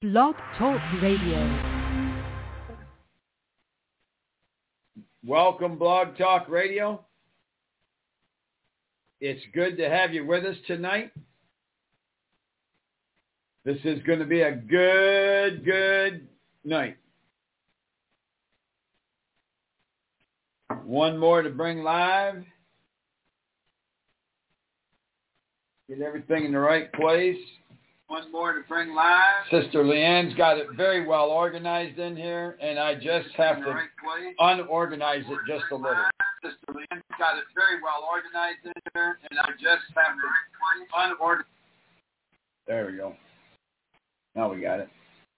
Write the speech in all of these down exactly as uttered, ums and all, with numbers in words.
Blog Talk Radio. Welcome, Blog Talk Radio. It's good to have you with us tonight. This is going to be a good, good night. One more to bring live. Get everything in the right place. One more to bring live. Sister Leanne's got it very well organized in here, and I just have to right unorganize it just a little. Sister Leanne's got it very well organized in here, and I just have to unorganize. There we go. Now we got it.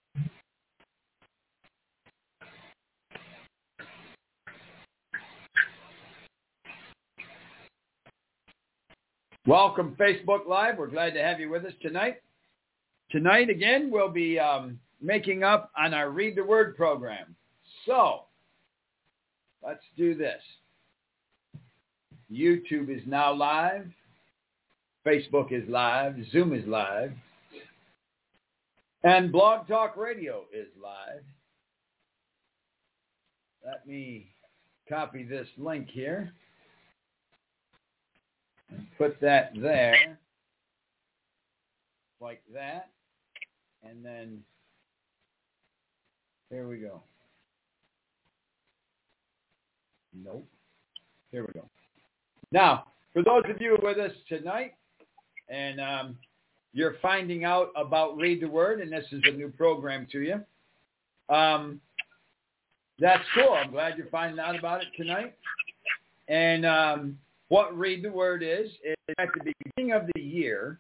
Welcome, Facebook Live. We're glad to have you with us tonight. Tonight, again, we'll be um, making up on our Read the Word program. So, let's do this. YouTube is now live. Facebook is live. Zoom is live. And Blog Talk Radio is live. Let me copy this link here and put that there, like that. And then, here we go. Nope. Here we go. Now, for those of you with us tonight, and um, you're finding out about Read the Word, and this is a new program to you, um, that's cool. I'm glad you're finding out about it tonight. And um, what Read the Word is, is at the beginning of the year,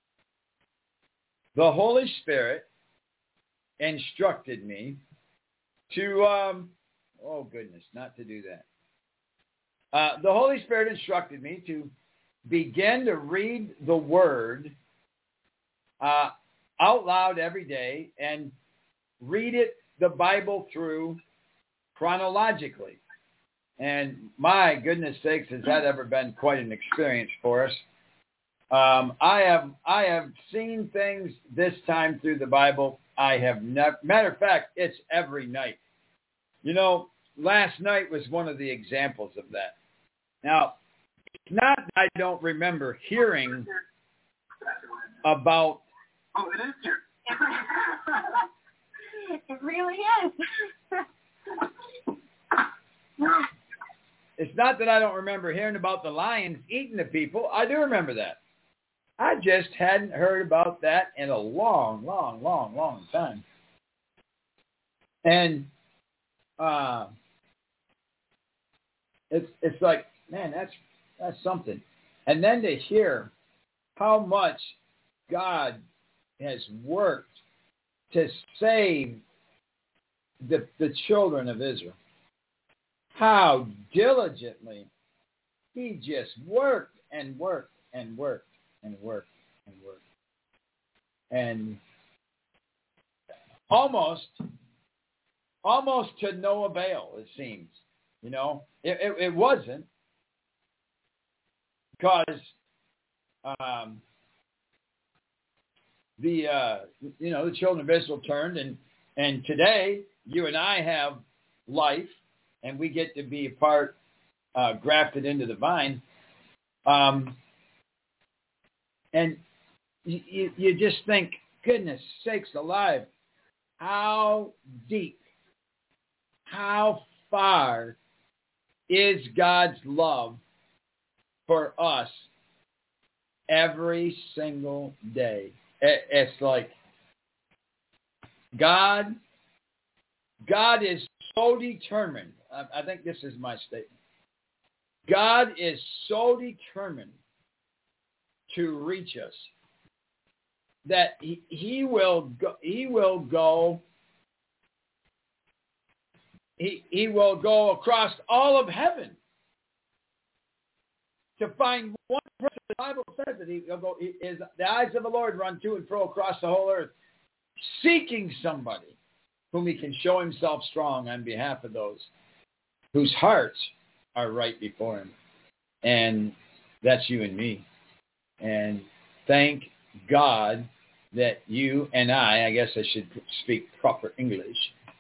the Holy Spirit instructed me to, um, oh goodness, not to do that. Uh, the Holy Spirit instructed me to begin to read the Word uh, out loud every day and read it, the Bible, through chronologically. And my goodness sakes, has that ever been quite an experience for us. Um, I have I have seen things this time through the Bible. I have never, matter of fact, it's every night. You know, last night was one of the examples of that. Now, it's not that I don't remember hearing about. Oh, it is here. It really is. It's not that I don't remember hearing about the lions eating the people. I do remember that. I just hadn't heard about that in a long, long, long, long time. And uh, it's it's like, man, that's that's something. And then to hear how much God has worked to save the the children of Israel. How diligently he just worked and worked and worked and worked and worked. And almost, almost to no avail, it seems. You know, it, it, it wasn't, because um, the, uh, you know, the children of Israel turned, and, and today you and I have life, and we get to be a part, uh, grafted into the vine. Um, and you, you, you just think, goodness sakes alive, how deep, how far is God's love for us every single day? It, it's like God, God is so determined. I think this is my statement. God is so determined to reach us that he, he will go, he will go he, he will go across all of heaven to find one person. The Bible says that he will go, he, is, the eyes of the Lord run to and fro across the whole earth, seeking somebody whom he can show himself strong on behalf of those whose hearts are right before him. And that's you and me. And thank God that you and I, I guess I should speak proper English,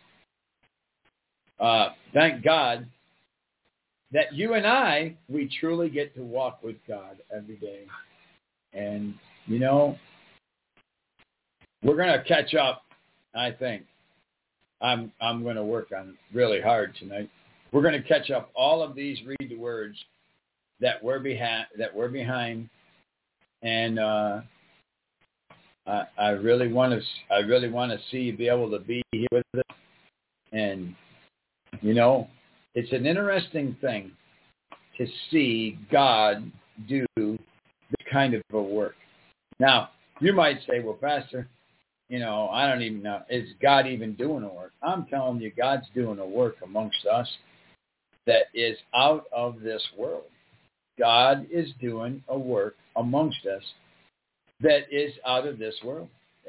uh, thank God that you and I, we truly get to walk with God every day. And, you know, we're going to catch up, I think. I'm I'm going to work on it really hard tonight. We're going to catch up all of these read the words that we're behind, that we're behind. And uh, I, I really want to I really want to see you be able to be here with us. And, you know, it's an interesting thing to see God do this kind of a work. Now, you might say, well, Pastor, you know, I don't even know. Is God even doing a work? I'm telling you, God's doing a work amongst us that is out of this world. God is doing a work amongst us that is out of this world.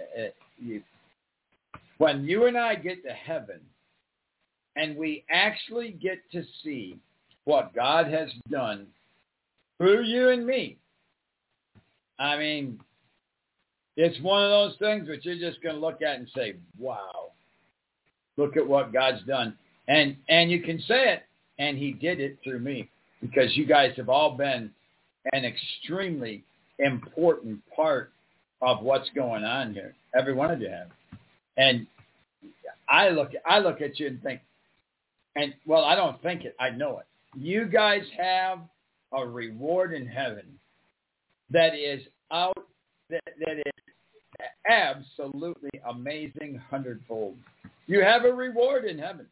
When you and I get to heaven, and we actually get to see what God has done through you and me. I mean, it's one of those things that you're just going to look at and say, wow, look at what God's done. And and you can say it, and he did it through me, because you guys have all been an extremely important part of what's going on here. Every one of you have. And I look, I look at you and think, and, well, I don't think it. I know it. You guys have a reward in heaven that is out, that, that is absolutely amazing hundredfold. You have a reward in heaven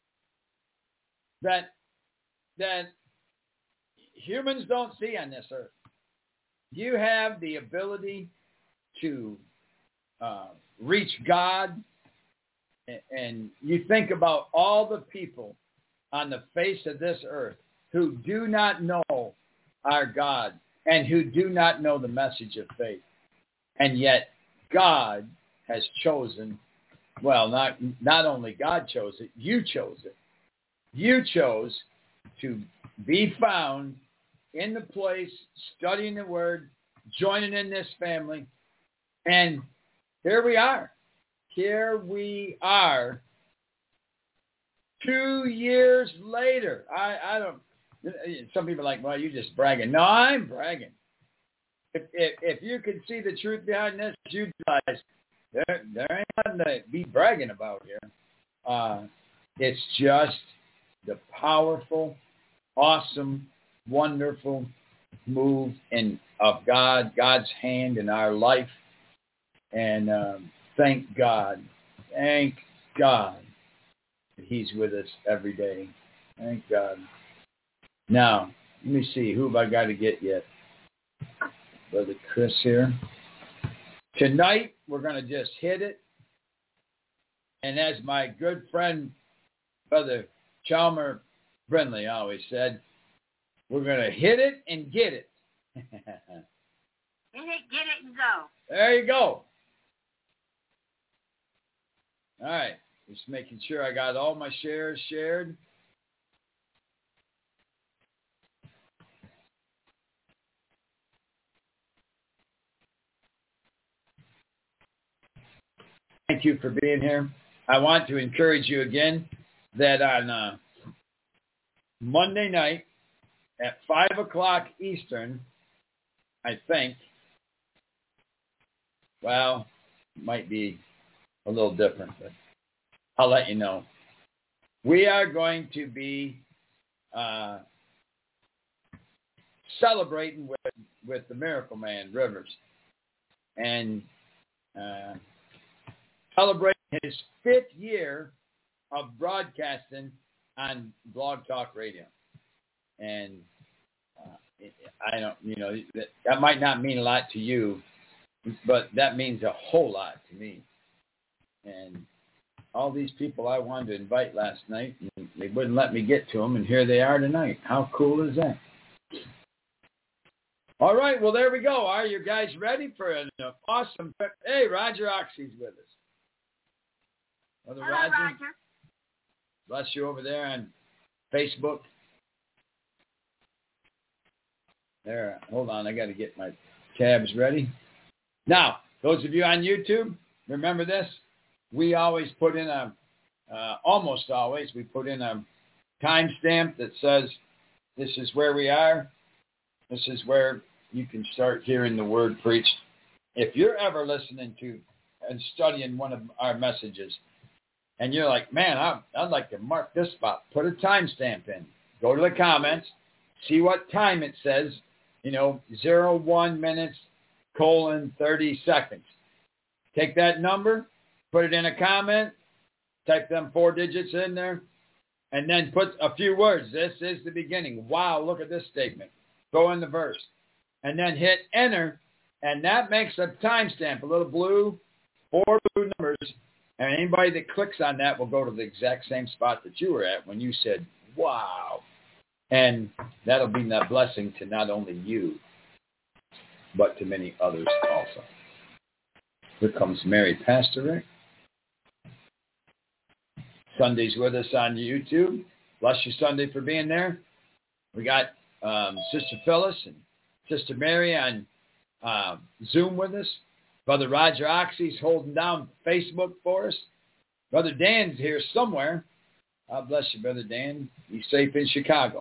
that that humans don't see on this earth. You have the ability to uh, reach God. And you think about all the people on the face of this earth who do not know our God and who do not know the message of faith. And yet God has chosen, well, not not only God chose it, you chose it. You chose to be found in the place, studying the Word, joining in this family. And here we are. Here we are two years later. I, I don't, some people are like, well, you're just bragging. No, I'm bragging. If, if, if you could see the truth behind this, you'd realize there, there ain't nothing to be bragging about here. Uh, it's just the powerful, awesome, wonderful move in of God, God's hand in our life. And um, thank God, thank God that he's with us every day. Thank God. Now, let me see, who have I got to get yet? Brother Chris here. Tonight, we're going to just hit it. And as my good friend, Brother Chalmer Brindley always said, we're going to hit it and get it. Hit it, get it, and go. There you go. All right. Just making sure I got all my shares shared. Thank you for being here. I want to encourage you again that on uh, Monday night at five o'clock Eastern, I think, well, it might be a little different, but I'll let you know. We are going to be uh, celebrating with, with the Miracle Man, Rivers, and uh, celebrating his fifth year of broadcasting on Blog Talk Radio. And uh, I don't, you know, that, that might not mean a lot to you, but that means a whole lot to me. And all these people I wanted to invite last night, and they wouldn't let me get to them, and here they are tonight. How cool is that? All right, well, there we go. Are you guys ready for an awesome trip? Hey, Roger Oxy's with us. Brother Hello, Roger. Roger. Bless you over there on Facebook. There, hold on, I got to get my tabs ready. Now, Those of you on YouTube, remember this. We always put in a, uh, almost always, we put in a timestamp that says this is where we are. This is where you can start hearing the word preached. If you're ever listening to and studying one of our messages, and you're like, man, I, I'd like to mark this spot, put a timestamp in. Go to the comments, see what time it says, you know, zero one minutes, colon, thirty seconds. Take that number, put it in a comment, type them four digits in there, and then put a few words. This is the beginning. Wow, look at this statement. Go in the verse. And then hit enter, and that makes a timestamp, a little blue, four blue numbers, and anybody that clicks on that will go to the exact same spot that you were at when you said, wow. And that'll be a blessing to not only you, but to many others also. Here comes Mary Pastor Rick. Sunday's with us on YouTube. Bless you, Sunday, for being there. We got um, Sister Phyllis and Sister Mary on uh, Zoom with us. Brother Roger Oxy's holding down Facebook for us. Brother Dan's here somewhere. God bless you, Brother Dan. He's safe in Chicago.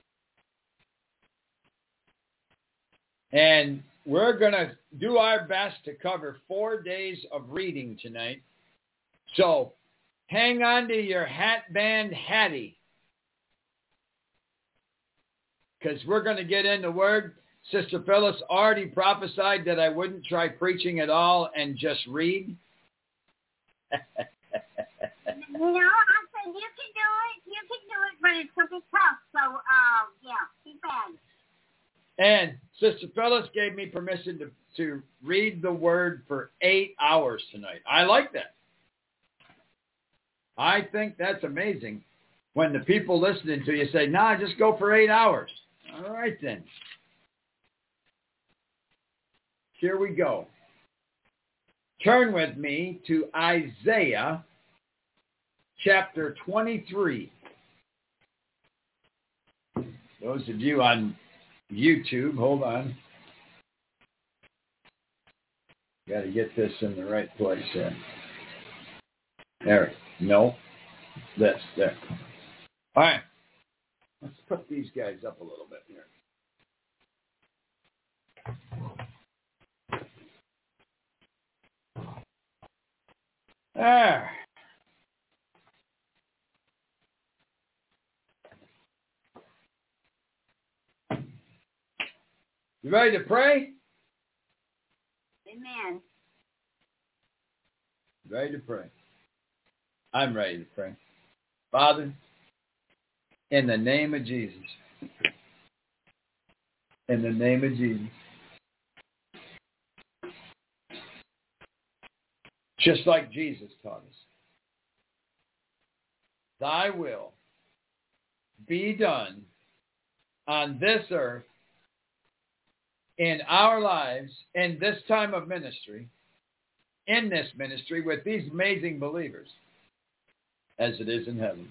And we're going to do our best to cover four days of reading tonight. So hang on to your hat band Hattie, because we're going to get in the Word. Sister Phyllis already prophesied that I wouldn't try preaching at all and just read. You know, I said you can do it, you can do it, but it's going to be tough. So, uh, yeah, keep at it. And Sister Phyllis gave me permission to, to read the Word for eight hours tonight. I like that. I think that's amazing when the people listening to you say, nah, just go for eight hours. All right, then. Here we go. Turn with me to Isaiah chapter twenty-three. Those of you on YouTube, hold on. Got to get this in the right place here. There. No. That's there. All right. Let's put these guys up a little bit here. There. You ready to pray? Amen. Ready to pray. I'm ready to pray. Father, in the name of Jesus, in the name of Jesus, just like Jesus taught us, thy will be done on this earth, in our lives, in this time of ministry, in this ministry with these amazing believers, as it is in heaven.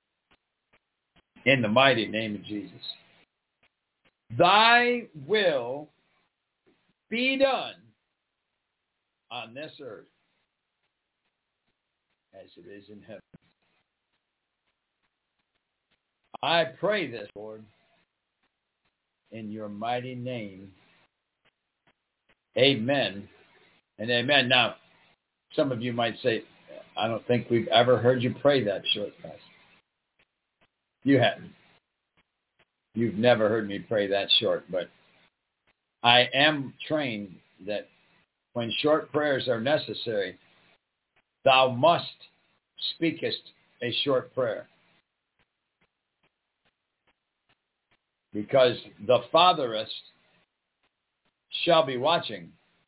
In the mighty name of Jesus. Thy will be done on this earth as it is in heaven. I pray this, Lord, in your mighty name. Amen and amen. Now, some of you might say, I don't think we've ever heard you pray that short, Pastor. You haven't. You've never heard me pray that short, but I am trained that when short prayers are necessary, thou must speakest a short prayer. Because the fatheress shall be watching,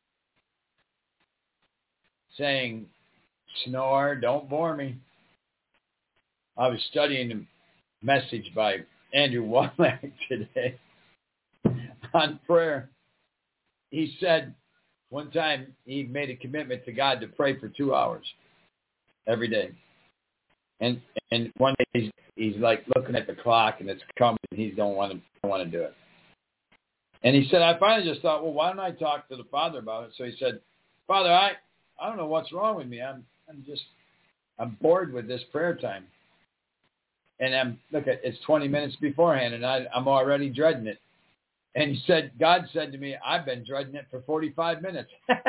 saying, snore, don't bore me. I was studying a message by Andrew Wommack today on prayer. He said one time he made a commitment to God to pray for two hours every day. And and one day he's, he's like looking at the clock and it's coming and he don't want to don't want to do it. And he said, I finally just thought, well, why don't I talk to the Father about it? So he said, Father, I, I don't know what's wrong with me. I'm I'm just I'm bored with this prayer time. And I'm look at it's twenty minutes beforehand, and I, I'm already dreading it. And he said, God said to me, I've been dreading it for forty-five minutes.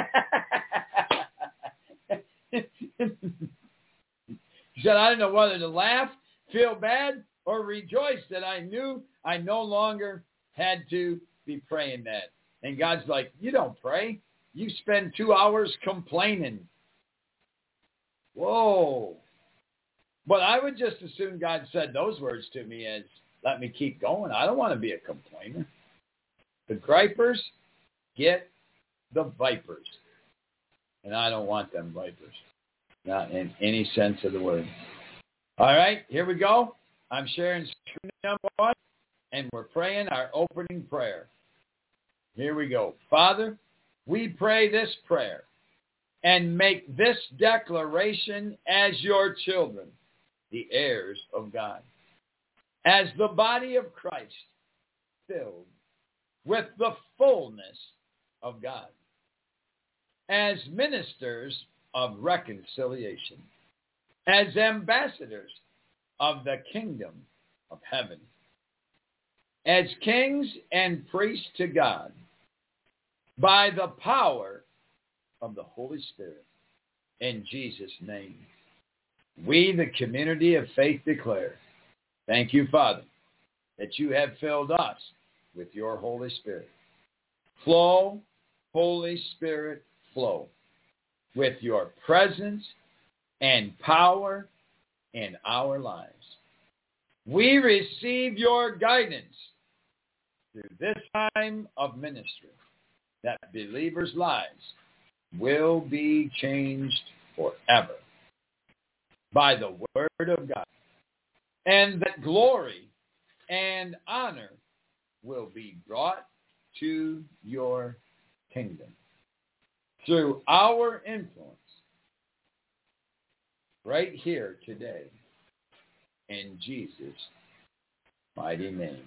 He said, I didn't know whether to laugh, feel bad, or rejoice that I knew I no longer had to be praying that. And God's like, you don't pray. You spend two hours complaining. Whoa. But I would just assume God said those words to me as, let me keep going. I don't want to be a complainer. The gripers get the vipers. And I don't want them vipers. Not in any sense of the word. All right, here we go. I'm sharing screen number one, and we're praying our opening prayer. Here we go. Father, we pray this prayer and make this declaration as your children, the heirs of God, as the body of Christ, filled with the fullness of God, as ministers of reconciliation, as ambassadors of the kingdom of heaven, as kings and priests to God, by the power of the Holy Spirit. In Jesus' name, we, the community of faith, declare, thank you, Father, that you have filled us with your Holy Spirit. Flow, Holy Spirit, flow with your presence and power in our lives. We receive your guidance through this time of ministry, that believers' lives will be changed forever by the word of God, and that glory and honor will be brought to your kingdom through our influence right here today, in Jesus' mighty name.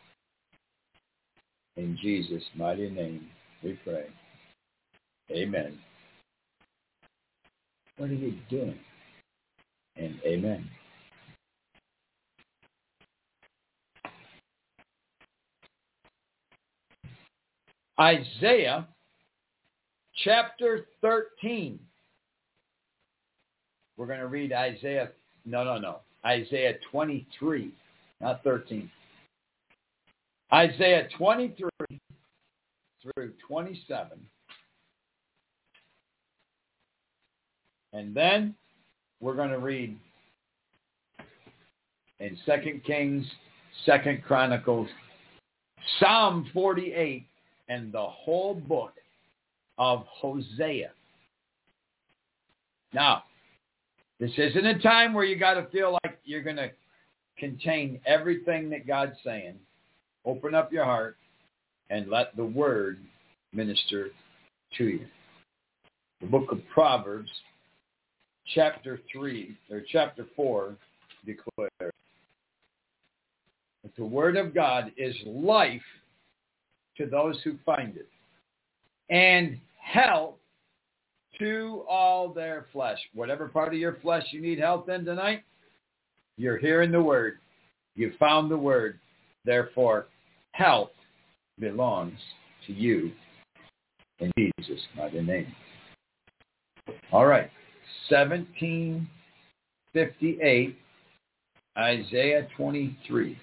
In Jesus' mighty name we pray. Amen. What are you doing? And amen. Isaiah chapter thirteen. We're going to read Isaiah, no, no, no. Isaiah twenty-three, not thirteen. Isaiah twenty-three through twenty-seven. And then we're going to read in Second Kings, Second Chronicles, Psalm forty-eight, and the whole book of Hosea. Now, this isn't a time where you got to feel like you're going to contain everything that God's saying. Open up your heart and let the word minister to you. The book of Proverbs, chapter three, or chapter four, declares that the word of God is life to those who find it, and health to all their flesh. Whatever part of your flesh you need health in tonight, you're hearing the word. You found the word. Therefore, health belongs to you in Jesus' mighty name. All right. seventeen fifty-eight, Isaiah twenty-three.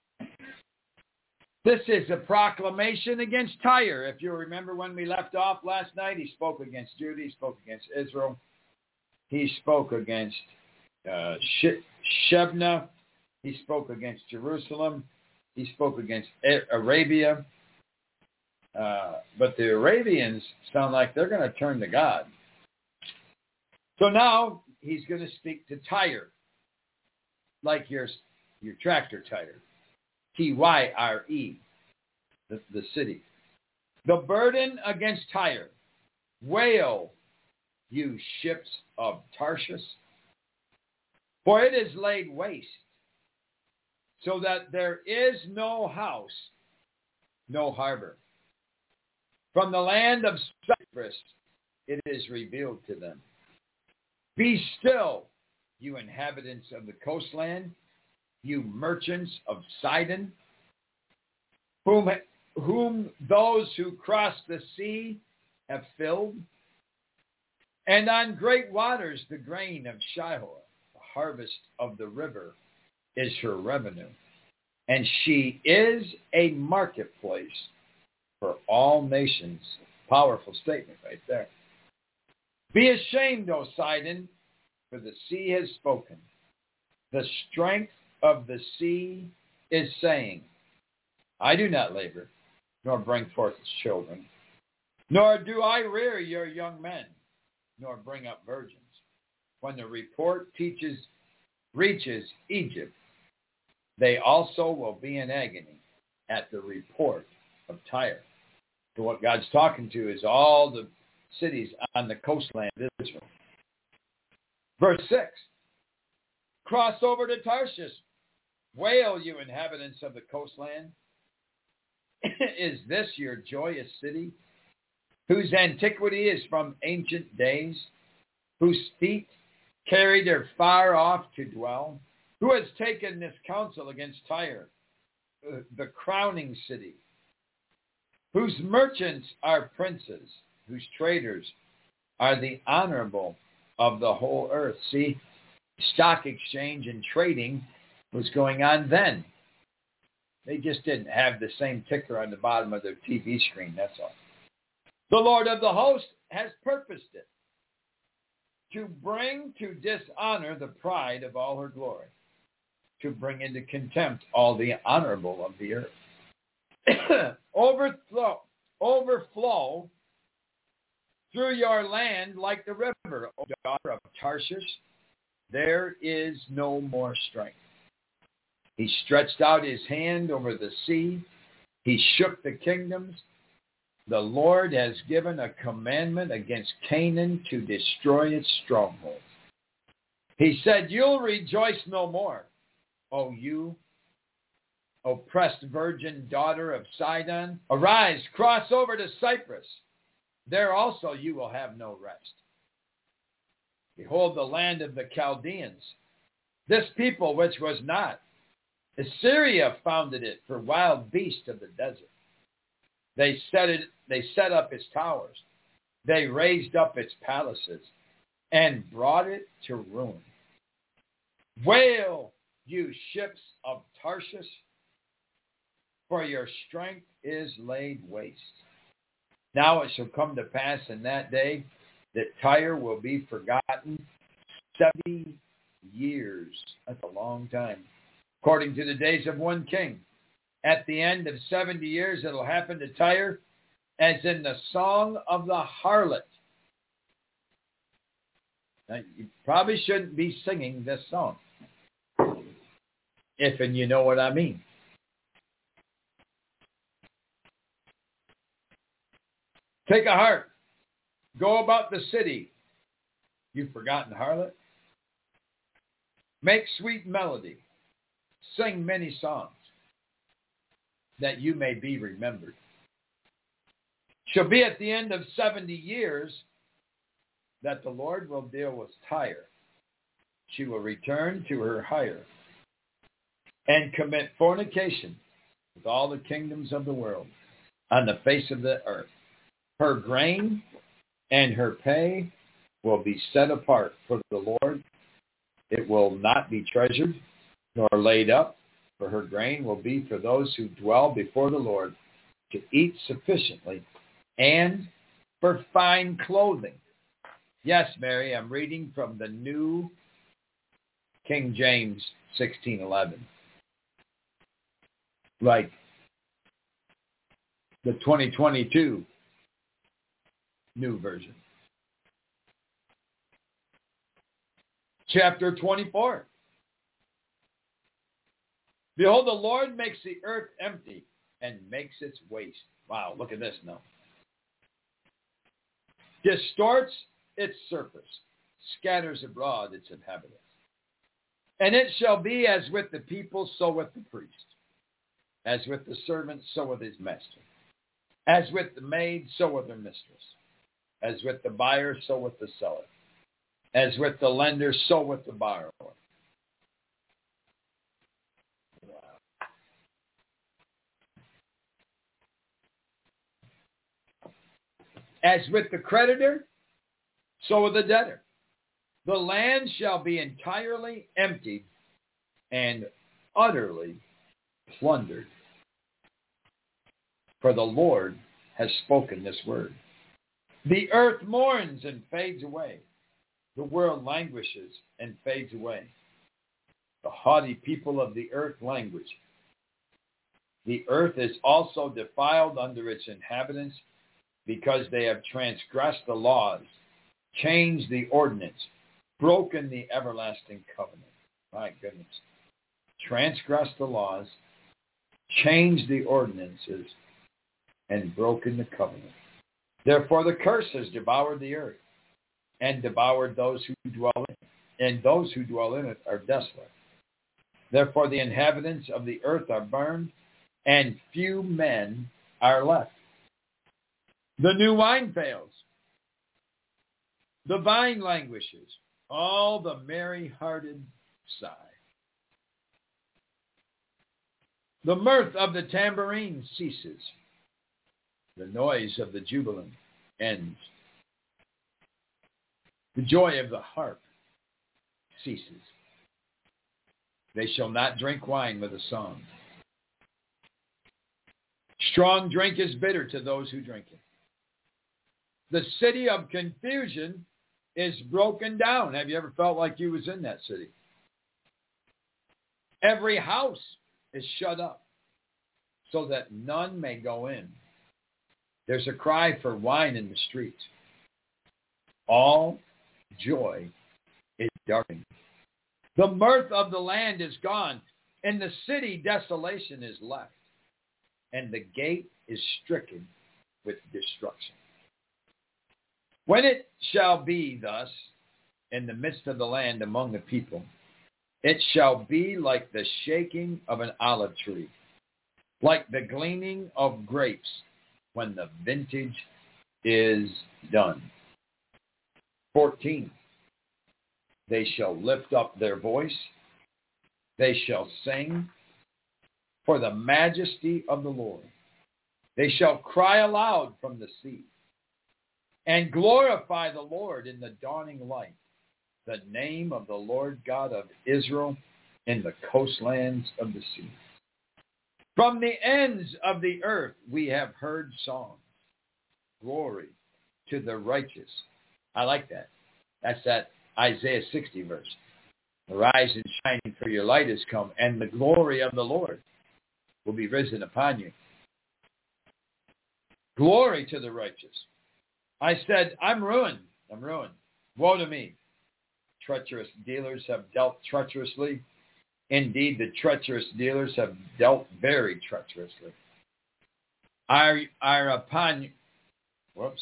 This is a proclamation against Tyre. If you remember when we left off last night, he spoke against Judah. He spoke against Israel. He spoke against uh, Shebna. He spoke against Jerusalem. He spoke against Arabia. Uh, but the Arabians sound like they're going to turn to God. So now he's going to speak to Tyre, like your, your tractor tire. T Y R E, the, the city. The burden against Tyre. Wail, you ships of Tarshish, for it is laid waste, so that there is no house, no harbor. From the land of Cyprus it is revealed to them. Be still, you inhabitants of the coastland, you merchants of Sidon, whom, whom those who cross the sea have filled. And on great waters the grain of Shihor, the harvest of the river, is her revenue. And she is a marketplace for all nations. Powerful statement right there. Be ashamed, O Sidon, for the sea has spoken. The strength of the sea is saying, I do not labor, nor bring forth children, nor do I rear your young men, nor bring up virgins. When the report teaches, reaches Egypt, they also will be in agony at the report of Tyre. So what God's talking to is all the cities on the coastland of Israel. Verse six, cross over to Tarshish. Wail, you inhabitants of the coastland. Is this your joyous city, whose antiquity is from ancient days, whose feet carried her far off to dwell? Who has taken this counsel against Tyre, uh, the crowning city, whose merchants are princes, whose traders are the honorable of the whole earth? See, stock exchange and trading was going on then. They just didn't have the same ticker on the bottom of their T V screen, that's all. The Lord of the host has purposed it, to bring to dishonor the pride of all her glory, to bring into contempt all the honorable of the earth. Overflow, overflow through your land like the river, O daughter of Tarshish. There is no more strength. He stretched out his hand over the sea. He shook the kingdoms. The Lord has given a commandment against Canaan to destroy its strongholds. He said, you'll rejoice no more, O you oppressed virgin daughter of Sidon. Arise, cross over to Cyprus. There also you will have no rest. Behold the land of the Chaldeans, this people which was not. Assyria founded it for wild beasts of the desert. They set it, they set up its towers. They raised up its palaces and brought it to ruin. Wail, you ships of Tarshish, for your strength is laid waste. Now it shall come to pass in that day that Tyre will be forgotten seventy years. That's a long time. According to the days of one king. At the end of seventy years, it'll happen to Tyre as in the song of the harlot. Now, you probably shouldn't be singing this song, if and you know what I mean. Take a harp. Go about the city, you forgotten harlot. Make sweet melody. Sing many songs, that you may be remembered. Shall be at the end of seventy years that the Lord will deal with Tyre. She will return to her hire and commit fornication with all the kingdoms of the world on the face of the earth. Her grain and her pay will be set apart for the Lord. It will not be treasured nor laid up, for her grain will be for those who dwell before the Lord, to eat sufficiently, and for fine clothing. Yes, Mary, I'm reading from the New King James sixteen eleven. Like the twenty twenty-two New Version. Chapter twenty-four. Behold, the Lord makes the earth empty and makes its waste. Wow, look at this now. Distorts its surface, scatters abroad its inhabitants. And it shall be as with the people, so with the priest. As with the servant, so with his master. As with the maid, so with her mistress. As with the buyer, so with the seller. As with the lender, so with the borrower. As with the creditor, so with the debtor. The land shall be entirely emptied and utterly plundered. For the Lord has spoken this word. The earth mourns and fades away. The world languishes and fades away. The haughty people of the earth languish. The earth is also defiled under its inhabitants, because they have transgressed the laws, changed the ordinance, broken the everlasting covenant. My goodness. Transgressed the laws, changed the ordinances, and broken the covenant. Therefore the curse has devoured the earth, and devoured those who dwell in it, and those who dwell in it are desolate. Therefore the inhabitants of the earth are burned, and few men are left. The new wine fails. The vine languishes. All the merry-hearted sigh. The mirth of the tambourine ceases. The noise of the jubilant ends. The joy of the harp ceases. They shall not drink wine with a song. Strong drink is bitter to those who drink it. The city of confusion is broken down. Have you ever felt like you was in that city? Every house is shut up so that none may go in. There's a cry for wine in the streets. All joy is darkened. The mirth of the land is gone. In the city desolation is left, and the gate is stricken with destruction. When it shall be thus in the midst of the land among the people, it shall be like the shaking of an olive tree, like the gleaning of grapes when the vintage is done. fourteen. They shall lift up their voice. They shall sing for the majesty of the Lord. They shall cry aloud from the sea and glorify the Lord in the dawning light, the name of the Lord God of Israel in the coastlands of the sea. From the ends of the earth we have heard songs. Glory to the righteous. I like that. That's that Isaiah sixty verse. Arise and shine, for your light has come, and the glory of the Lord will be risen upon you. Glory to the righteous. I said, I'm ruined. I'm ruined. Woe to me. Treacherous dealers have dealt treacherously. Indeed, the treacherous dealers have dealt very treacherously. Are, are upon you. Whoops.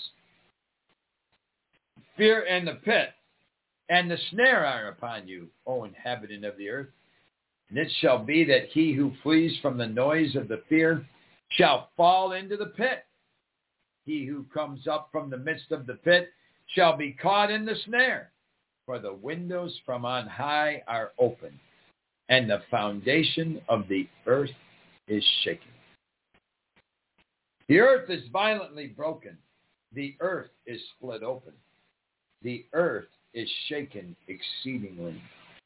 Fear and the pit and the snare are upon you, O inhabitant of the earth. And it shall be that he who flees from the noise of the fear shall fall into the pit. He who comes up from the midst of the pit shall be caught in the snare. For the windows from on high are open, and the foundation of the earth is shaken. The earth is violently broken. The earth is split open. The earth is shaken exceedingly.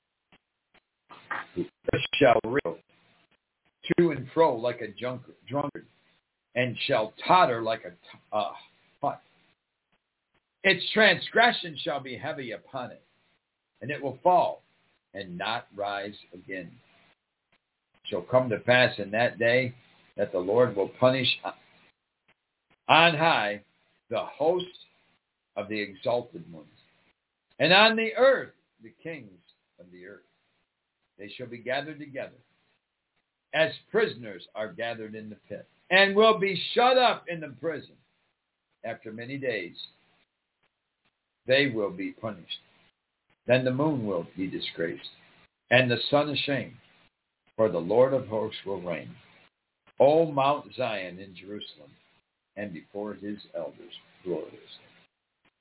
The earth shall reel to and fro like a drunkard, and shall totter like a uh, hut. Its transgression shall be heavy upon it, and it will fall and not rise again. It shall come to pass in that day that the Lord will punish on high the host of the exalted ones, and on the earth the kings of the earth. They shall be gathered together as prisoners are gathered in the pit, and will be shut up in the prison. After many days they will be punished. Then the moon will be disgraced, and the sun ashamed, for the Lord of hosts will reign, O Mount Zion in Jerusalem, and before his elders gloriously.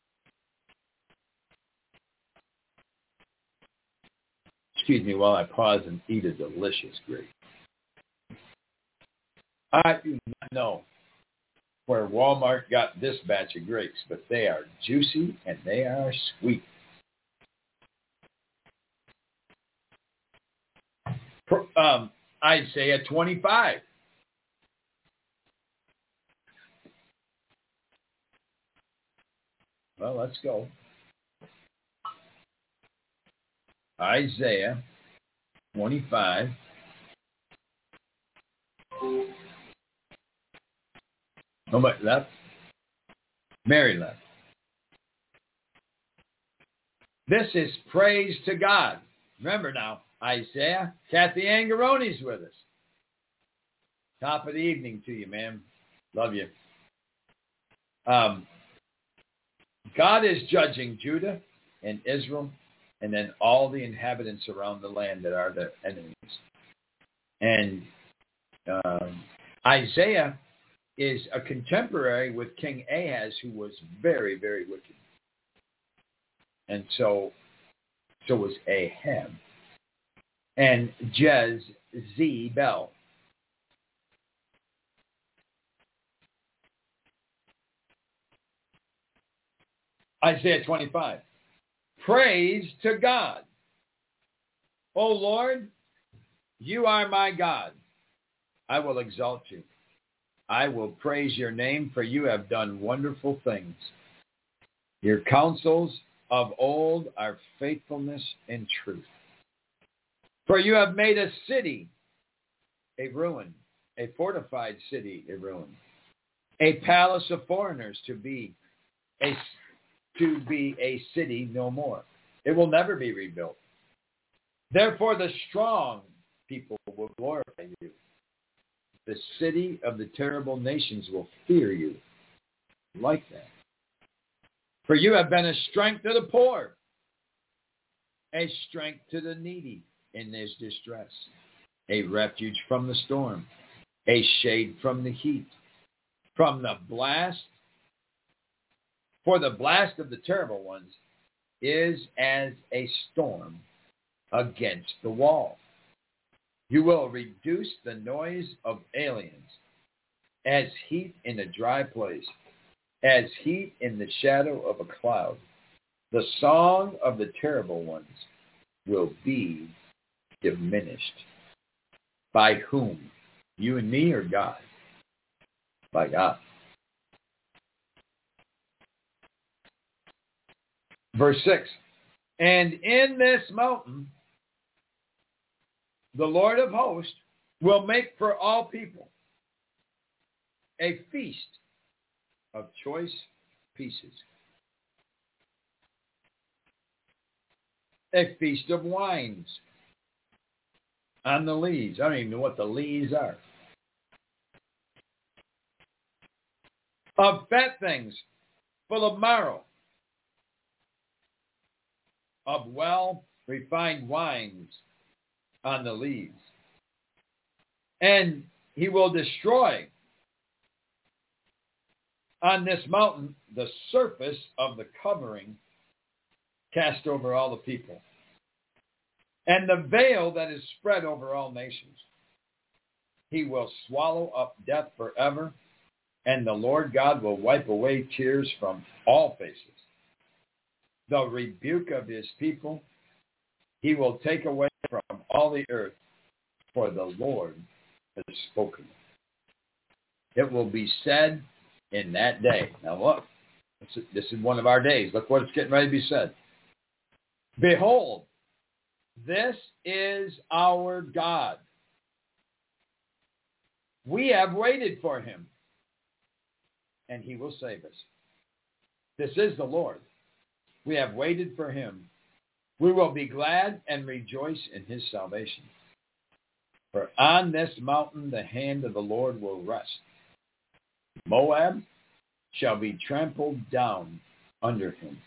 Excuse me while I pause and eat a delicious grape. I do not know where Walmart got this batch of grapes, but they are juicy and they are sweet. Um, Isaiah twenty-five. Well, let's go. Isaiah twenty-five. Nobody left? Mary left. This is praise to God. Remember now, Isaiah, Kathy Angaroni's with us. Top of the evening to you, ma'am. Love you. Um, God is judging Judah and Israel and then all the inhabitants around the land that are the enemies. And um, Isaiah is a contemporary with King Ahaz, who was very, very wicked. And so, so was Ahab. And Jezebel. Isaiah twenty-five. Praise to God. O Lord, you are my God. I will exalt you. I will praise your name, for you have done wonderful things. Your counsels of old are faithfulness and truth. For you have made a city a ruin, a fortified city a ruin, a palace of foreigners to be a, to be a city no more. It will never be rebuilt. Therefore the strong people will glorify you. The city of the terrible nations will fear you like that. For you have been a strength to the poor, a strength to the needy in his distress, a refuge from the storm, a shade from the heat, from the blast. For the blast of the terrible ones is as a storm against the wall. You will reduce the noise of aliens as heat in a dry place, as heat in the shadow of a cloud. The song of the terrible ones will be diminished. By whom? You and me or God? By God. Verse six. And in this mountain, the Lord of hosts will make for all people a feast of choice pieces, a feast of wines on the lees. I don't even know what the lees are. Of fat things full of marrow, of well-refined wines on the leaves. And he will destroy on this mountain the surface of the covering cast over all the people, and the veil that is spread over all nations. He will swallow up death forever, and the Lord God will wipe away tears from all faces. The rebuke of his people he will take away from all the earth, for the Lord has spoken. It will be said in that day. Now look, this is, this is one of our days. Look what it's getting ready to be said. Behold, this is our God. We have waited for him, and he will save us. This is the Lord. We have waited for him. We will be glad and rejoice in his salvation. For on this mountain the hand of the Lord will rest. Moab shall be trampled down under him,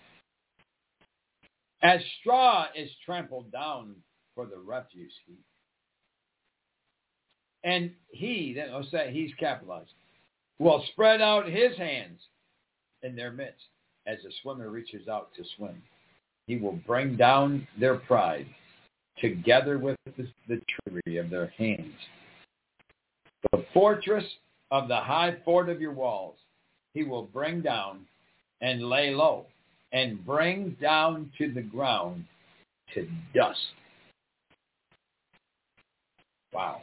as straw is trampled down for the refuse heap. And he, then I'll say he's capitalized, will spread out his hands in their midst as a swimmer reaches out to swim. He will bring down their pride together with the, the tree of their hands. The fortress of the high fort of your walls he will bring down and lay low, and bring down to the ground to dust. Wow.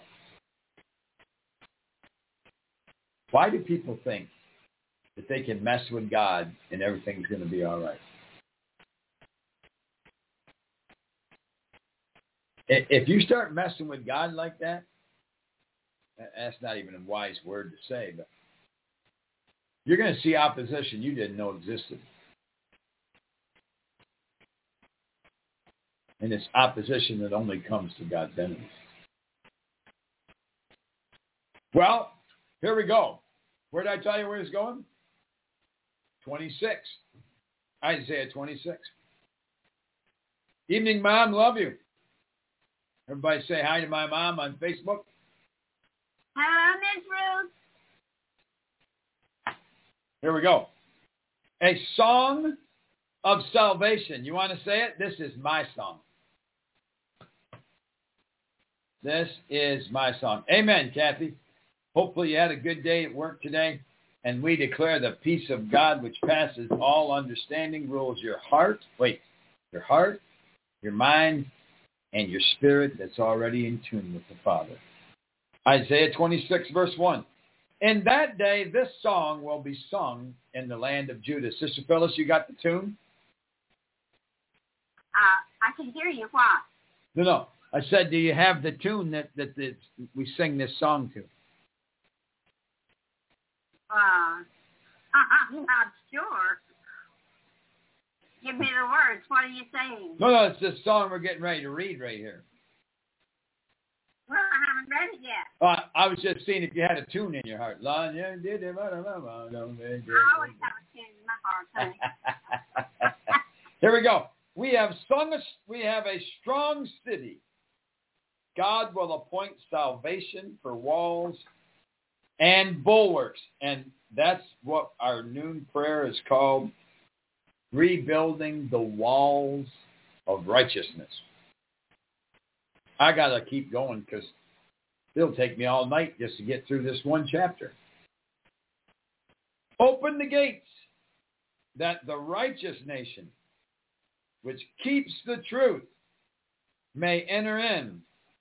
Why do people think that they can mess with God and everything's going to be all right? If you start messing with God like that, that's not even a wise word to say, but you're going to see opposition you didn't know existed. And it's opposition that only comes to God's enemies. Well, here we go. Where did I tell you where it's going? twenty-six. Isaiah twenty-six. Evening, Mom. Love you. Everybody say hi to my mom on Facebook. Hello, Miss Ruth. Here we go. A song of salvation. You want to say it? This is my song. This is my song. Amen, Kathy. Hopefully you had a good day at work today, and we declare the peace of God which passes all understanding rules your heart. Wait, your heart, your mind, and your spirit that's already in tune with the Father. Isaiah twenty-six, verse one. In that day, this song will be sung in the land of Judah. Sister Phyllis, you got the tune? Uh, I can hear you. What? No, no. I said, do you have the tune that, that, that we sing this song to? Uh, I'm not sure. Give me the words. What are you saying? No, no, it's this song we're getting ready to read right here. Well, I haven't read it yet. Uh, I was just seeing if you had a tune in your heart. I always have a tune in my heart, honey. Here we go. We have sung a, we have a strong city. God will appoint salvation for walls and bulwarks. And that's what our noon prayer is called, rebuilding the walls of righteousness. I got to keep going because it'll take me all night just to get through this one chapter. Open the gates that the righteous nation, which keeps the truth, may enter in.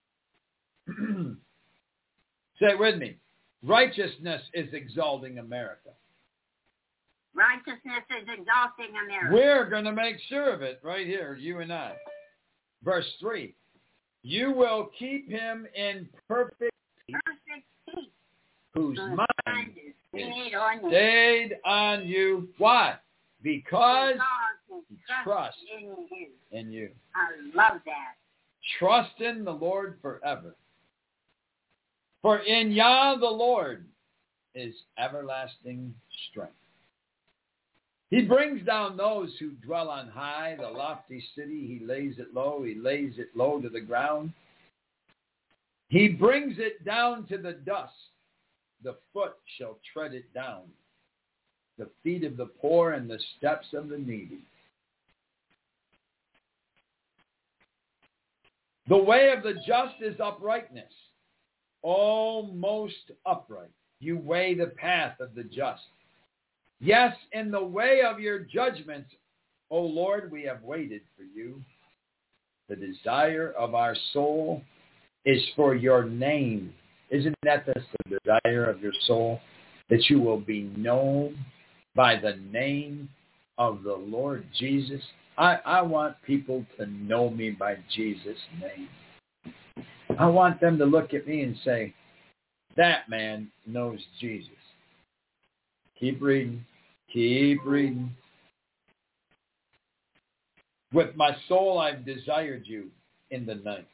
Say it with me. Righteousness is exalting America. Righteousness is exalting America. We're going to make sure of it right here, you and I. Verse three. You will keep him in perfect peace, perfect peace, whose whose mind is is stayed on you. stayed on you. Why? Because Because he trust trusts in you. in you. I love that. Trust in the Lord forever. For in Yah the Lord is everlasting strength. He brings down those who dwell on high, the lofty city. He lays it low. He lays it low to the ground. He brings it down to the dust. The foot shall tread it down. The feet of the poor and the steps of the needy. The way of the just is uprightness. Almost upright. You weigh the path of the just. Yes, in the way of your judgments, O Lord, we have waited for you. The desire of our soul is for your name. Isn't that the desire of your soul? That you will be known by the name of the Lord Jesus. I, I want people to know me by Jesus' name. I want them to look at me and say, that man knows Jesus. Keep reading. Keep reading. With my soul I've desired you in the night.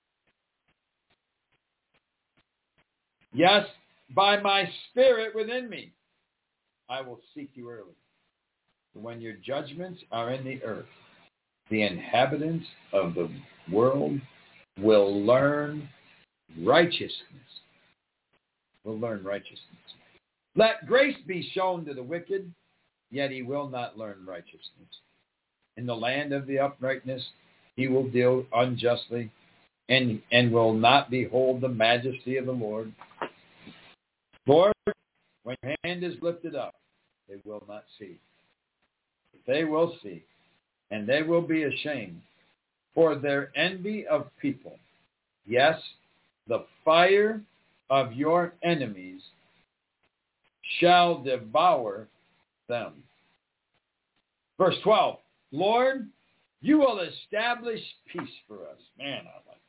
Yes, by my spirit within me, I will seek you early. When your judgments are in the earth, the inhabitants of the world will learn righteousness. Will learn righteousness. Let grace be shown to the wicked, yet he will not learn righteousness. In the land of the uprightness, he will deal unjustly. and, and will not behold the majesty of the Lord. Lord, when your hand is lifted up, they will not see. They will see, and they will be ashamed for their envy of people. Yes, the fire of your enemies shall devour them. Verse twelve, Lord, you will establish peace for us. Man, I like it.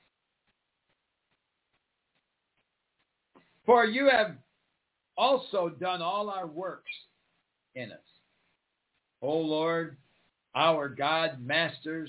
For you have also done all our works in us. O Lord, our God, masters.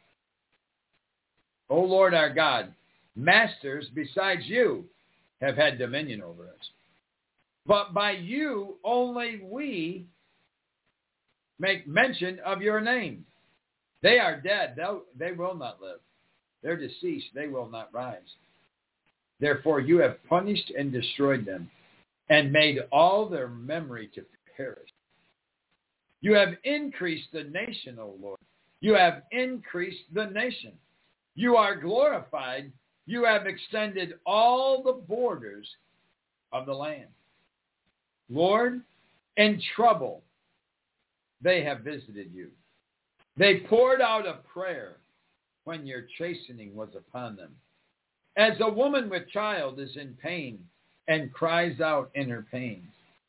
O Lord, our God, masters besides you have had dominion over us. But by you only we make mention of your name. They are dead. They'll, they will not live. They're deceased. They will not rise. Therefore you have punished and destroyed them and made all their memory to perish. You have increased the nation, O Lord. You have increased the nation. You are glorified. You have extended all the borders of the land. Lord, in trouble, they have visited you. They poured out a prayer when your chastening was upon them. As a woman with child is in pain and cries out in her pains,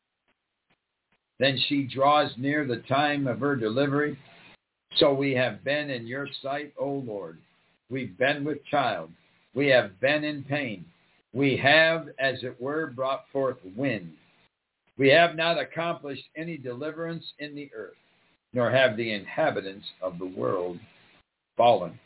then she draws near the time of her delivery. So we have been in your sight, O Lord. We've been with child. We have been in pain. We have, as it were, brought forth wind. We have not accomplished any deliverance in the earth, nor have the inhabitants of the world fallen.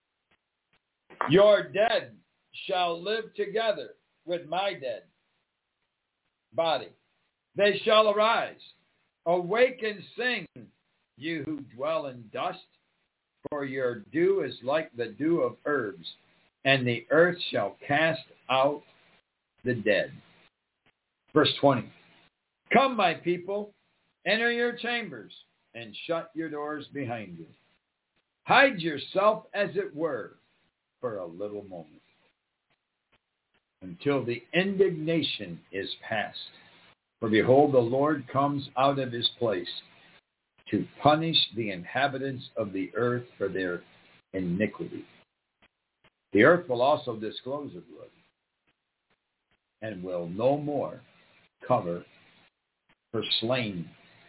Your dead shall live together with my dead body. They shall arise. Awake and sing, you who dwell in dust, for your dew is like the dew of herbs, and the earth shall cast out the dead. Verse twenty. Come, my people, enter your chambers, and shut your doors behind you. Hide yourself, as it were, for a little moment, until the indignation is past. For behold, the Lord comes out of his place to punish the inhabitants of the earth for their iniquity. The earth will also disclose her blood, and will no more cover her slain.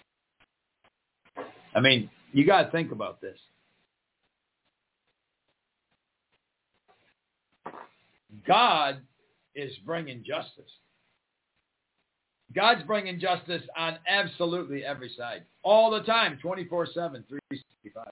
I mean, you got to think about this. God is bringing justice. God's bringing justice on absolutely every side. All the time, twenty-four seven, three sixty-five.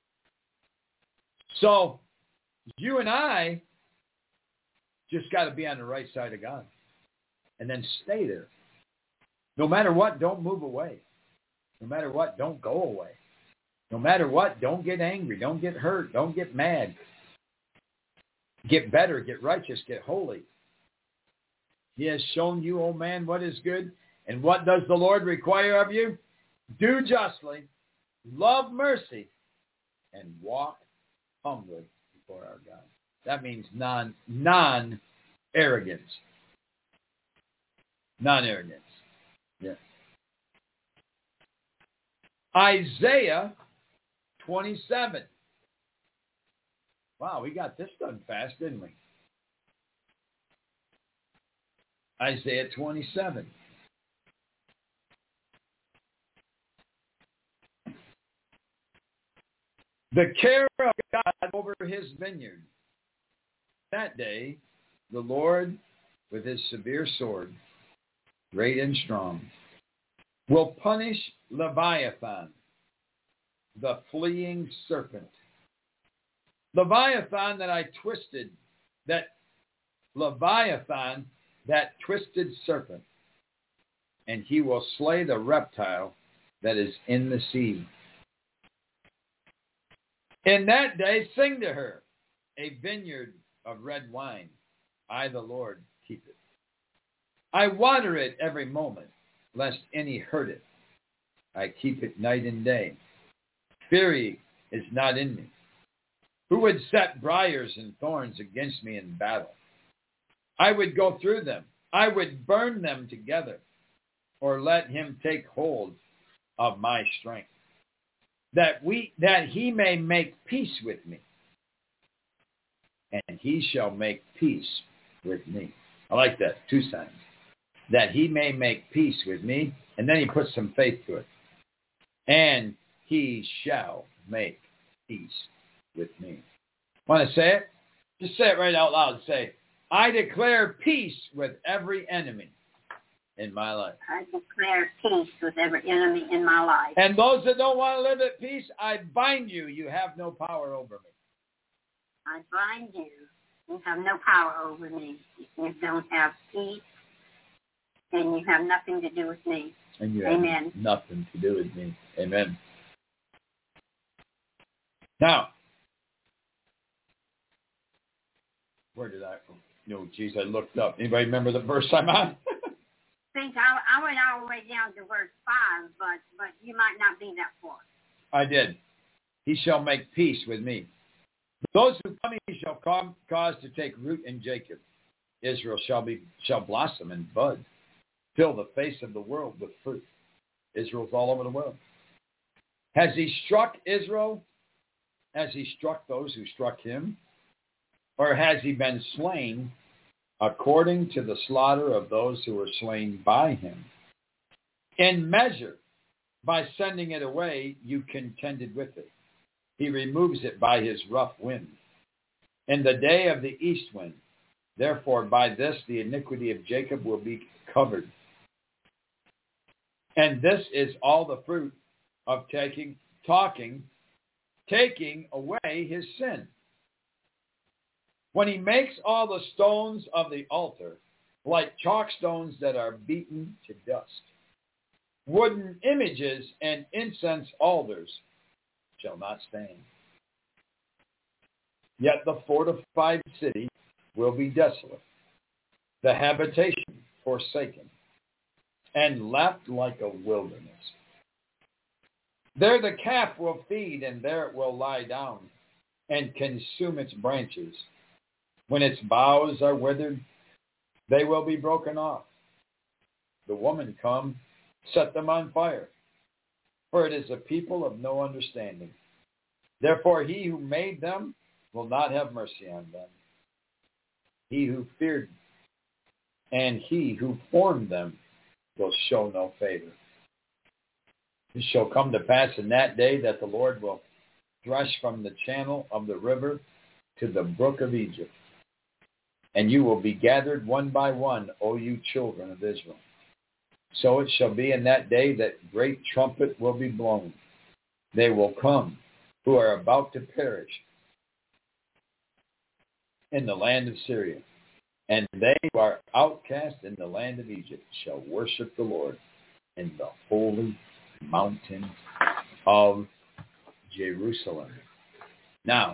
So, you and I just got to be on the right side of God. And then stay there. No matter what, don't move away. No matter what, don't go away. No matter what, don't get angry. Don't get hurt. Don't get mad. Get better. Get righteous. Get holy. He has shown you, O man, what is good. And what does the Lord require of you? Do justly, love mercy, and walk humbly before our God. That means non, non-arrogance. Non-arrogance. Yeah. Isaiah twenty-seven. Wow, we got this done fast, didn't we? Isaiah twenty-seven. The care of God over his vineyard. That day, the Lord, with his severe sword, great and strong, will punish Leviathan, the fleeing serpent. Leviathan that I twisted, that Leviathan, that twisted serpent, and he will slay the reptile that is in the sea. In that day, sing to her, a vineyard of red wine. I, the Lord, keep it. I water it every moment, lest any hurt it. I keep it night and day. Fury is not in me. who would set briars and thorns against me in battle. I would go through them. I would burn them together, or let him take hold of my strength, that we that he may make peace with me, and he shall make peace with me. I like that, two signs. That he may make peace with me, and then he puts some faith to it. And he shall make peace with me. Want to say it? Just say it right out loud. Say, I declare peace with every enemy in my life. I declare peace with every enemy in my life. And those that don't want to live at peace, I bind you. You have no power over me. I bind you. You have no power over me. You don't have peace, and you have nothing to do with me. And you Amen. have nothing to do with me. Amen. Now, where did I? No, geez, I looked up. Anybody remember the verse I'm on? I think I, I went all the way down to verse five, but but you might not be that far. I did. He shall make peace with me. Those who come he shall come, cause to take root in Jacob. Israel shall be shall blossom and bud, fill the face of the world with fruit. Israel's all over the world. Has he struck Israel? Has he struck those who struck him? Or has he been slain according to the slaughter of those who were slain by him? In measure, by sending it away, you contended with it. He removes it by his rough wind. In the day of the east wind, therefore by this the iniquity of Jacob will be covered. And this is all the fruit of taking, talking, taking away his sin. When he makes all the stones of the altar like chalk stones that are beaten to dust, wooden images and incense altars shall not stand. Yet the fortified city will be desolate, the habitation forsaken, and left like a wilderness. There the calf will feed, and there it will lie down and consume its branches. When its boughs are withered, they will be broken off. The woman come, set them on fire, for it is a people of no understanding. Therefore he who made them will not have mercy on them. He who feared and he who formed them will show no favor. It shall come to pass in that day that the Lord will thresh from the channel of the river to the brook of Egypt. And you will be gathered one by one, O you children of Israel. So it shall be in that day that great trumpet will be blown. They will come who are about to perish in the land of Syria. And they who are outcast in the land of Egypt shall worship the Lord in the holy mountain of Jerusalem. Now,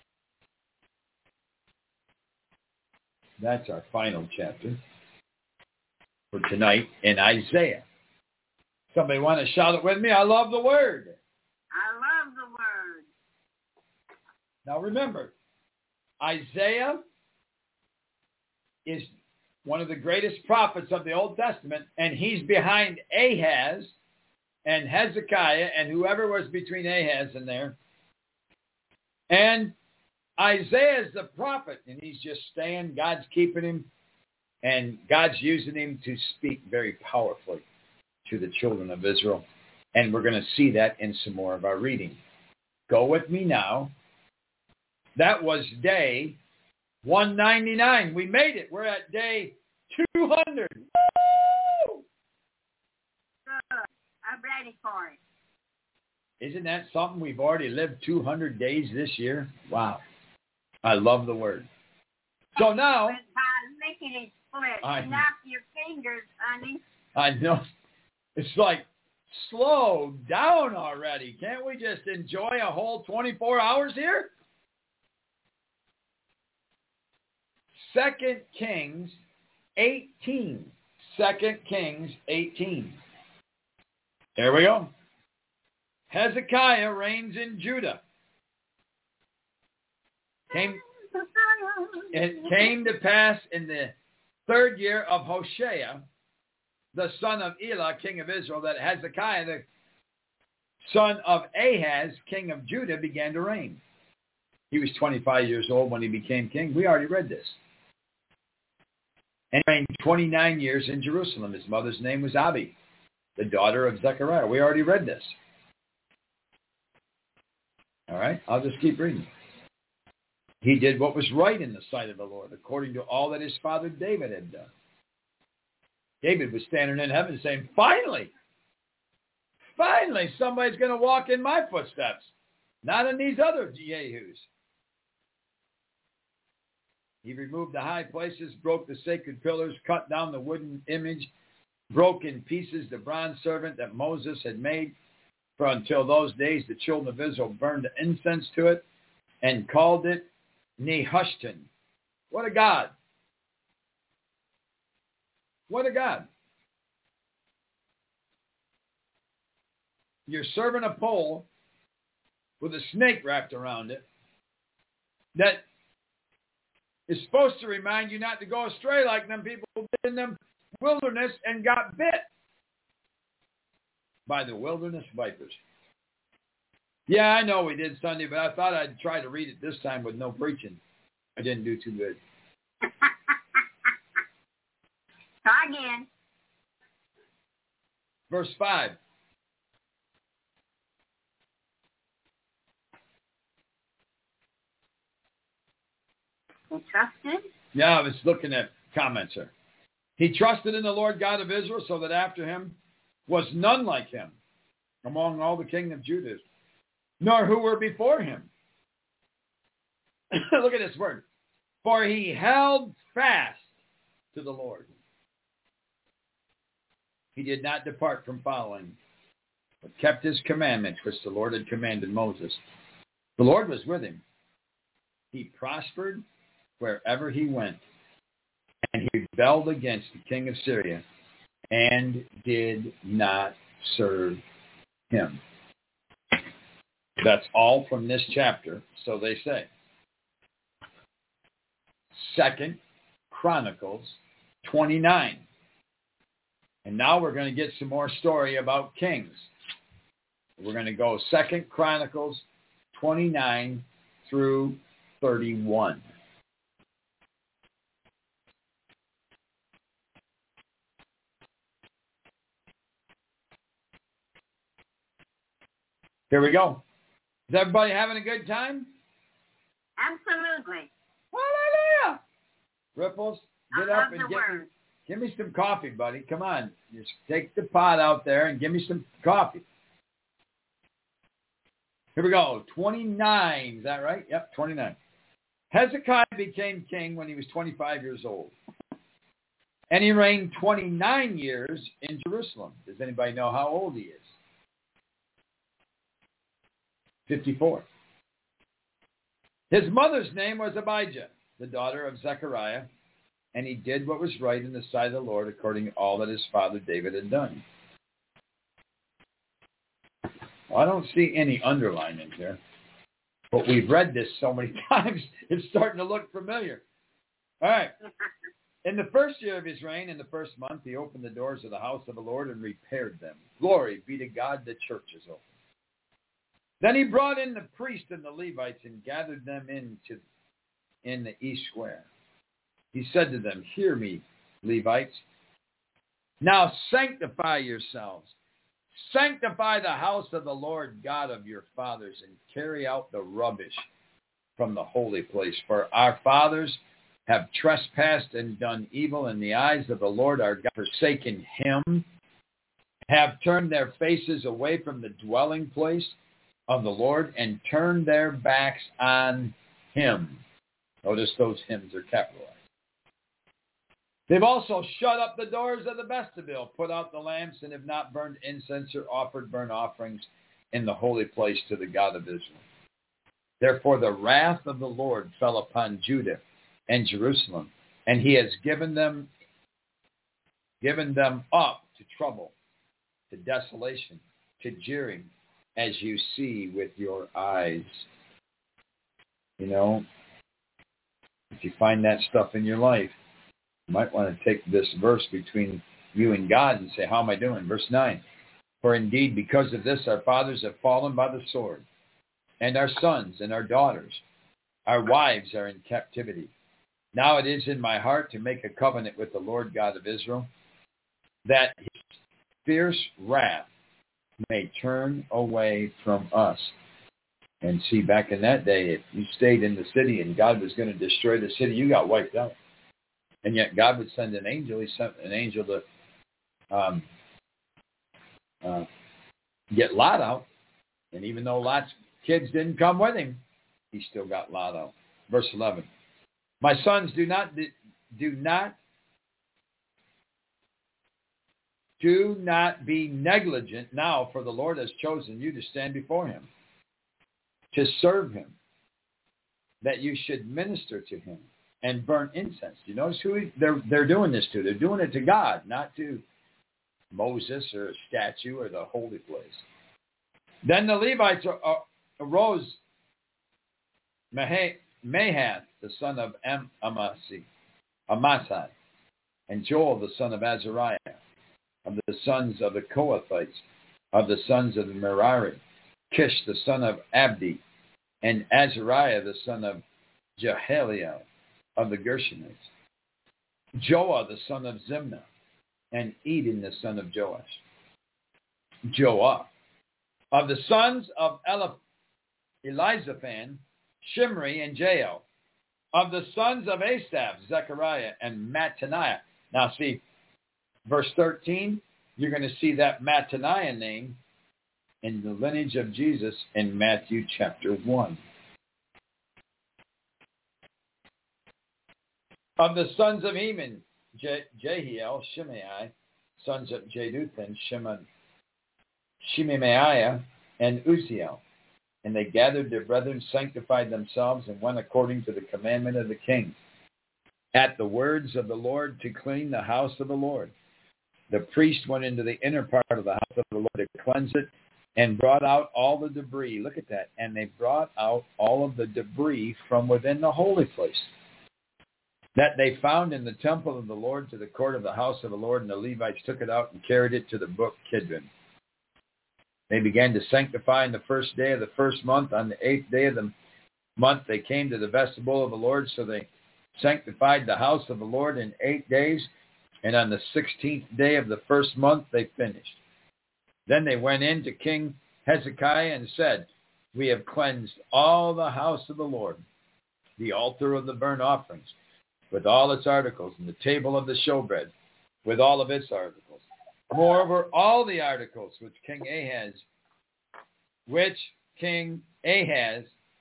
that's our final chapter for tonight in Isaiah. Somebody want to shout it with me? I love the word. I love the word. Now remember, Isaiah is one of the greatest prophets of the Old Testament, and he's behind Ahaz and Hezekiah and whoever was between Ahaz and there. And Isaiah is the prophet, and he's just staying. God's keeping him, and God's using him to speak very powerfully to the children of Israel. And we're going to see that in some more of our reading. Go with me now. That was day one ninety-nine. We made it. We're at day two hundred. Woo! Good. I'm ready for it. Isn't that something? We've already lived two hundred days this year. Wow. I love the word. So now, By lickety split. I- Snap your fingers, honey. I know. It's like, slow down already. Can't we just enjoy a whole twenty-four hours here? Second Kings eighteen. Second Kings eighteen. There we go. Hezekiah reigns in Judah. came, it came to pass in the third year of Hoshea, the son of Elah, king of Israel, that Hezekiah, the son of Ahaz, king of Judah, began to reign. He was twenty-five years old when he became king. We already read this. And he reigned twenty-nine years in Jerusalem. His mother's name was Abi, the daughter of Zechariah. We already read this. All right, I'll just keep reading. He did what was right in the sight of the Lord, according to all that his father David had done. David was standing in heaven saying, finally, finally, somebody's going to walk in my footsteps, not in these other Yehus. He removed the high places, broke the sacred pillars, cut down the wooden image, broke in pieces the bronze serpent that Moses had made. For until those days, the children of Israel burned incense to it and called it Nehushtan. What a god. What a god. You're serving a pole with a snake wrapped around it that is supposed to remind you not to go astray like them people did in the wilderness and got bit by the wilderness vipers. Yeah, I know we did Sunday, but I thought I'd try to read it this time with no preaching. I didn't do too good. Try again. Verse five. He trusted? Yeah, I was looking at comments here. He trusted in the Lord God of Israel, so that after him was none like him among all the kingdom of Judah, nor who were before him. Look at this word. For he held fast to the Lord. He did not depart from following, but kept his commandments, which the Lord had commanded Moses. The Lord was with him. He prospered wherever he went, and he rebelled against the king of Syria and did not serve him. That's all from this chapter, so they say. Second Chronicles twenty-nine. And now we're going to get some more story about kings. We're going to go Second Chronicles twenty-nine through thirty-one. Here we go. Is everybody having a good time? Absolutely. Hallelujah. Ripples, get I up love and the get me, word. give me some coffee, buddy. Come on. Just take the pot out there and give me some coffee. Here we go. twenty-nine. Is that right? Yep, twenty-nine. Hezekiah became king when he was twenty-five years old. And he reigned twenty-nine years in Jerusalem. Does anybody know how old he is? fifty-four. His mother's name was Abijah, the daughter of Zechariah, and he did what was right in the sight of the Lord according to all that his father David had done. Well, I don't see any underlining here, but we've read this so many times, it's starting to look familiar. All right. In the first year of his reign, in the first month, he opened the doors of the house of the Lord and repaired them. Glory be to God, the church is open. Then he brought in the priests and the Levites and gathered them into in the east square. He said to them, hear me, Levites. Now sanctify yourselves. Sanctify the house of the Lord God of your fathers and carry out the rubbish from the holy place. For our fathers have trespassed and done evil in the eyes of the Lord our God, forsaken him, have turned their faces away from the dwelling place of the Lord and turned their backs on him. Notice those hymns are capitalized. They've also shut up the doors of the vestibule, put out the lamps, and have not burned incense or offered burnt offerings in the holy place to the God of Israel. Therefore the wrath of the Lord fell upon Judah and Jerusalem, and he has given them, given them up to trouble, to desolation, to jeering, as you see with your eyes. You know, If you find that stuff in your life, you might want to take this verse between you and God and say, how am I doing? Verse nine. For indeed, because of this, our fathers have fallen by the sword, and our sons and our daughters, our wives are in captivity. Now it is in my heart to make a covenant with the Lord God of Israel, that his fierce wrath may turn away from us. And see, back in that day, if you stayed in the city and God was going to destroy the city, you got wiped out. And yet God would send an angel. He sent an angel to um, uh, get Lot out. And even though Lot's kids didn't come with him, he still got Lot out. Verse eleven. My sons, do not do not do not be negligent now, for the Lord has chosen you to stand before him, to serve him, that you should minister to him and burn incense. You notice who he, they're they're doing this to? They're doing it to God, not to Moses or a statue or the holy place. Then the Levites arose, Mahath, the son of Am- Amasai, Amasai, and Joel, the son of Azariah, of the sons of the Kohathites, of the sons of the Merari, Kish, the son of Abdi, and Azariah, the son of Jehaliel, of the Gershonites, Joah, the son of Zimna, and Eden, the son of Joash. Joah. Of the sons of Eliph- Elizaphan, Shimri, and Jael. Of the sons of Asaph, Zechariah, and Mattaniah. Now see, verse thirteen, you're going to see that Mattaniah name in the lineage of Jesus in Matthew chapter one. Of the sons of Heman, Je- Jehiel, Shimei, sons of Jeduthun, Shimon, Shemaiah, and Uzziel. And they gathered their brethren, sanctified themselves, and went according to the commandment of the king, at the words of the Lord, to clean the house of the Lord. The priest went into the inner part of the house of the Lord to cleanse it, and brought out all the debris. Look at that. And they brought out all of the debris from within the holy place that they found in the temple of the Lord, to the court of the house of the Lord. And the Levites took it out and carried it to the brook Kidron. They began to sanctify on the first day of the first month. On the eighth day of the month, they came to the vestibule of the Lord. So they sanctified the house of the Lord in eight days. And on the sixteenth day of the first month, they finished. Then they went in to King Hezekiah and said, we have cleansed all the house of the Lord, the altar of the burnt offerings, with all its articles, and the table of the showbread, with all of its articles. Moreover, all the articles which King Ahaz, which King Ahaz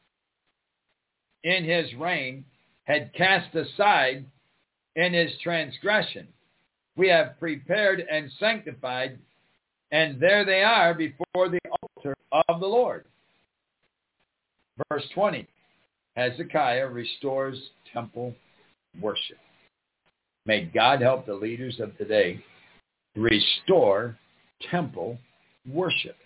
in his reign had cast aside in his transgression, we have prepared and sanctified, and there they are before the altar of the Lord. Verse twenty, Hezekiah restores temple worship. May God help the leaders of today restore temple worship.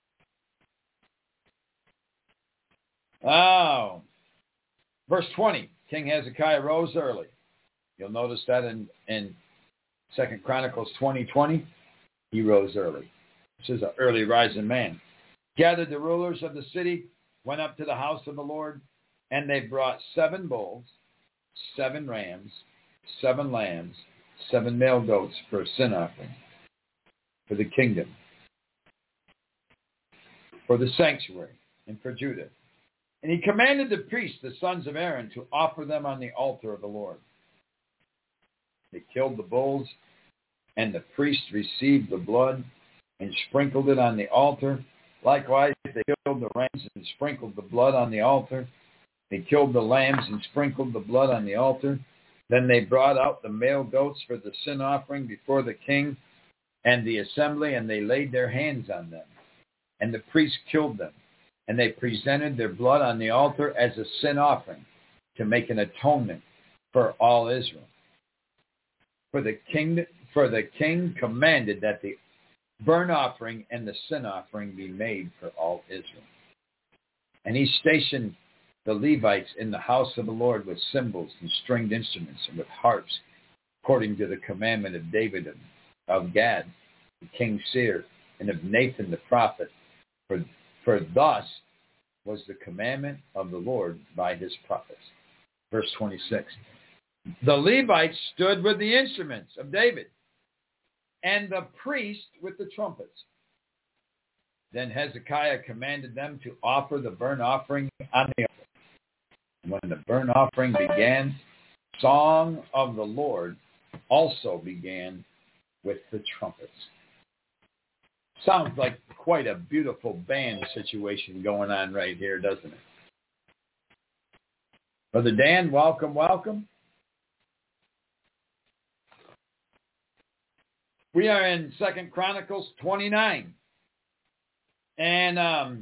Oh. Verse twenty, King Hezekiah rose early. You'll notice that in, in Second Chronicles twenty twenty. He rose early. This is an early rising man. Gathered the rulers of the city, went up to the house of the Lord, and they brought seven bulls, seven rams, seven lambs, seven male goats for a sin offering, for the kingdom, for the sanctuary, and for Judah. And he commanded the priests, the sons of Aaron, to offer them on the altar of the Lord. They killed the bulls, and the priests received the blood and sprinkled it on the altar. Likewise, they killed the rams and sprinkled the blood on the altar. They killed the lambs and sprinkled the blood on the altar. Then they brought out the male goats for the sin offering before the king and the assembly, and they laid their hands on them. And the priests killed them, and they presented their blood on the altar as a sin offering to make an atonement for all Israel. For the king, for the king commanded that the burnt offering and the sin offering be made for all Israel. And he stationed the Levites in the house of the Lord with cymbals and stringed instruments and with harps, according to the commandment of David of, of Gad, the king seer, and of Nathan the prophet. For, for thus was the commandment of the Lord by his prophets. Verse twenty-six. The Levites stood with the instruments of David, and the priest with the trumpets. Then Hezekiah commanded them to offer the burnt offering on the altar. And when the burnt offering began, song of the Lord also began with the trumpets. Sounds like quite a beautiful band situation going on right here, doesn't it? Brother Dan, welcome, welcome. We are in Second Chronicles twenty-nine. And um,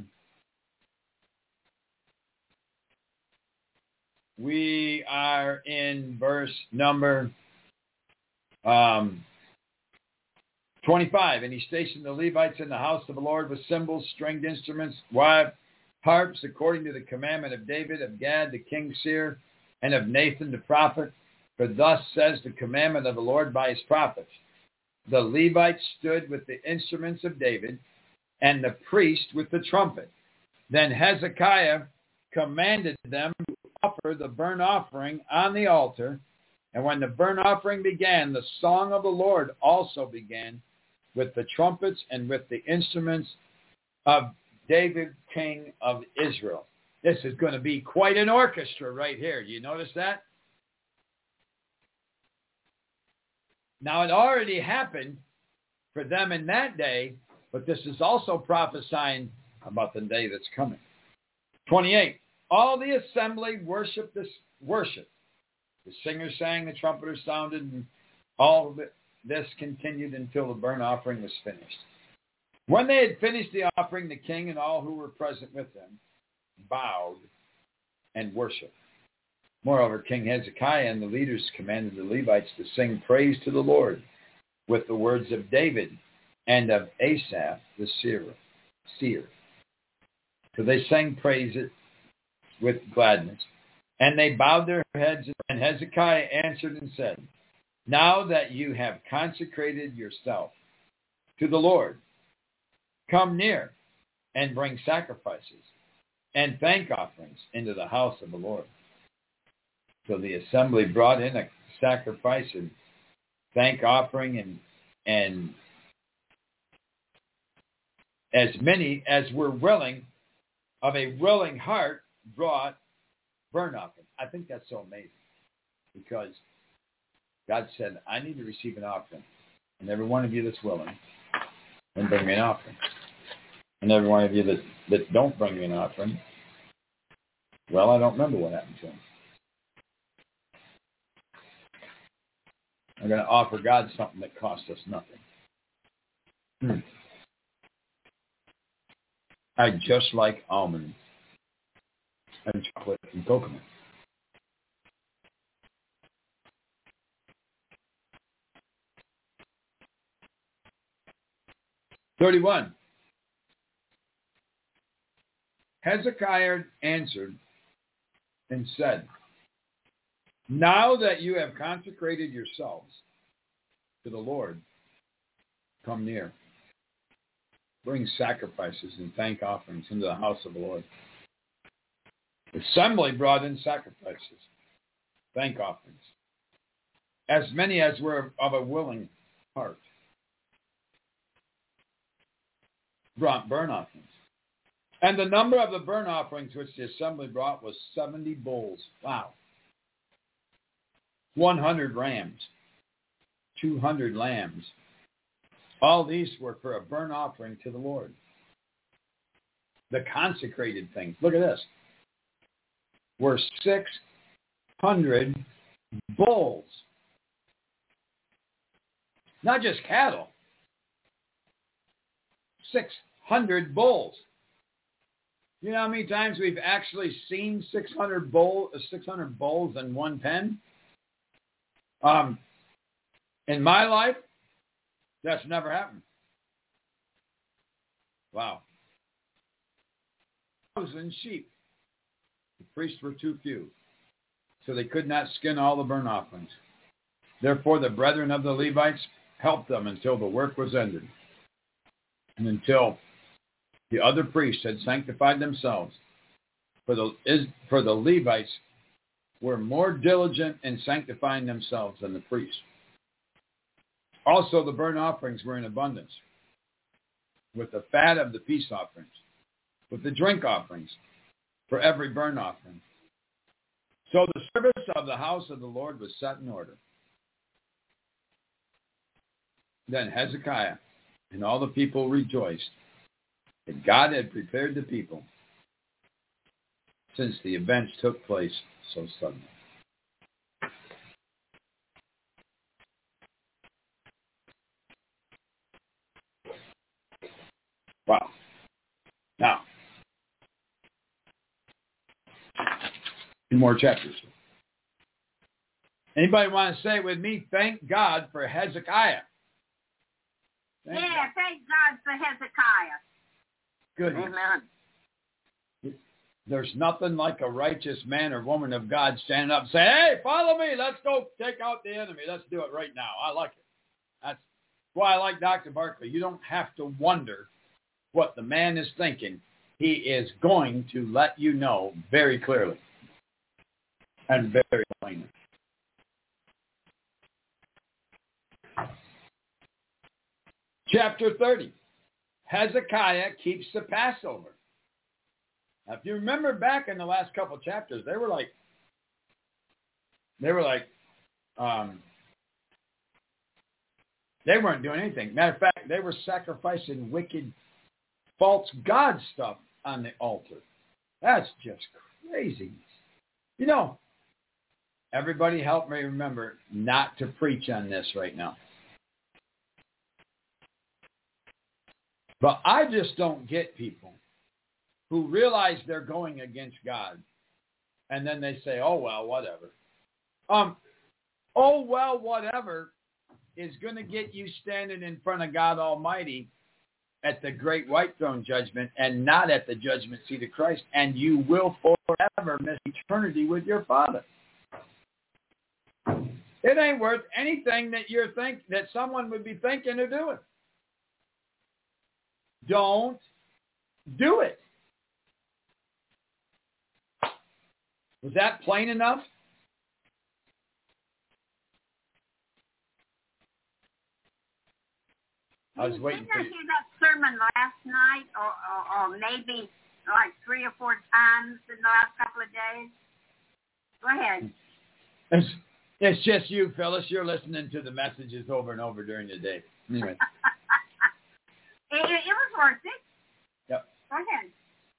we are in verse number um, twenty-five. And he stationed the Levites in the house of the Lord with cymbals, stringed instruments, wild harps, according to the commandment of David, of Gad, the king seer, and of Nathan the prophet. For thus says the commandment of the Lord by his prophets. The Levites stood with the instruments of David, and the priest with the trumpet. Then Hezekiah commanded them to offer the burnt offering on the altar. And when the burnt offering began, the song of the Lord also began with the trumpets and with the instruments of David, king of Israel. This is going to be quite an orchestra right here. You notice that? Now, it already happened for them in that day, but this is also prophesying about the day that's coming. twenty-eight. All the assembly worshiped this worship. The singers sang, the trumpeters sounded, and all of it, this continued until the burnt offering was finished. When they had finished the offering, the king and all who were present with them bowed and worshipped. Moreover, King Hezekiah and the leaders commanded the Levites to sing praise to the Lord with the words of David and of Asaph the seer. seer. So they sang praises with gladness, and they bowed their heads, and Hezekiah answered and said, Now that you have consecrated yourself to the Lord, come near and bring sacrifices and thank offerings into the house of the Lord. So the assembly brought in a sacrifice and thank offering, and and as many as were willing, of a willing heart, brought burnt offering. I think that's so amazing, because God said, I need to receive an offering. And every one of you that's willing, then bring me an offering. And every one of you that, that don't bring me an offering, well, I don't remember what happened to them. I'm going to offer God something that costs us nothing. Hmm. I just like almonds and chocolate and coconut. thirty-one. Hezekiah answered and said, Now that you have consecrated yourselves to the Lord, come near. Bring sacrifices and thank offerings into the house of the Lord. The assembly brought in sacrifices, thank offerings, as many as were of a willing heart. Brought burnt offerings. And the number of the burnt offerings which the assembly brought was seventy bulls. Wow. one hundred rams, two hundred lambs. All these were for a burnt offering to the Lord. The consecrated things, look at this, were six hundred bulls. Not just cattle. six hundred bulls. You know how many times we've actually seen six hundred bull, six hundred bulls in one pen? Um, in my life, that's never happened. Wow. Thousand sheep. The priests were too few, so they could not skin all the burnt offerings. Therefore, the brethren of the Levites helped them until the work was ended, and until the other priests had sanctified themselves. For the, is, for the Levites were more diligent in sanctifying themselves than the priests. Also, the burnt offerings were in abundance, with the fat of the peace offerings, with the drink offerings for every burnt offering. So the service of the house of the Lord was set in order. Then Hezekiah and all the people rejoiced that God had prepared the people, since the events took place so suddenly. Wow. Now, two more chapters. Anybody want to say with me, thank God for Hezekiah? Thank yeah, God. Thank God for Hezekiah. Goodness. Amen. There's nothing like a righteous man or woman of God standing up and saying, hey, follow me. Let's go take out the enemy. Let's do it right now. I like it. That's why I like Doctor Barkley. You don't have to wonder what the man is thinking. He is going to let you know very clearly and very plainly. Chapter thirty. Hezekiah keeps the Passover. Now, if you remember back in the last couple of chapters, they were like, they were like, um, they weren't doing anything. Matter of fact, they were sacrificing wicked, false god stuff on the altar. That's just crazy. You know, everybody help me remember not to preach on this right now. But I just don't get people who realize they're going against God, and then they say, oh, well, whatever. Um, oh, well, whatever is going to get you standing in front of God Almighty at the great white throne judgment and not at the judgment seat of Christ, and you will forever miss eternity with your Father. It ain't worth anything that you're think that someone would be thinking of doing. Don't do it. Was that plain enough? I was waiting Didn't for I you. hear that sermon last night, or, or, or maybe like three or four times in the last couple of days? Go ahead. It's, it's just you, Phyllis. You're listening to the messages over and over during the day. Anyway. it, it, it was worth it. Yep. Go ahead.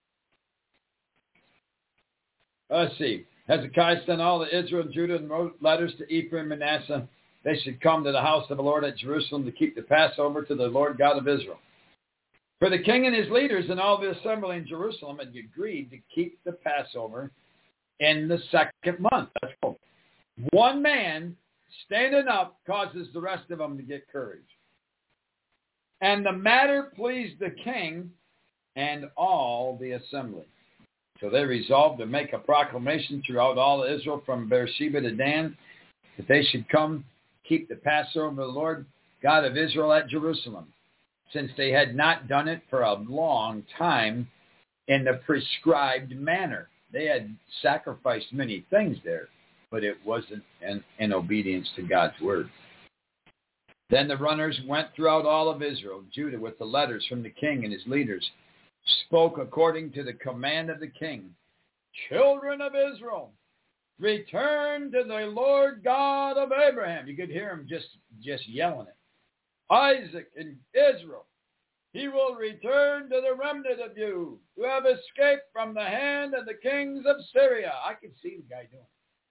Let's see. Hezekiah sent all the Israel and Judah and wrote letters to Ephraim and Manasseh. They should come to the house of the Lord at Jerusalem to keep the Passover to the Lord God of Israel. For the king and his leaders and all the assembly in Jerusalem had agreed to keep the Passover in the second month. That's cool. One man standing up causes the rest of them to get courage. And the matter pleased the king and all the assembly. So they resolved to make a proclamation throughout all Israel from Beersheba to Dan that they should come keep the Passover of the Lord God of Israel at Jerusalem, since they had not done it for a long time in the prescribed manner. They had sacrificed many things there, but it wasn't in, in obedience to God's word. Then the runners went throughout all of Israel, Judah, with the letters from the king and his leaders, spoke according to the command of the king. Children of Israel, return to the Lord God of Abraham. You could hear him just, just yelling it. Isaac and Israel. He will return to the remnant of you who have escaped from the hand of the kings of Syria. I can see the guy doing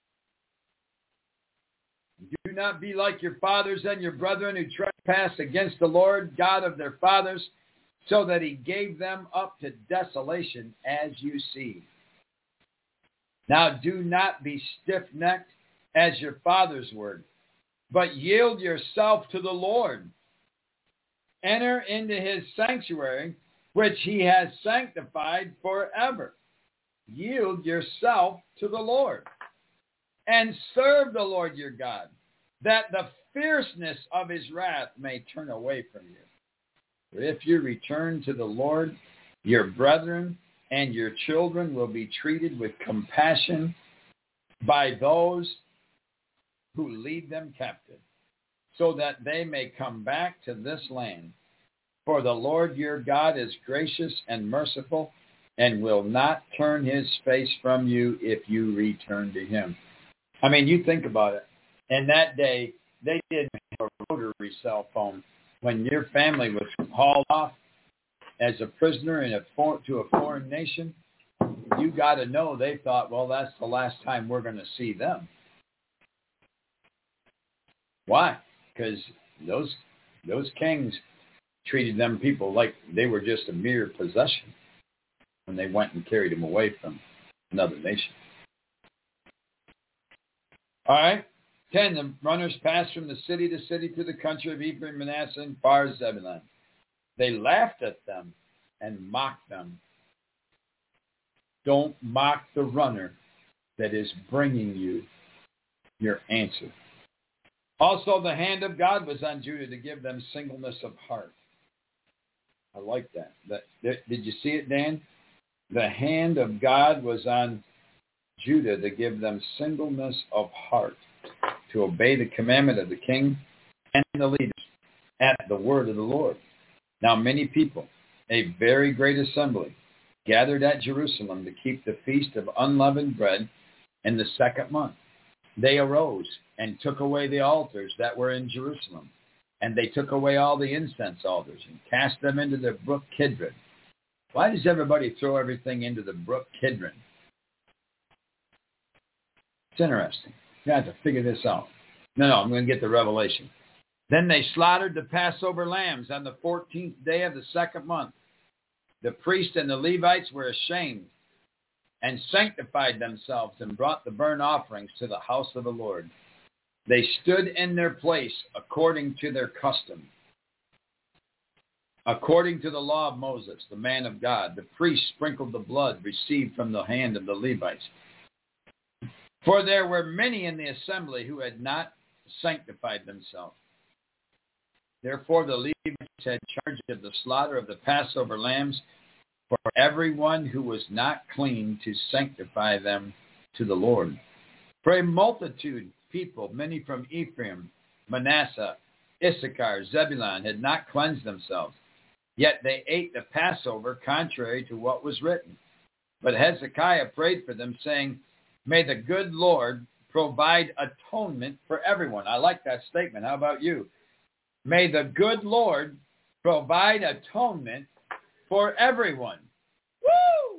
it. Do not be like your fathers and your brethren who trespassed against the Lord God of their fathers, so that he gave them up to desolation, as you see. Now do not be stiff-necked as your fathers were, but yield yourself to the Lord. Enter into his sanctuary, which he has sanctified forever. yield yourself to the Lord and serve the Lord your God, that the fierceness of his wrath may turn away from you. For if you return to the Lord, your brethren and your children will be treated with compassion by those who lead them captive, so that they may come back to this land. For the Lord your God is gracious and merciful, and will not turn his face from you if you return to him. I mean, you think about it. In that day, they didn't have a rotary cell phone. When your family was hauled off as a prisoner in a for- to a foreign nation, you got to know they thought, well, that's the last time we're going to see them. Why? Because those those kings treated them people like they were just a mere possession when they went and carried them away from another nation. All right. Ten, the runners passed from the city to city to the country of Ephraim, Manasseh, and far as Zebulun. They laughed at them and mocked them. Don't mock the runner that is bringing you your answer. Also, the hand of God was on Judah to give them singleness of heart. I like that. that. Did you see it, Dan? The hand of God was on Judah to give them singleness of heart, to obey the commandment of the king and the leaders at the word of the Lord. Now many people, a very great assembly, gathered at Jerusalem to keep the feast of unleavened bread in the second month. They arose and took away the altars that were in Jerusalem, and they took away all the incense altars and cast them into the brook Kidron. Why does everybody throw everything into the brook Kidron? It's interesting. You have to figure this out. No, no, I'm going to get the revelation. Then they slaughtered the Passover lambs on the fourteenth day of the second month. The priests and the Levites were ashamed and sanctified themselves and brought the burnt offerings to the house of the Lord. They stood in their place according to their custom. According to the law of Moses, the man of God, the priest sprinkled the blood received from the hand of the Levites. For there were many in the assembly who had not sanctified themselves. Therefore the Levites had charge of the slaughter of the Passover lambs for everyone who was not clean, to sanctify them to the Lord. For a multitude people, many from Ephraim, Manasseh, Issachar, Zebulun, had not cleansed themselves. Yet they ate the Passover contrary to what was written. But Hezekiah prayed for them, saying, may the good Lord provide atonement for everyone. I like that statement. How about you? May the good Lord provide atonement for everyone. Woo!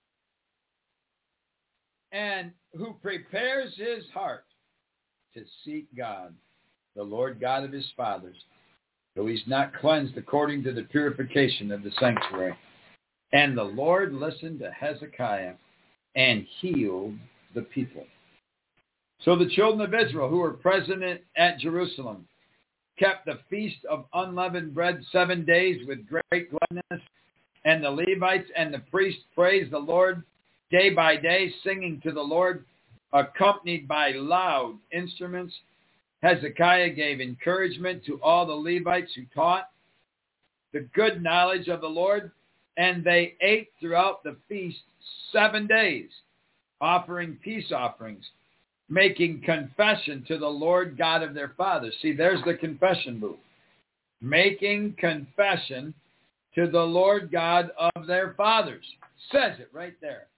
And who prepares his heart to seek God, the Lord God of his fathers, though he's not cleansed according to the purification of the sanctuary. And the Lord listened to Hezekiah and healed the people. So the children of Israel who were present at Jerusalem kept the feast of unleavened bread seven days with great gladness. And the Levites and the priests praised the Lord day by day, singing to the Lord, accompanied by loud instruments. Hezekiah gave encouragement to all the Levites who taught the good knowledge of the Lord, and they ate throughout the feast seven days, offering peace offerings, making confession to the Lord God of their fathers. See, there's the confession booth. Making confession to the Lord God of their fathers. Says it right there.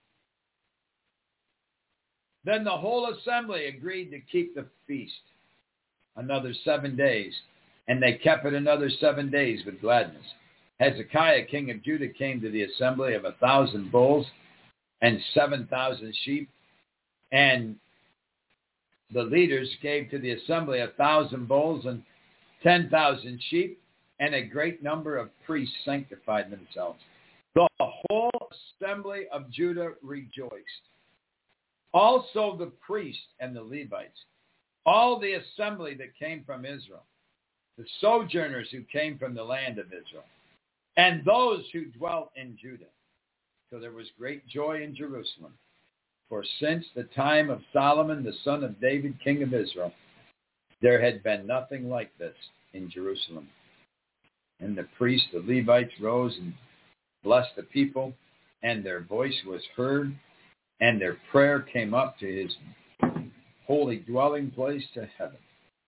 Then the whole assembly agreed to keep the feast another seven days, and they kept it another seven days with gladness. Hezekiah, king of Judah, came to the assembly of a thousand bulls and seven thousand sheep, and the leaders gave to the assembly a thousand bulls and ten thousand sheep, and a great number of priests sanctified themselves. The whole assembly of Judah rejoiced. Also the priests and the Levites, all the assembly that came from Israel, the sojourners who came from the land of Israel, and those who dwelt in Judah. So there was great joy in Jerusalem. For since the time of Solomon, the son of David, king of Israel, there had been nothing like this in Jerusalem. And the priests, the Levites, rose and blessed the people, and their voice was heard, and their prayer came up to his holy dwelling place to heaven.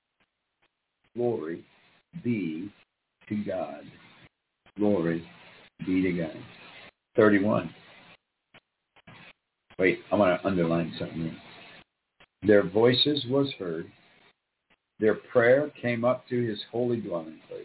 Glory be to God. Glory be to God. thirty-one. Wait, I want to underline something here. Their voices was heard. Their prayer came up to his holy dwelling place.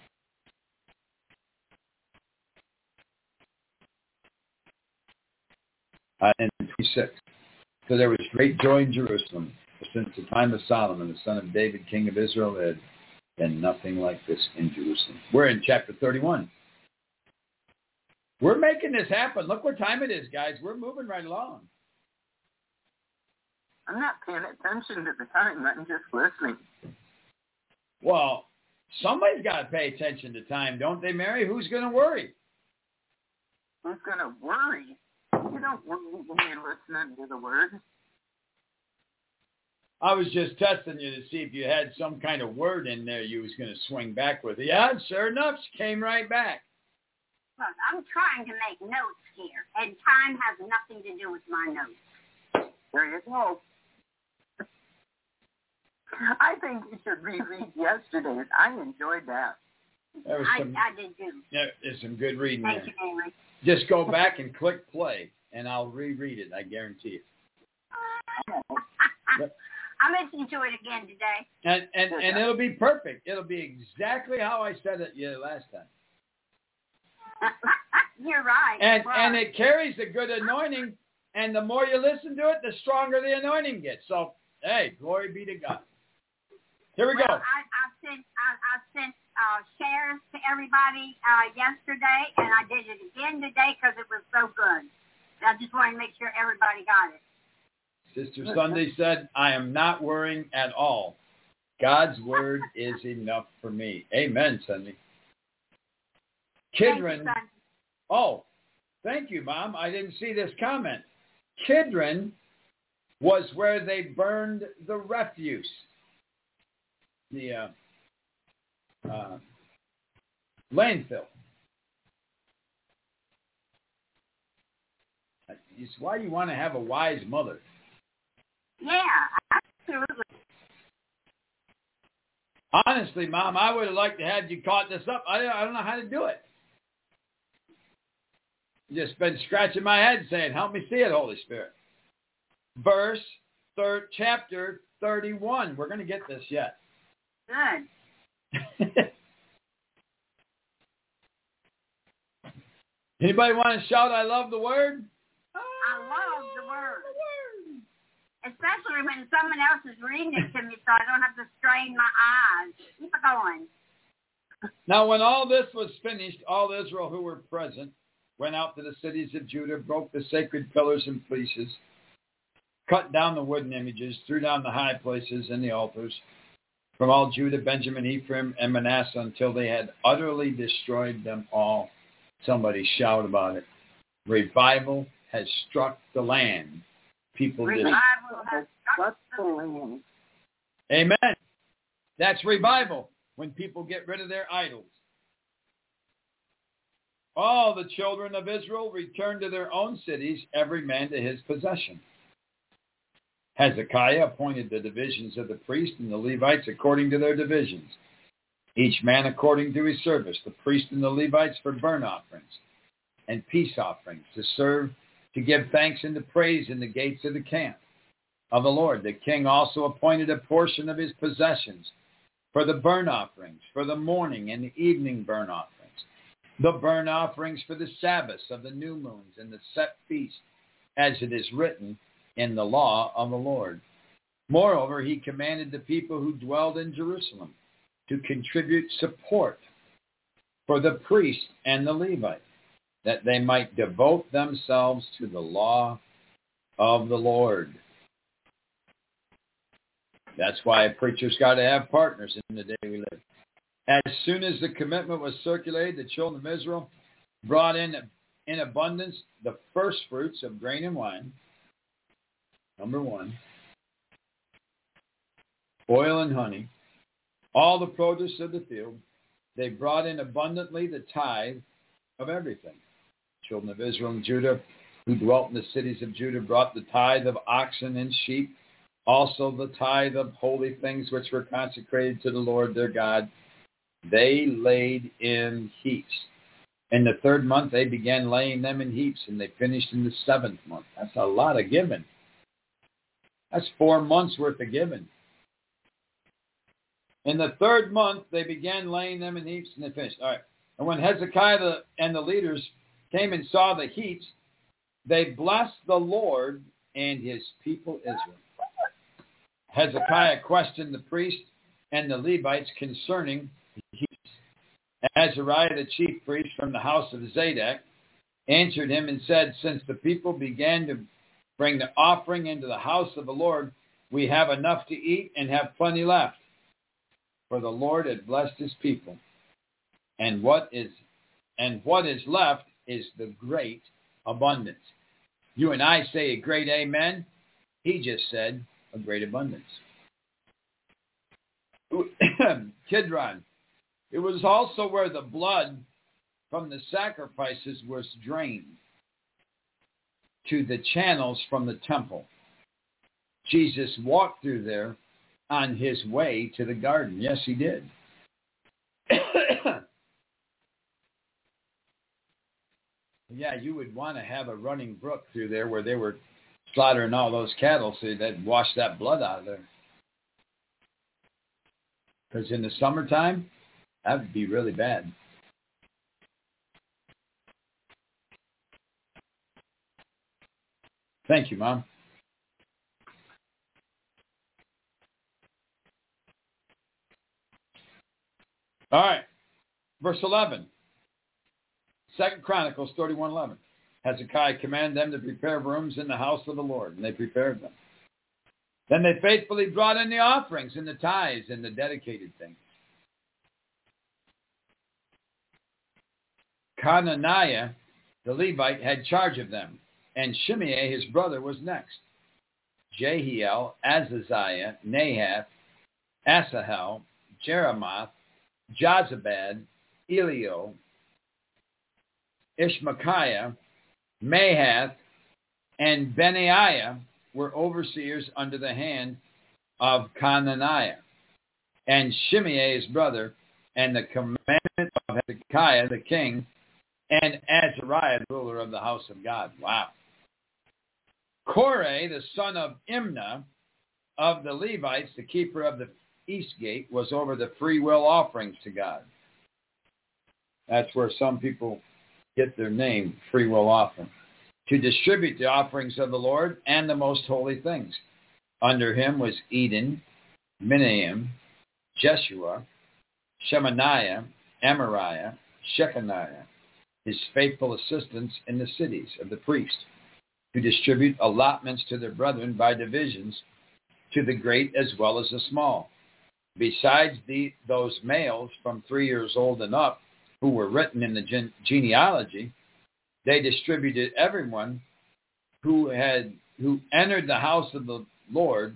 Uh, and twenty-six. So there was great joy in Jerusalem. Since the time of Solomon, the son of David, king of Israel, there had been nothing like this in Jerusalem. We're in chapter thirty-one. We're making this happen. Look what time it is, guys. We're moving right along. I'm not paying attention to the time. I'm just listening. Well, somebody's got to pay attention to time, don't they, Mary? Who's going to worry? Who's going to worry? You don't worry when you're listening to the word. I was just testing you to see if you had some kind of word in there you was going to swing back with. Yeah, sure enough, she came right back. Look, I'm trying to make notes here, and time has nothing to do with my notes. There you go. I think you should reread yesterday's. I enjoyed that. There was some, I, I did too. Yeah, there's some good reading Thank there. you, Mary. Just go back and click play, and I'll reread it. I guarantee it. Yep. I'm listening to it again today. And, and and it'll be perfect. It'll be exactly how I said it yeah, last time. You're right. And Well, and it carries a good anointing, and the more you listen to it, the stronger the anointing gets. So, hey, glory be to God. Here we well, go. I, I sent I, I sent uh, shares to everybody uh, yesterday, and I did it again today because it was so good. I just wanted to make sure everybody got it. Sister Sunday said, I am not worrying at all. God's word is enough for me. Amen, Sunday. Kidron. Thank you, Oh, thank you, Mom. I didn't see this comment. Kidron was where they burned the refuse. The uh, uh, landfill. It's why you want to have a wise mother. Yeah, absolutely. Honestly, Mom, I would have liked to have you caught this up. I, I don't know how to do it. Just been scratching my head saying, help me see it, Holy Spirit. Verse, third, chapter thirty-one. We're going to get this yet. Good. Anybody want to shout, I love the word? I love the word. Especially when someone else is reading it to me so I don't have to strain my eyes. Keep it going. Now, when all this was finished, all Israel who were present went out to the cities of Judah, broke the sacred pillars and fleeces, cut down the wooden images, threw down the high places and the altars, from all Judah, Benjamin, Ephraim, and Manasseh, until they had utterly destroyed them all. Somebody shout about it. Revival has struck the land. People Revival just... has struck the land. Amen. That's revival, when people get rid of their idols. All the children of Israel returned to their own cities, every man to his possession. Hezekiah appointed the divisions of the priests and the Levites according to their divisions, each man according to his service, the priests and the Levites for burnt offerings and peace offerings, to serve, to give thanks and to praise in the gates of the camp of the Lord. The king also appointed a portion of his possessions for the burnt offerings, for the morning and the evening burnt offerings, the burnt offerings for the Sabbaths of the new moons and the set feasts, as it is written in the law of the Lord. Moreover, he commanded the people who dwelled in Jerusalem to contribute support for the priests and the Levites, that they might devote themselves to the law of the Lord. That's why a preacher's got to have partners in the day we live. As soon as the commitment was circulated, the children of Israel brought in in abundance the first fruits of grain and wine, number one, oil and honey, all the produce of the field. They brought in abundantly the tithe of everything. Children of Israel and Judah who dwelt in the cities of Judah brought the tithe of oxen and sheep, also the tithe of holy things which were consecrated to the Lord their God. They laid in heaps. In the third month they began laying them in heaps, and they finished in the seventh month. That's a lot of giving. That's four months worth of giving. In the third month they began laying them in heaps, and they finished. All right. And when Hezekiah the, and the leaders came and saw the heaps, they blessed the Lord and his people Israel. Hezekiah questioned the priests and the Levites concerning the heaps. Azariah, the chief priest from the house of Zadok, answered him and said, since the people began to bring the offering into the house of the Lord, we have enough to eat and have plenty left. For the Lord had blessed his people. And what is and what is left is the great abundance. You and I say a great amen. He just said a great abundance. Kidron. It was also where the blood from the sacrifices was drained to the channels from the temple. Jesus walked through there on his way to the garden. Yes, he did. Yeah, you would want to have a running brook through there where they were slaughtering all those cattle so they'd wash that blood out of there. Because in the summertime, that would be really bad. Thank you, Mom. All right. Verse eleven. Second Chronicles thirty-one eleven. Hezekiah commanded them to prepare rooms in the house of the Lord, and they prepared them. Then they faithfully brought in the offerings and the tithes and the dedicated things. Conaniah, the Levite, had charge of them, and Shimei, his brother, was next. Jehiel, Azaziah, Nahath, Asahel, Jeremoth, Jozabad, Elio, Ishmachiah, Mahath, and Benaiah were overseers under the hand of Conaniah, and Shimei, his brother, and the commandment of Hezekiah, the king, and Azariah, the ruler of the house of God. Wow. Korah, the son of Imnah, of the Levites, the keeper of the east gate, was over the free will offerings to God. That's where some people get their name, free will offering, to distribute the offerings of the Lord and the most holy things. Under him was Eden, Minaim, Jeshua, Shemaniah, Amariah, Shechaniah, his faithful assistants in the cities of the priests, to distribute allotments to their brethren by divisions, to the great as well as the small. Besides the, those males from three years old and up, who were written in the gen- genealogy, they distributed everyone who had who entered the house of the Lord,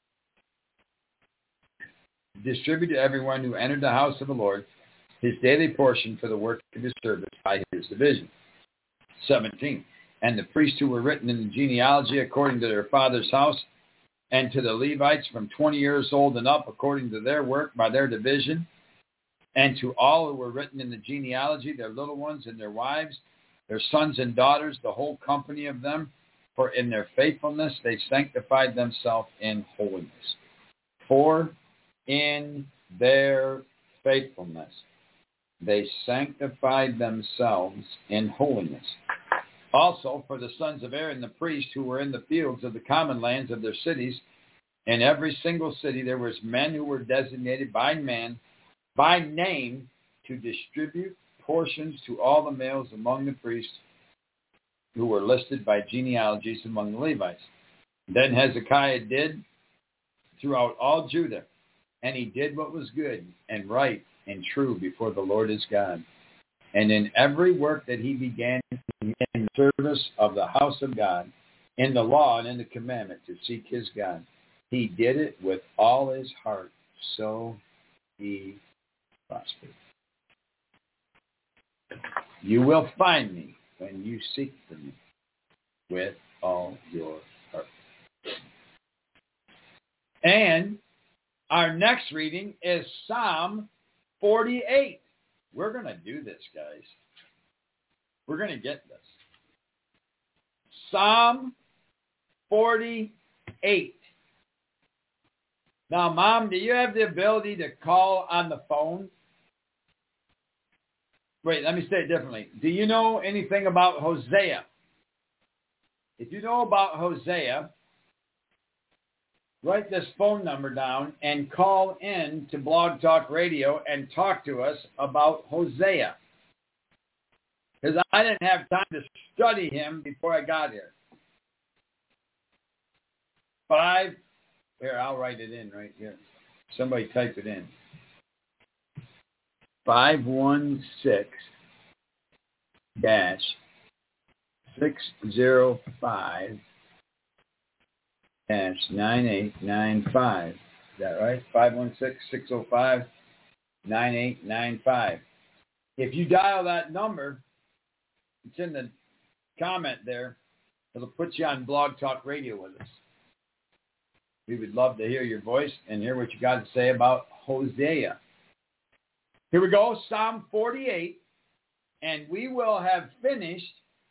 distributed everyone who entered the house of the Lord his daily portion for the work of his service by his division. seventeen. And the priests who were written in the genealogy according to their father's house, and to the Levites from twenty years old and up according to their work by their division, and to all who were written in the genealogy, their little ones and their wives, their sons and daughters, the whole company of them, for in their faithfulness they sanctified themselves in holiness. For in their faithfulness they sanctified themselves in holiness. Also for the sons of Aaron the priest who were in the fields of the common lands of their cities, in every single city there was men who were designated by man, by name, to distribute portions to all the males among the priests who were listed by genealogies among the Levites. Then Hezekiah did throughout all Judah, and he did what was good and right and true before the Lord his God. And in every work that he began in service of the house of God, in the law and in the commandment to seek his God. He did it with all his heart, so he prospered. You will find me when you seek for me with all your heart. And our next reading is Psalm forty-eight. We're going to do this, guys. We're going to get this. Psalm forty-eight. Now, Mom, do you have the ability to call on the phone? Wait, let me say it differently. Do you know anything about Hosea? If you know about Hosea, write this phone number down and call in to Blog Talk Radio and talk to us about Hosea. Because I didn't have time to study him before I got here. Five, here, I'll write it in right here. Somebody type it in. five one six dash six zero five dash nine eight nine five. Is that right? five one six, six zero five, nine eight nine five. If you dial that number, it's in the comment there. It'll put you on Blog Talk Radio with us. We would love to hear your voice and hear what you got to say about Hosea. Here we go, Psalm forty-eight, and we will have finished,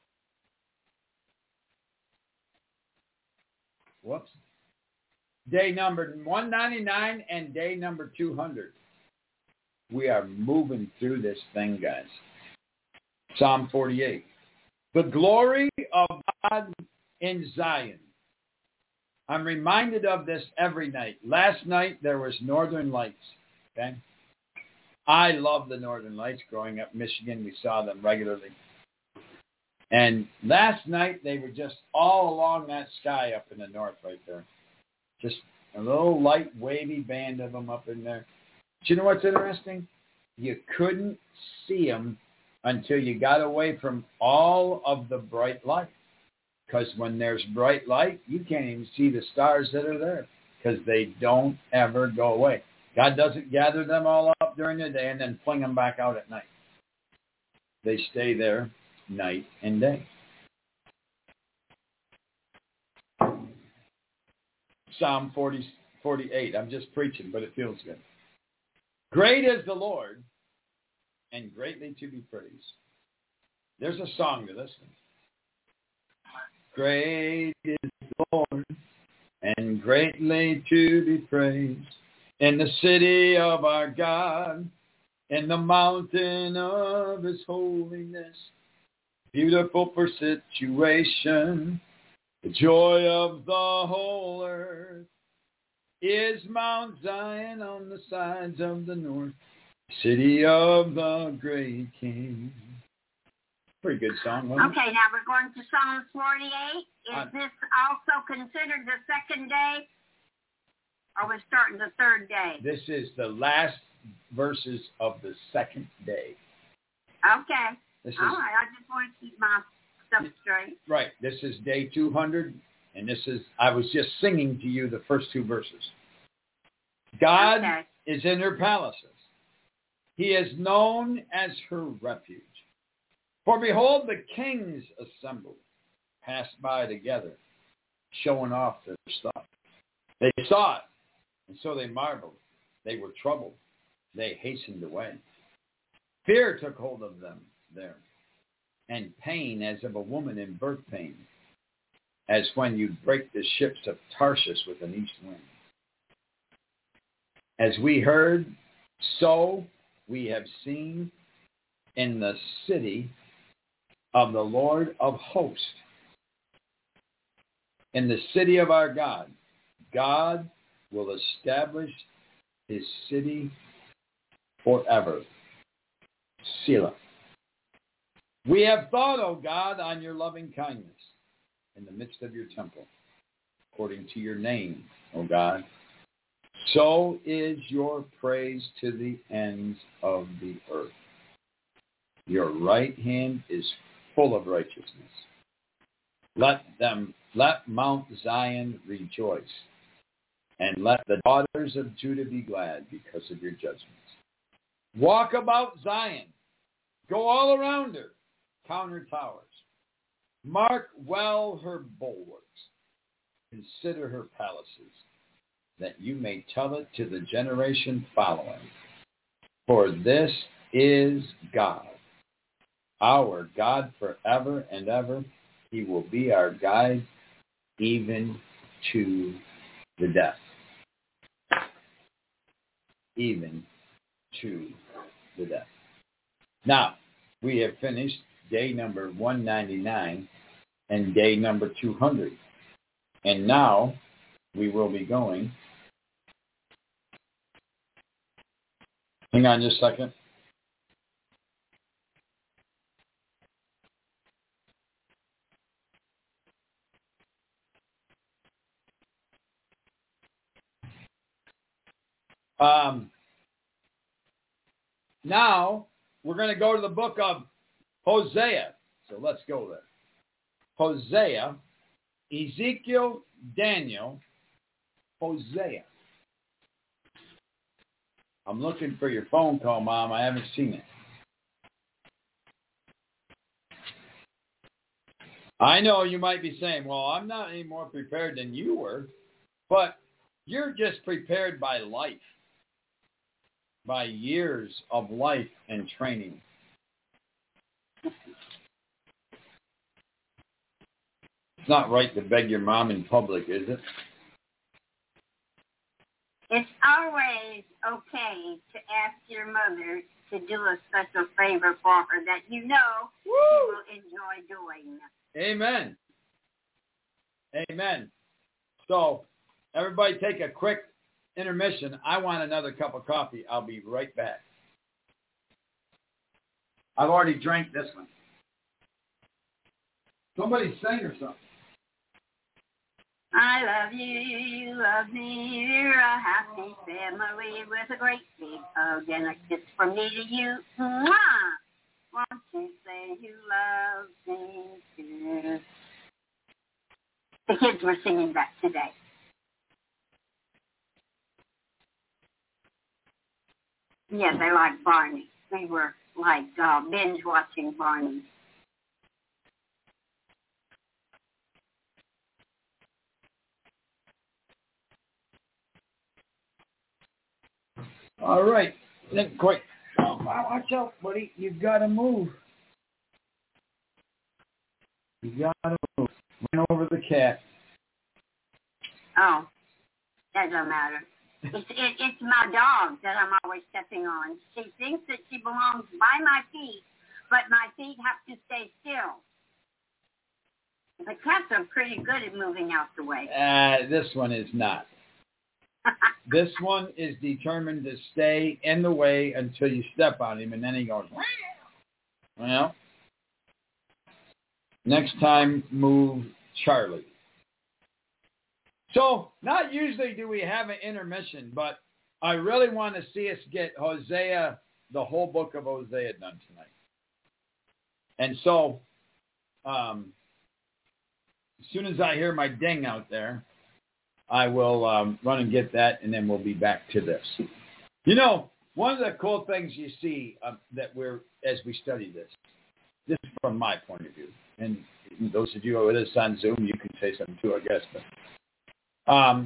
whoops, day number one ninety-nine and day number two hundred. We are moving through this thing, guys. Psalm forty-eight. The glory of God in Zion. I'm reminded of this every night. Last night there was Northern Lights. Okay, I love the Northern Lights. Growing up in Michigan, we saw them regularly. And last night they were just all along that sky up in the north right there. Just a little light wavy band of them up in there. But you know what's interesting? You couldn't see them until you got away from all of the bright light. Because when there's bright light, you can't even see the stars that are there because they don't ever go away. God doesn't gather them all up during the day and then fling them back out at night. They stay there night and day. Psalm forty, forty-eight. I'm just preaching, but it feels good. Great is the Lord and greatly to be praised. There's a song to listen. Great is the Lord, and greatly to be praised, in the city of our God, in the mountain of his holiness. Beautiful for situation, the joy of the whole earth is Mount Zion on the sides of the north, city of the great King. Pretty good song, wasn't it? Okay, now we're going to Psalm forty-eight. Is Uh, this also considered the second day? Or we're starting the third day? This is the last verses of the second day. Okay. This is, All right, I just want to keep my stuff straight. right, this is day two hundred, and this is, I was just singing to you the first two verses. God Okay. is in her palaces. He is known as her refuge. For behold, the kings assembled, passed by together, showing off their stuff. They saw it, and so they marveled. They were troubled. They hastened away. Fear took hold of them there, and pain as of a woman in birth pain, as when you break the ships of Tarshish with an east wind. As we heard, so we have seen in the city of the Lord of hosts, in the city of our God. God will establish his city forever. Selah. We have thought, O God, on your loving kindness in the midst of your temple, according to your name, O God. So is your praise to the ends of the earth. Your right hand is full of righteousness. Let them, let Mount Zion rejoice, and let the daughters of Judah be glad because of your judgments. Walk about Zion. Go all around her. Count her towers. Mark well her bulwarks. Consider her palaces, that you may tell it to the generation following. For this is God, our God forever and ever. He will be our guide even to the death. Even to the death. Now, we have finished day number one ninety-nine and day number two hundred. And now we will be going. Hang on just a second. Um, now we're going to go to the book of Hosea. So let's go there. Hosea, Ezekiel, Daniel, Hosea. I'm looking for your phone call, Mom. I haven't seen it. I know you might be saying, well, I'm not any more prepared than you were, but you're just prepared by life, by years of life and training. It's not right to beg your mom in public, is it? It's always okay to ask your mother to do a special favor for her that you know Woo! She will enjoy doing. Amen. Amen. So, everybody take a quick intermission. I want another cup of coffee. I'll be right back. I've already drank this one. Somebody sing or something. I love you, you love me, we're a happy family with a great big hug and a kiss from me to you. Mwah! Won't you say you love me too? The kids were singing that today. Yes, I like Barney. We were like uh, binge watching Barney. All right. Then quick. Oh, watch out, buddy. You've got to move. You got to move. Run over the cat. Oh, that doesn't matter. It's, it, it's my dog that I'm always stepping on. She thinks that she belongs by my feet, but my feet have to stay still. The cats are pretty good at moving out the way. Uh, this one is not. This one is determined to stay in the way until you step on him, and then he goes, well, next time, move Charlie. So, not usually do we have an intermission, but I really want to see us get Hosea, the whole book of Hosea done tonight. And so, um, as soon as I hear my ding out there, I will um, run and get that, and then we'll be back to this. You know, one of the cool things you see uh, that we're, as we study this, this is from my point of view, and those of you who are with us on Zoom, you can say something too, I guess, but um,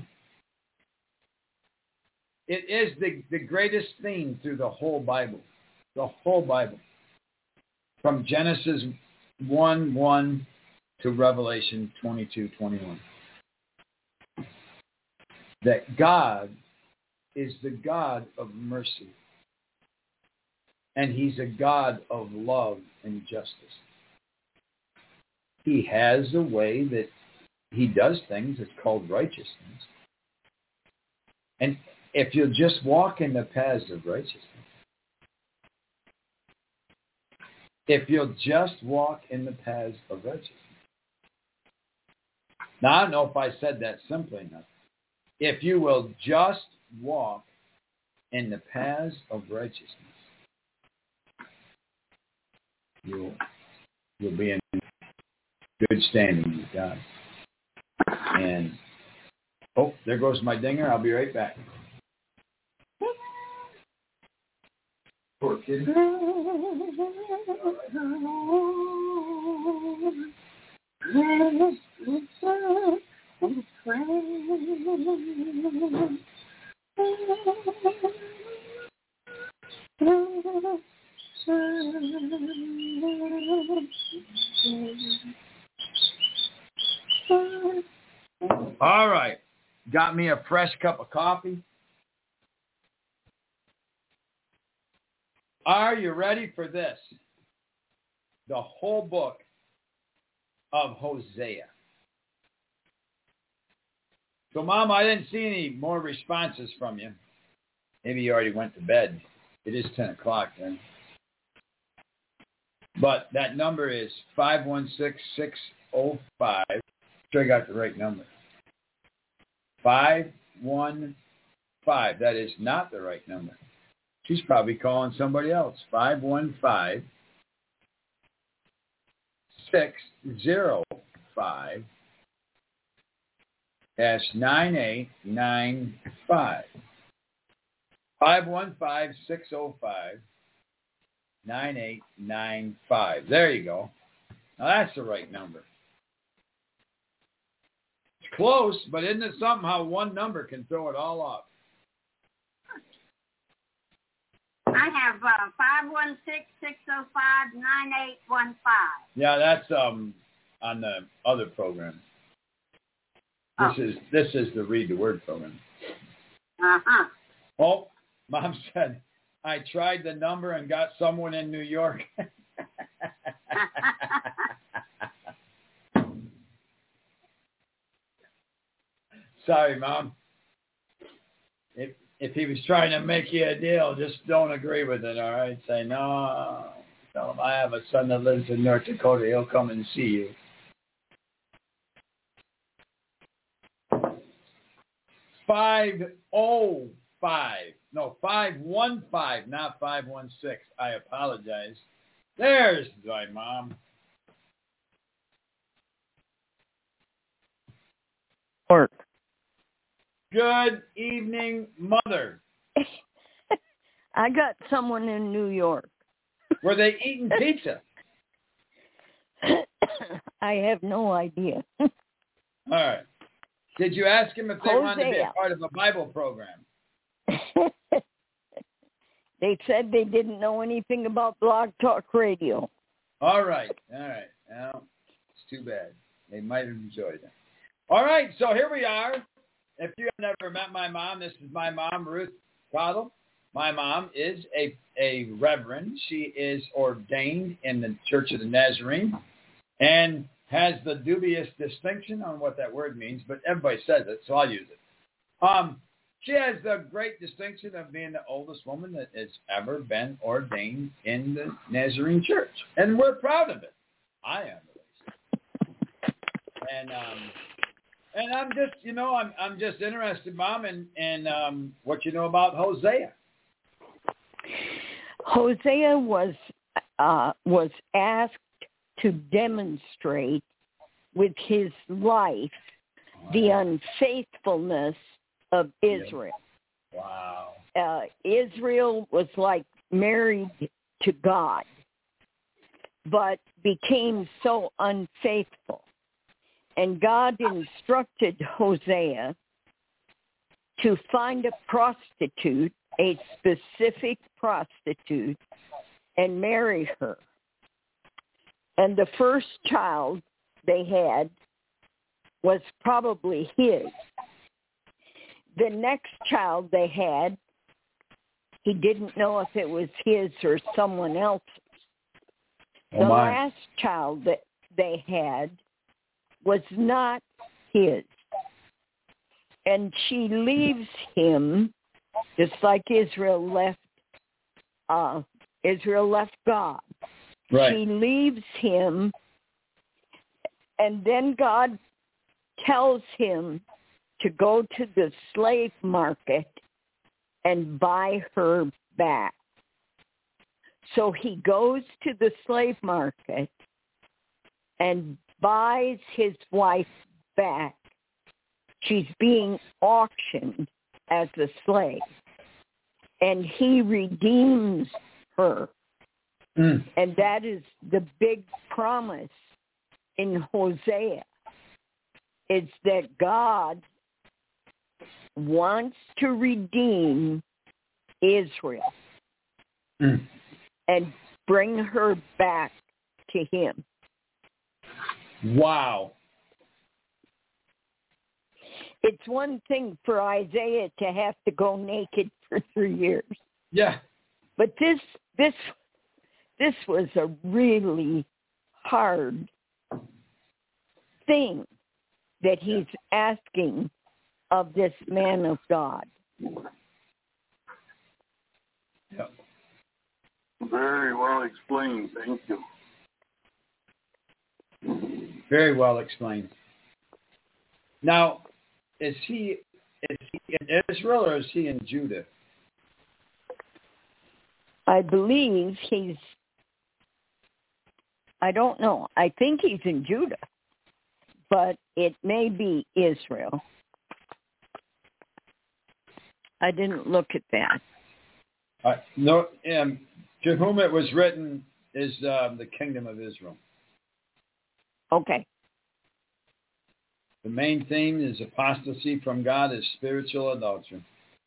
it is the, the greatest theme through the whole Bible, the whole Bible, from Genesis one one to Revelation twenty-two twenty-one. That God is the God of mercy. And he's a God of love and justice. He has a way that he does things. It's called righteousness. And if you'll just walk in the paths of righteousness, if you'll just walk in the paths of righteousness. Now, I don't know if I said that simply enough. If you will just walk in the paths of righteousness, you'll, you'll be in good standing with God. And, oh, there goes my dinger. I'll be right back. Poor kid. All right. Got me a fresh cup of coffee. Are you ready for this? The whole book of Hosea. So, Mom, I didn't see any more responses from you. Maybe you already went to bed. It is ten o'clock then. But that number is five one six, six oh five. I'm sure I got the right number. five one five. That is not the right number. She's probably calling somebody else. five one five, six oh five, dash nine eight nine five. five one five, six oh five, nine eight nine five. There you go. Now that's the right number. It's close, but isn't it something how one number can throw it all off? I have uh, five one six, six oh five, nine eight one five. Yeah, that's um on the other program. This Oh. is this is the Read the Word program. Uh-huh. Oh, Mom said, I tried the number and got someone in New York. Sorry, Mom. If if he was trying to make you a deal, just don't agree with it, all right? Say, no, tell him I have a son that lives in North Dakota. He'll come and see you. five oh five. No, five one five, not five one six. I apologize. There's my mom. Work. Good evening, Mother. I got someone in New York. Were they eating pizza? I have no idea. All right. Did you ask him if they Hosea. wanted to be a part of a Bible program? They said they didn't know anything about Blog Talk Radio. All right. All right. Well, it's too bad. They might have enjoyed it. All right. So here we are. If you have never met my mom, this is my mom, Ruth Cottle. My mom is a, a reverend. She is ordained in the Church of the Nazarene and has the dubious distinction on what that word means, but everybody says it, so I'll use it. Um, she has the great distinction of being the oldest woman that has ever been ordained in the Nazarene Church, and we're proud of it. I am, at least. And um, and I'm just, you know, I'm I'm just interested, Mom, in in um, what you know about Hosea. Hosea was uh, was asked to demonstrate with his life the unfaithfulness of Israel. Wow. Uh, Israel was like married to God, but became so unfaithful. And God instructed Hosea to find a prostitute, a specific prostitute, and marry her. And the first child they had was probably his. The next child they had, he didn't know if it was his or someone else's. Oh, the my. last child that they had was not his. And she leaves him just like Israel left uh, Israel left God. Right. She leaves him, and then God tells him to go to the slave market and buy her back. So he goes to the slave market and buys his wife back. She's being auctioned as a slave. And he redeems her. Mm. And that is the big promise in Hosea. It's that God wants to redeem Israel Mm. and bring her back to him. Wow. It's one thing for Isaiah to have to go naked for three years. Yeah. But this this this was a really hard thing that he's asking of this man of God. Yeah. Very well explained. Thank you. Very well explained. Now, is he is he in Israel or is he in Judah? I believe he's, I don't know. I think he's in Judah, but it may be Israel. I didn't look at that. Uh, no, um, to whom it was written is um, the kingdom of Israel. Okay. The main theme is apostasy from God is spiritual adultery.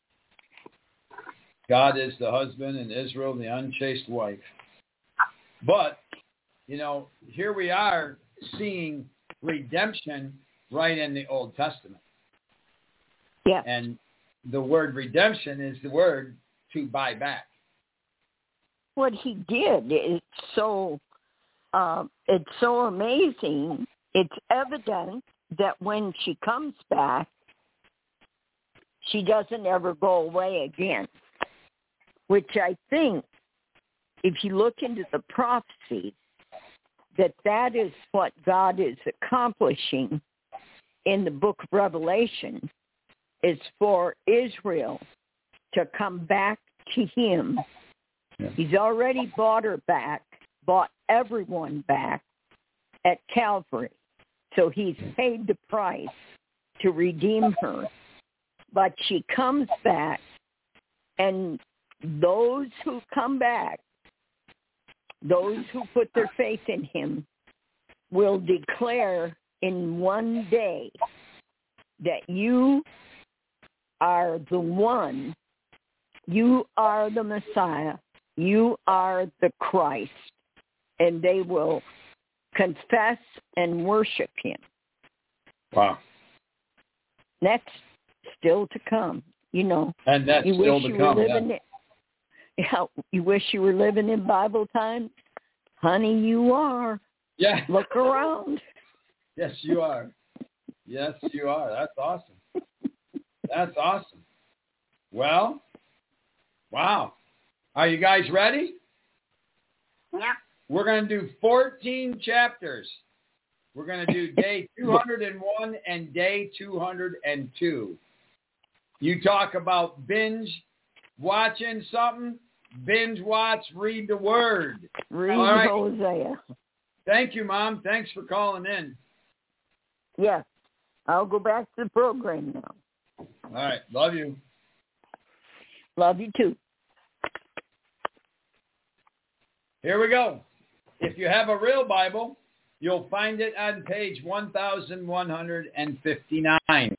God is the husband and Israel the unchaste wife. But, you know, here we are seeing redemption right in the Old Testament. Yeah. And the word redemption is the word to buy back. What he did is so, uh, it's so amazing. It's evident that when she comes back, she doesn't ever go away again. Which I think, if you look into the prophecies, that that is what God is accomplishing in the book of Revelation, is for Israel to come back to him. Yeah. He's already bought her back, bought everyone back at Calvary. So he's paid the price to redeem her. But she comes back, and those who come back, those who put their faith in him, will declare in one day that you are the one, you are the Messiah, you are the Christ, and they will confess and worship him. Wow. That's still to come, you know. And that's you still wish to you come. Were living Yeah. in, yeah, you wish you were living in Bible times? Honey, you are. Yeah. Look around. Yes, you are. Yes, you are. That's awesome. That's awesome. Well, wow. Are you guys ready? Yep. We're going to do fourteen chapters. We're going to do day two hundred one and day two hundred two. You talk about binge watching something, binge watch, read the word. Read All right. Hosea. Thank you, Mom. Thanks for calling in. Yes. I'll go back to the program now. All right. Love you. Love you too. Here we go. If you have a real Bible, you'll find it on page one thousand one hundred fifty-nine.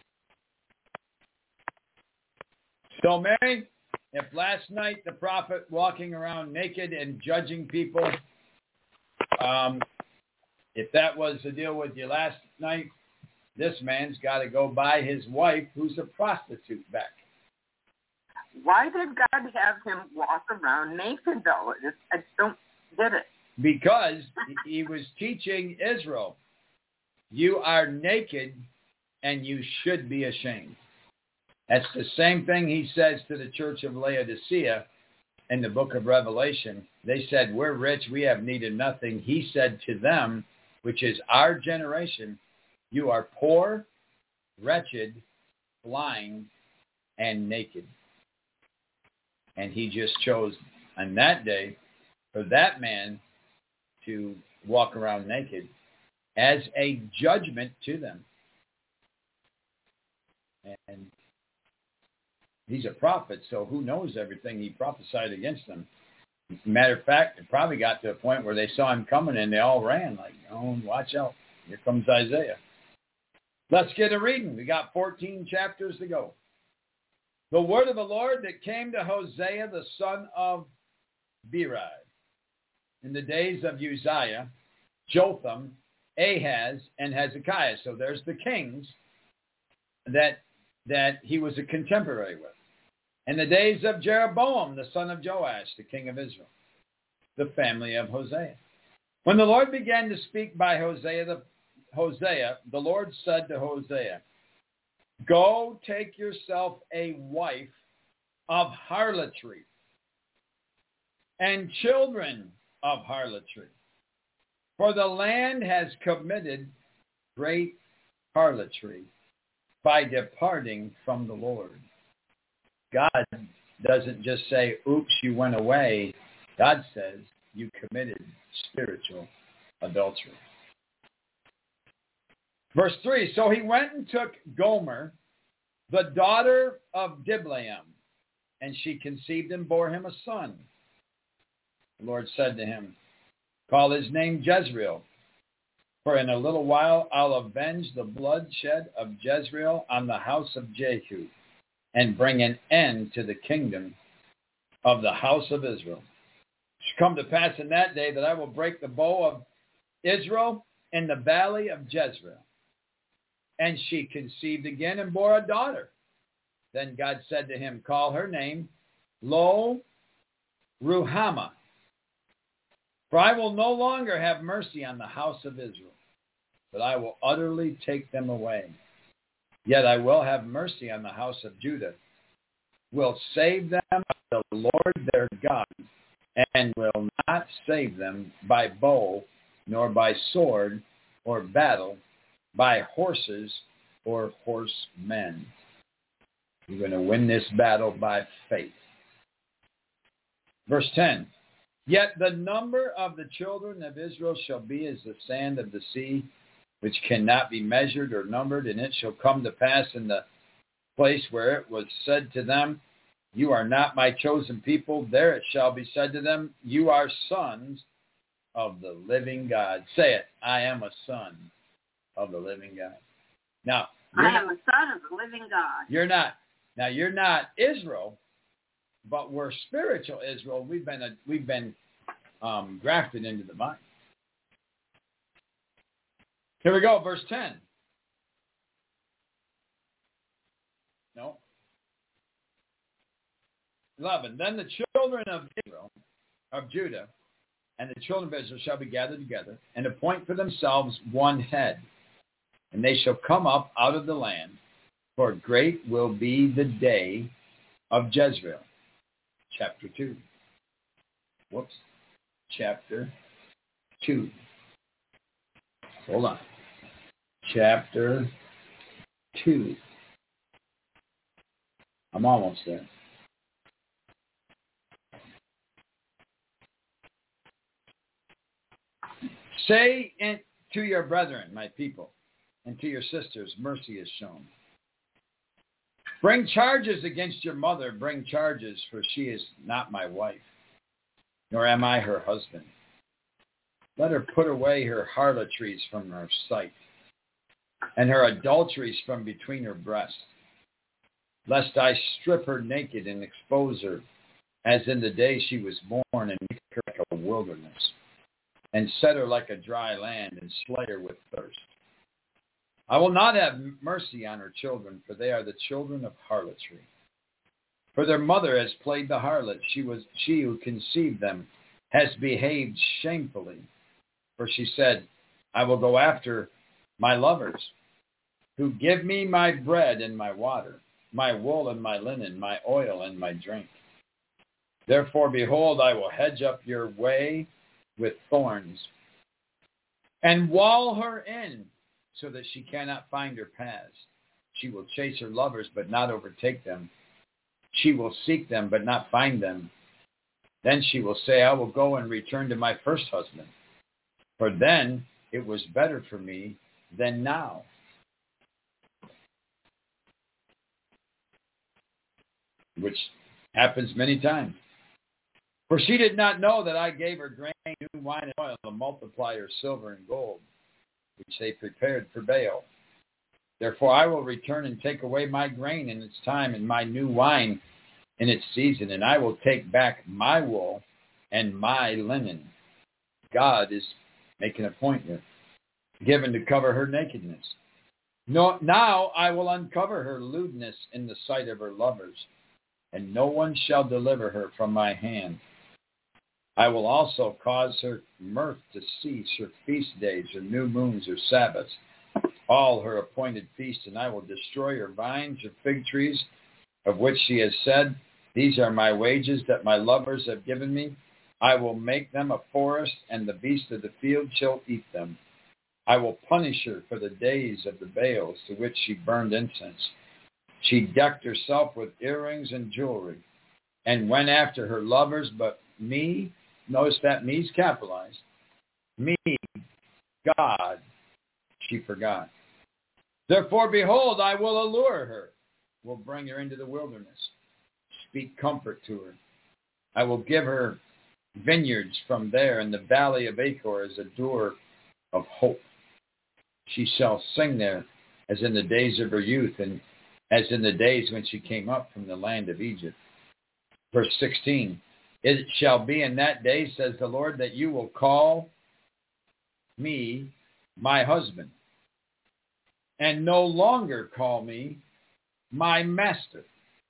So, Mary, if last night the prophet walking around naked and judging people, um, if that was the deal with you last night, this man's got to go buy his wife, who's a prostitute, back. Why did God have him walk around naked, though? I just, I don't get it. Because he was teaching Israel, you are naked and you should be ashamed. That's the same thing he says to the church of Laodicea in the book of Revelation. They said, we're rich, we have need of nothing. He said to them, which is our generation, you are poor, wretched, blind, and naked. And he just chose on that day for that man to walk around naked as a judgment to them. And he's a prophet, so who knows everything he prophesied against them. Matter of fact, it probably got to a point where they saw him coming and they all ran like, oh, watch out. Here comes Isaiah. Let's get a reading. We got fourteen chapters to go. The word of the Lord that came to Hosea, the son of Beeri, in the days of Uzziah, Jotham, Ahaz, and Hezekiah. So there's the kings that, that he was a contemporary with. In the days of Jeroboam, the son of Joash, the king of Israel, the family of Hosea. When the Lord began to speak by Hosea, the, Hosea, the Lord said to Hosea, go take yourself a wife of harlotry and children of harlotry, for the land has committed great harlotry by departing from the Lord. God doesn't just say, oops, you went away. God says you committed spiritual adultery. Verse three, so he went and took Gomer, the daughter of Diblaim, and she conceived and bore him a son. The Lord said to him, call his name Jezreel, for in a little while I'll avenge the bloodshed of Jezreel on the house of Jehu, and bring an end to the kingdom of the house of Israel. It shall come to pass in that day that I will break the bow of Israel in the valley of Jezreel. And she conceived again and bore a daughter. Then God said to him, call her name Lo Ruhamah, for I will no longer have mercy on the house of Israel, but I will utterly take them away. Yet I will have mercy on the house of Judah, will save them by the Lord their God, and will not save them by bow, nor by sword, or battle, by horses, or horsemen. You're going to win this battle by faith. Verse ten, yet the number of the children of Israel shall be as the sand of the sea, which cannot be measured or numbered, and it shall come to pass in the place where it was said to them, you are not my chosen people, there it shall be said to them, you are sons of the living God. Say it, I am a son of the living God. Now, I am a son of the living God. You're not. Now, you're not Israel, but we're spiritual Israel. We've been, a, we've been um, grafted into the vine. Here we go, verse ten. No. eleven. Then the children of Israel, of Judah, and the children of Israel shall be gathered together, and appoint for themselves one head. And they shall come up out of the land, for great will be the day of Jezreel. Chapter two. Whoops. Chapter two. Hold on. Chapter two. I'm almost there. Say to your brethren, my people, and to your sisters, mercy is shown. Bring charges against your mother, bring charges, for she is not my wife, nor am I her husband. Let her put away her harlotries from her sight, and her adulteries from between her breasts, lest I strip her naked and expose her, as in the day she was born, and make her like a wilderness, and set her like a dry land, and slay her with thirst. I will not have mercy on her children, for they are the children of harlotry. For their mother has played the harlot. She was she who conceived them has behaved shamefully. For she said, I will go after my lovers, who give me my bread and my water, my wool and my linen, my oil and my drink. Therefore, behold, I will hedge up your way with thorns, and wall her in, so that she cannot find her paths. She will chase her lovers, but not overtake them. She will seek them, but not find them. Then she will say, I will go and return to my first husband. For then it was better for me than now. Which happens many times. For she did not know that I gave her grain, new wine, and oil, to multiply her silver and gold, which they prepared for Baal. Therefore I will return and take away my grain in its time, and my new wine in its season, and I will take back my wool and my linen. God is making a point here, given to cover her nakedness. No, now I will uncover her lewdness in the sight of her lovers, and no one shall deliver her from my hand. I will also cause her mirth to cease, her feast days, her new moons, her Sabbaths, all her appointed feasts, and I will destroy her vines, her fig trees, of which she has said, these are my wages that my lovers have given me. I will make them a forest, and the beasts of the field shall eat them. I will punish her for the days of the Baals to which she burned incense. She decked herself with earrings and jewelry, and went after her lovers, but me, notice that me's capitalized, me, God, she forgot. Therefore, behold, I will allure her, will bring her into the wilderness, speak comfort to her. I will give her vineyards from there, and the valley of Achor is a door of hope. She shall sing there as in the days of her youth, and as in the days when she came up from the land of Egypt. Verse sixteen, it shall be in that day, says the Lord, that you will call me my husband, and no longer call me my master.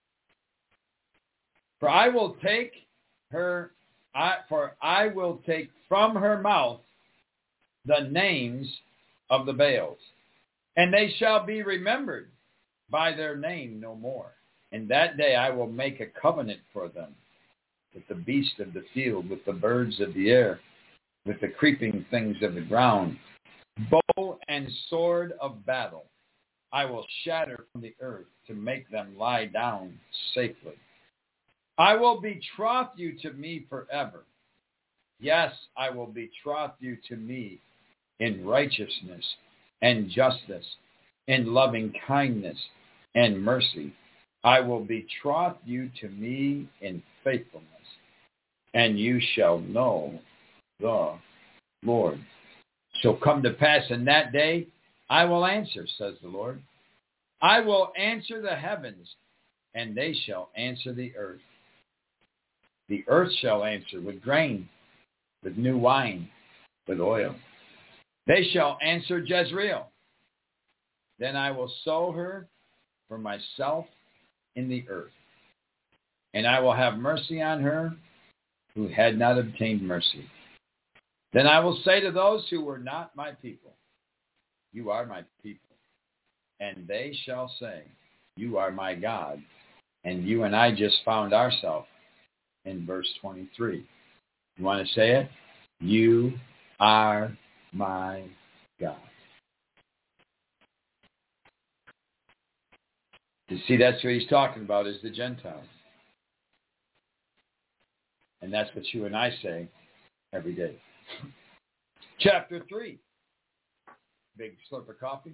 For I will take her, I, for I will take from her mouth the names of the Baals, and they shall be remembered by their name no more. And that day I will make a covenant for them with the beast of the field, with the birds of the air, with the creeping things of the ground. Bow and sword of battle I will shatter from the earth to make them lie down safely. I will betroth you to me forever. Yes, I will betroth you to me in righteousness and justice, in loving kindness and mercy. I will betroth you to me in faithfulness, and you shall know the Lord. Shall come to pass in that day, I will answer, says the Lord. I will answer the heavens, and they shall answer the earth. The earth shall answer with grain, with new wine, with oil. They shall answer Jezreel. Then I will sow her for myself in the earth, and I will have mercy on her who had not obtained mercy. Then I will say to those who were not my people, you are my people. And they shall say, you are my God. And you and I just found ourselves in verse twenty-three. You want to say it? You are my God. You see, that's what he's talking about, is the Gentiles. And that's what you and I say every day. Chapter three. Big slurp of coffee.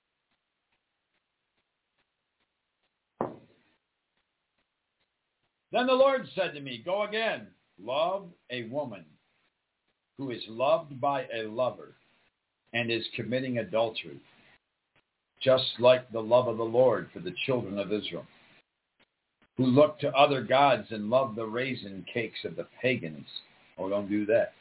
Then the Lord said to me, go again, love a woman who is loved by a lover and is committing adultery, just like the love of the Lord for the children of Israel, who look to other gods and love the raisin cakes of the pagans. Oh, don't do that.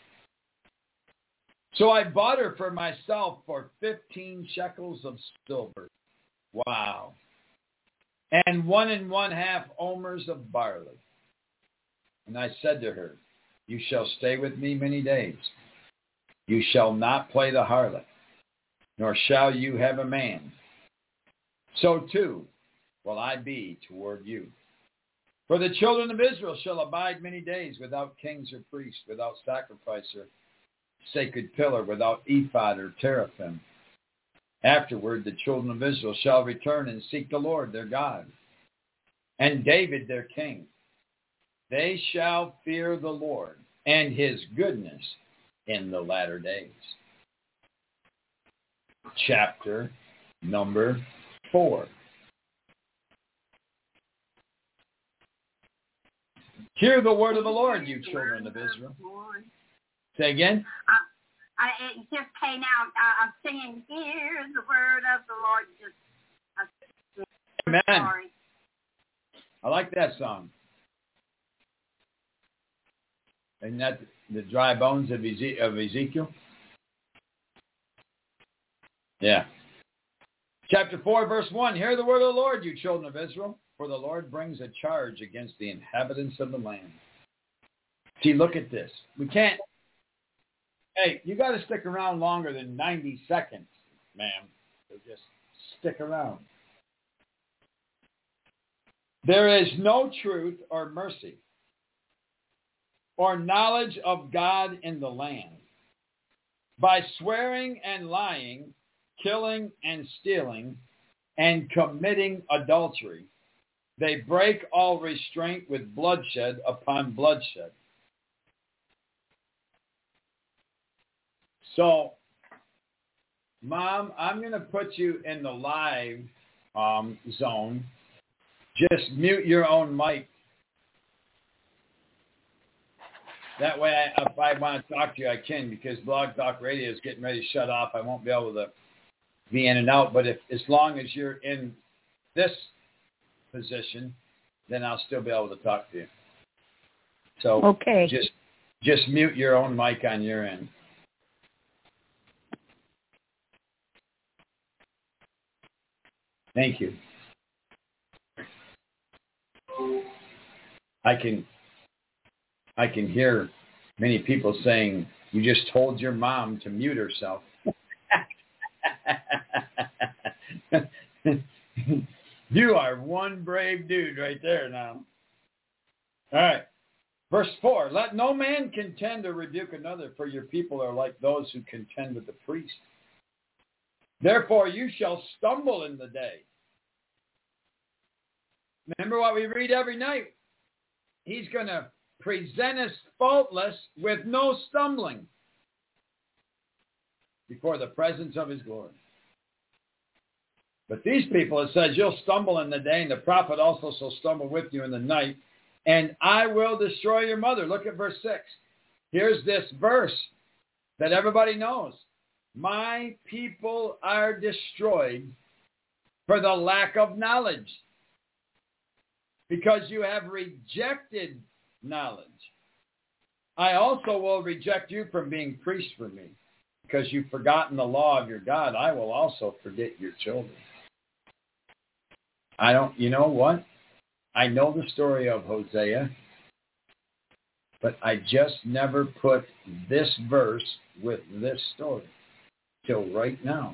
So I bought her for myself for fifteen shekels of silver. Wow. And one and one half omers of barley. And I said to her, you shall stay with me many days. You shall not play the harlot, nor shall you have a man. So too will I be toward you. For the children of Israel shall abide many days without kings or priests, without sacrifice or sacred pillar, without ephod or teraphim. Afterward, the children of Israel shall return and seek the Lord their God, and David their king. They shall fear the Lord and his goodness in the latter days. chapter number four. Hear the word of the Lord, you children of Israel. Say again. Uh, I, it just came out. Uh, I'm singing, hear the word of the Lord. Just, uh, Amen. Sorry. I like that song. Isn't that the dry bones of, Eze- of Ezekiel? Yeah. Chapter four, verse one. Hear the word of the Lord, you children of Israel. For the Lord brings a charge against the inhabitants of the land. See, look at this. We can't. Hey, you got to stick around longer than ninety seconds, ma'am. So just stick around. There is no truth or mercy or knowledge of God in the land. By swearing and lying, killing and stealing, and committing adultery, they break all restraint with bloodshed upon bloodshed. So, Mom, I'm going to put you in the live um, zone. Just mute your own mic. That way, I, if I want to talk to you, I can, because Blog Talk Radio is getting ready to shut off. I won't be able to be in and out. But if as long as you're in this position, then I'll still be able to talk to you. So okay. just just mute your own mic on your end. Thank you. I can I can hear many people saying, you just told your mom to mute herself. You are one brave dude right there now. All right. Verse four, let no man contend or rebuke another, for your people are like those who contend with the priest. Therefore you shall stumble in the day. Remember what we read every night. He's going to present us faultless with no stumbling before the presence of his glory. But these people, it says, you'll stumble in the day, and the prophet also shall stumble with you in the night, and I will destroy your mother. Look at verse six. Here's this verse that everybody knows. My people are destroyed for the lack of knowledge, because you have rejected knowledge. I also will reject you from being priest for me, because you've forgotten the law of your God. I will also forget your children. I don't, you know what? I know the story of Hosea, but I just never put this verse with this story till right now.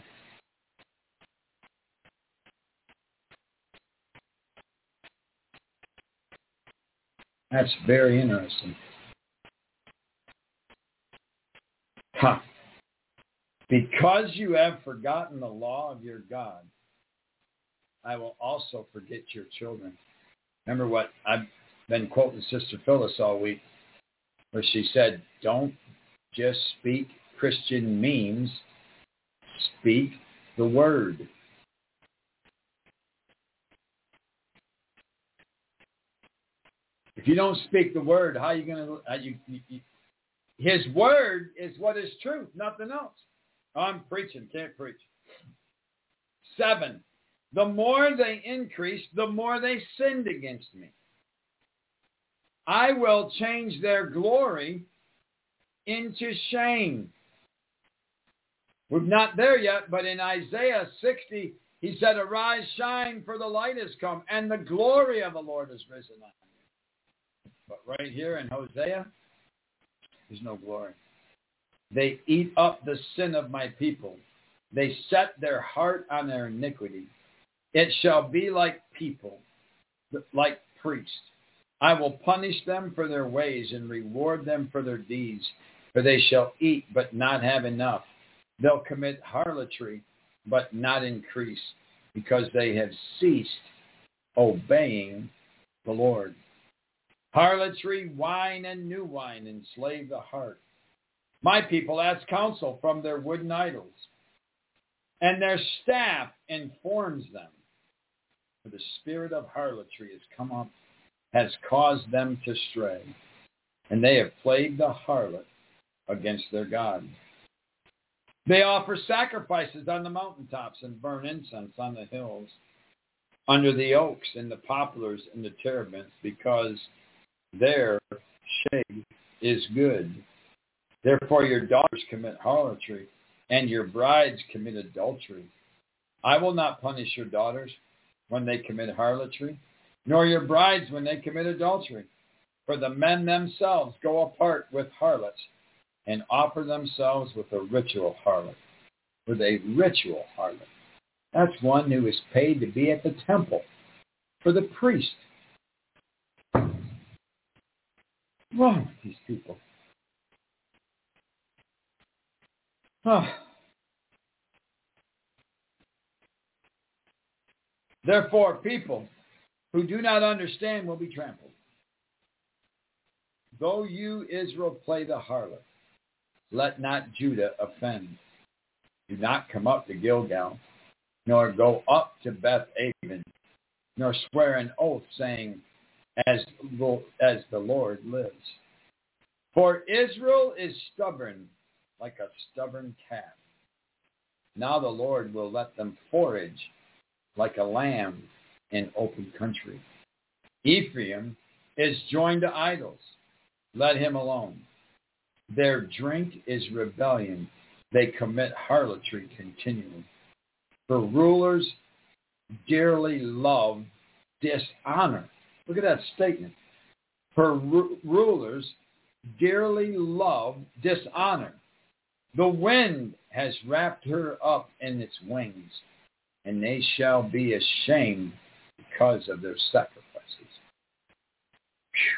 That's very interesting. Huh. Because you have forgotten the law of your God, I will also forget your children. Remember what I've been quoting Sister Phyllis all week, where she said, don't just speak Christian memes, speak the word. If you don't speak the word, how are you going to... You, you, you, his word is what is truth, nothing else. I'm preaching, can't preach. Seven, the more they increased, the more they sinned against me. I will change their glory into shame. We're not there yet, but in Isaiah sixty, he said, arise, shine, for the light has come, and the glory of the Lord has risen on you. But right here in Hosea, there's no glory. They eat up the sin of my people. They set their heart on their iniquity. It shall be like people, like priests. I will punish them for their ways and reward them for their deeds, for they shall eat but not have enough. They'll commit harlotry but not increase, because they have ceased obeying the Lord. Harlotry, wine, and new wine enslave the heart. My people ask counsel from their wooden idols, and their staff informs them. For the spirit of harlotry has come up, has caused them to stray, and they have played the harlot against their God. They offer sacrifices on the mountaintops and burn incense on the hills, under the oaks and the poplars and the terebinths, because their shade is good. Therefore your daughters commit harlotry, and your brides commit adultery. I will not punish your daughters when they commit harlotry, nor your brides when they commit adultery. For the men themselves go apart with harlots, and offer themselves with a ritual harlot, with a ritual harlot. That's one who is paid to be at the temple for the priest. What's wrong with these people? Oh. Therefore, people who do not understand will be trampled. Though you, Israel, play the harlot, let not Judah offend. Do not come up to Gilgal, nor go up to Beth-aven, nor swear an oath, saying, as, as the Lord lives. For Israel is stubborn like a stubborn calf. Now the Lord will let them forage like a lamb in open country. Ephraim is joined to idols. Let him alone. Their drink is rebellion. They commit harlotry continually. For rulers dearly love dishonor. Look at that statement. For ru- rulers dearly love dishonor. The wind has wrapped her up in its wings, and they shall be ashamed because of their sacrifices. Whew.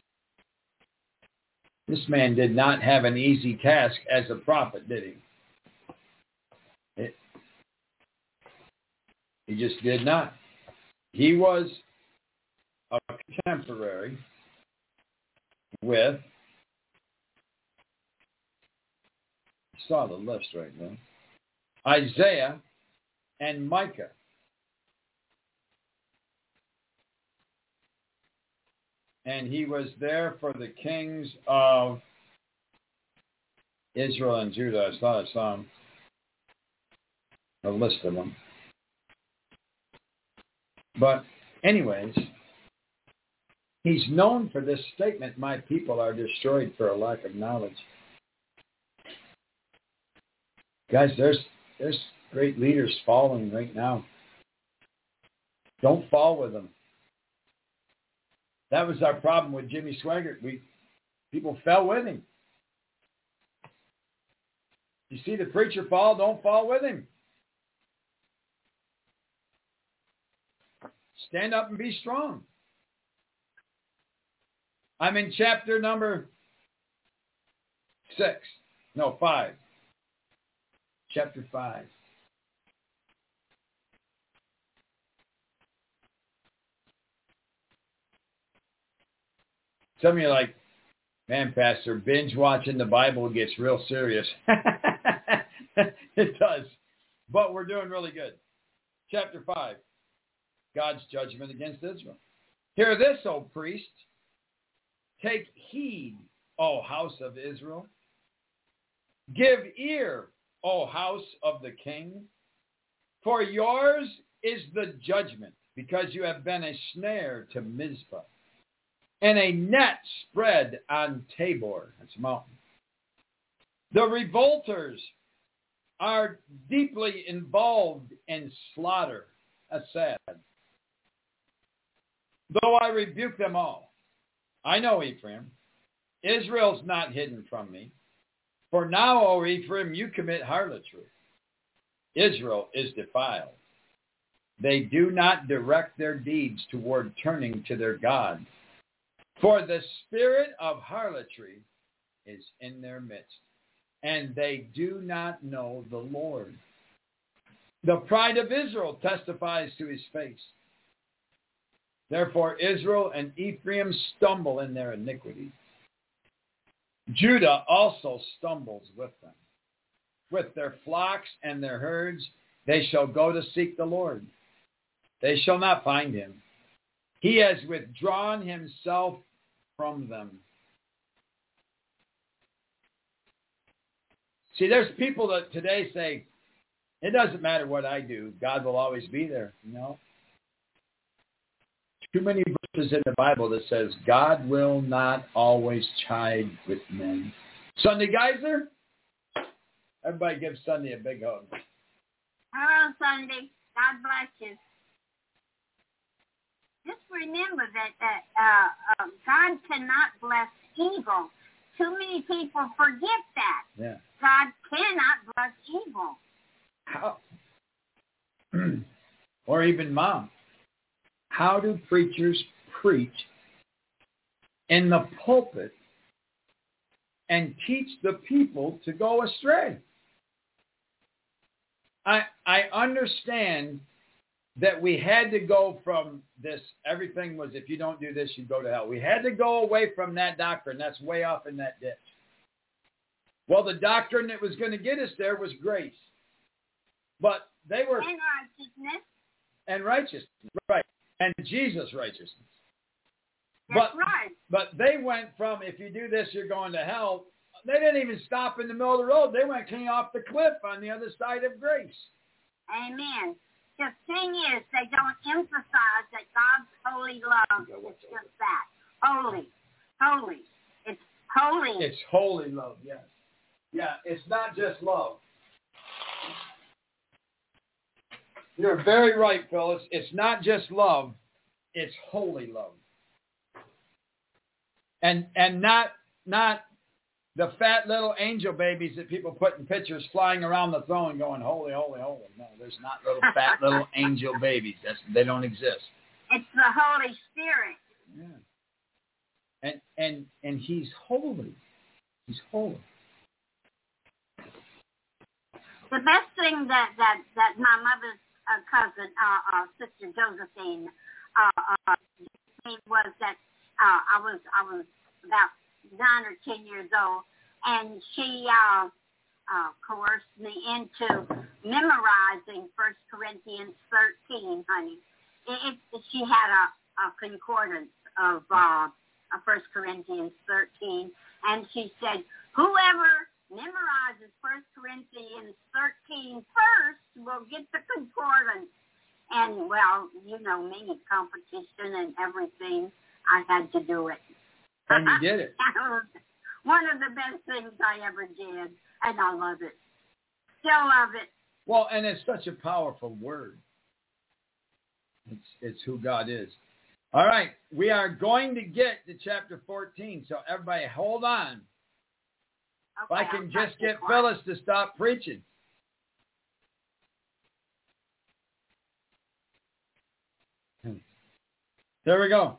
This man did not have an easy task as a prophet, did he? It, he just did not. He was a contemporary with, I saw the list right now, Isaiah and Micah. And he was there for the kings of Israel and Judah. I saw, I saw him, a list of them. But anyways, he's known for this statement, my people are destroyed for a lack of knowledge. Guys, there's there's great leaders falling right now. Don't fall with them. That was our problem with Jimmy Swaggart. We people fell with him. You see the preacher fall, don't fall with him. Stand up and be strong. I'm in chapter number six. No, five. Chapter five. Some of you are like, man, Pastor, binge watching the Bible gets real serious. It does. But we're doing really good. Chapter five. God's judgment against Israel. Hear this, O priest. Take heed, O house of Israel. Give ear, O house of the king. For yours is the judgment, because you have been a snare to Mizpah, and a net spread on Tabor. That's a mountain. The revolters are deeply involved in slaughter. That's sad. Though I rebuke them all, I know Ephraim. Israel's not hidden from me. For now, O Ephraim, you commit harlotry. Israel is defiled. They do not direct their deeds toward turning to their God. For the spirit of harlotry is in their midst, and they do not know the Lord. The pride of Israel testifies to his face. Therefore Israel and Ephraim stumble in their iniquity. Judah also stumbles with them. With their flocks and their herds, They shall go to seek the Lord. They shall not find him. He has withdrawn himself from them. See, there's people that today say, it doesn't matter what I do. God will always be there. No. Too many verses in the Bible that says God will not always chide with men. Sunday Geyser? Everybody give Sunday a big hug. Hello, Sunday. God bless you. Just remember that, that uh, uh, God cannot bless evil. Too many people forget that. Yeah. God cannot bless evil. How? Or even mom. How do preachers preach in the pulpit and teach the people to go astray? I I understand that we had to go from this, everything was if you don't do this, you go to hell. We had to go away from that doctrine. That's way off in that ditch. Well, the doctrine that was going to get us there was grace. But they were... And righteousness. And righteousness, right. And Jesus' righteousness. That's but, right. But they went from, if you do this, you're going to hell. They didn't even stop in the middle of the road. They went clean off the cliff on the other side of grace. Amen. The thing is, they don't emphasize that God's holy love is just that. Holy. Holy. It's holy. It's holy love, yes. Yeah, it's not just love. You're very right, Phyllis. It's not just love. It's holy love. And and not not the fat little angel babies that people put in pictures flying around the throne going, holy, holy, holy. No, there's not little fat little angel babies. That's, they don't exist. It's the Holy Spirit. Yeah. And and and he's holy. He's holy. The best thing that, that, that my mother's uh, cousin, uh, uh, Sister Josephine, uh, uh, was that uh, I was I was about nine or ten years old, and she uh, uh, coerced me into memorizing First Corinthians thirteen, honey. It, it, she had a, a concordance of uh, First Corinthians thirteen, and she said, whoever memorizes First Corinthians thirteen first will get the concordance. And, well, you know me, competition and everything, I had to do it. And you did it. One of the best things I ever did, and I love it. Still love it. Well, and it's such a powerful word. It's, it's who God is. All right, we are going to get to chapter fourteen, so everybody hold on. Okay, if I can I'll just get quiet. Phyllis to stop preaching. There we go.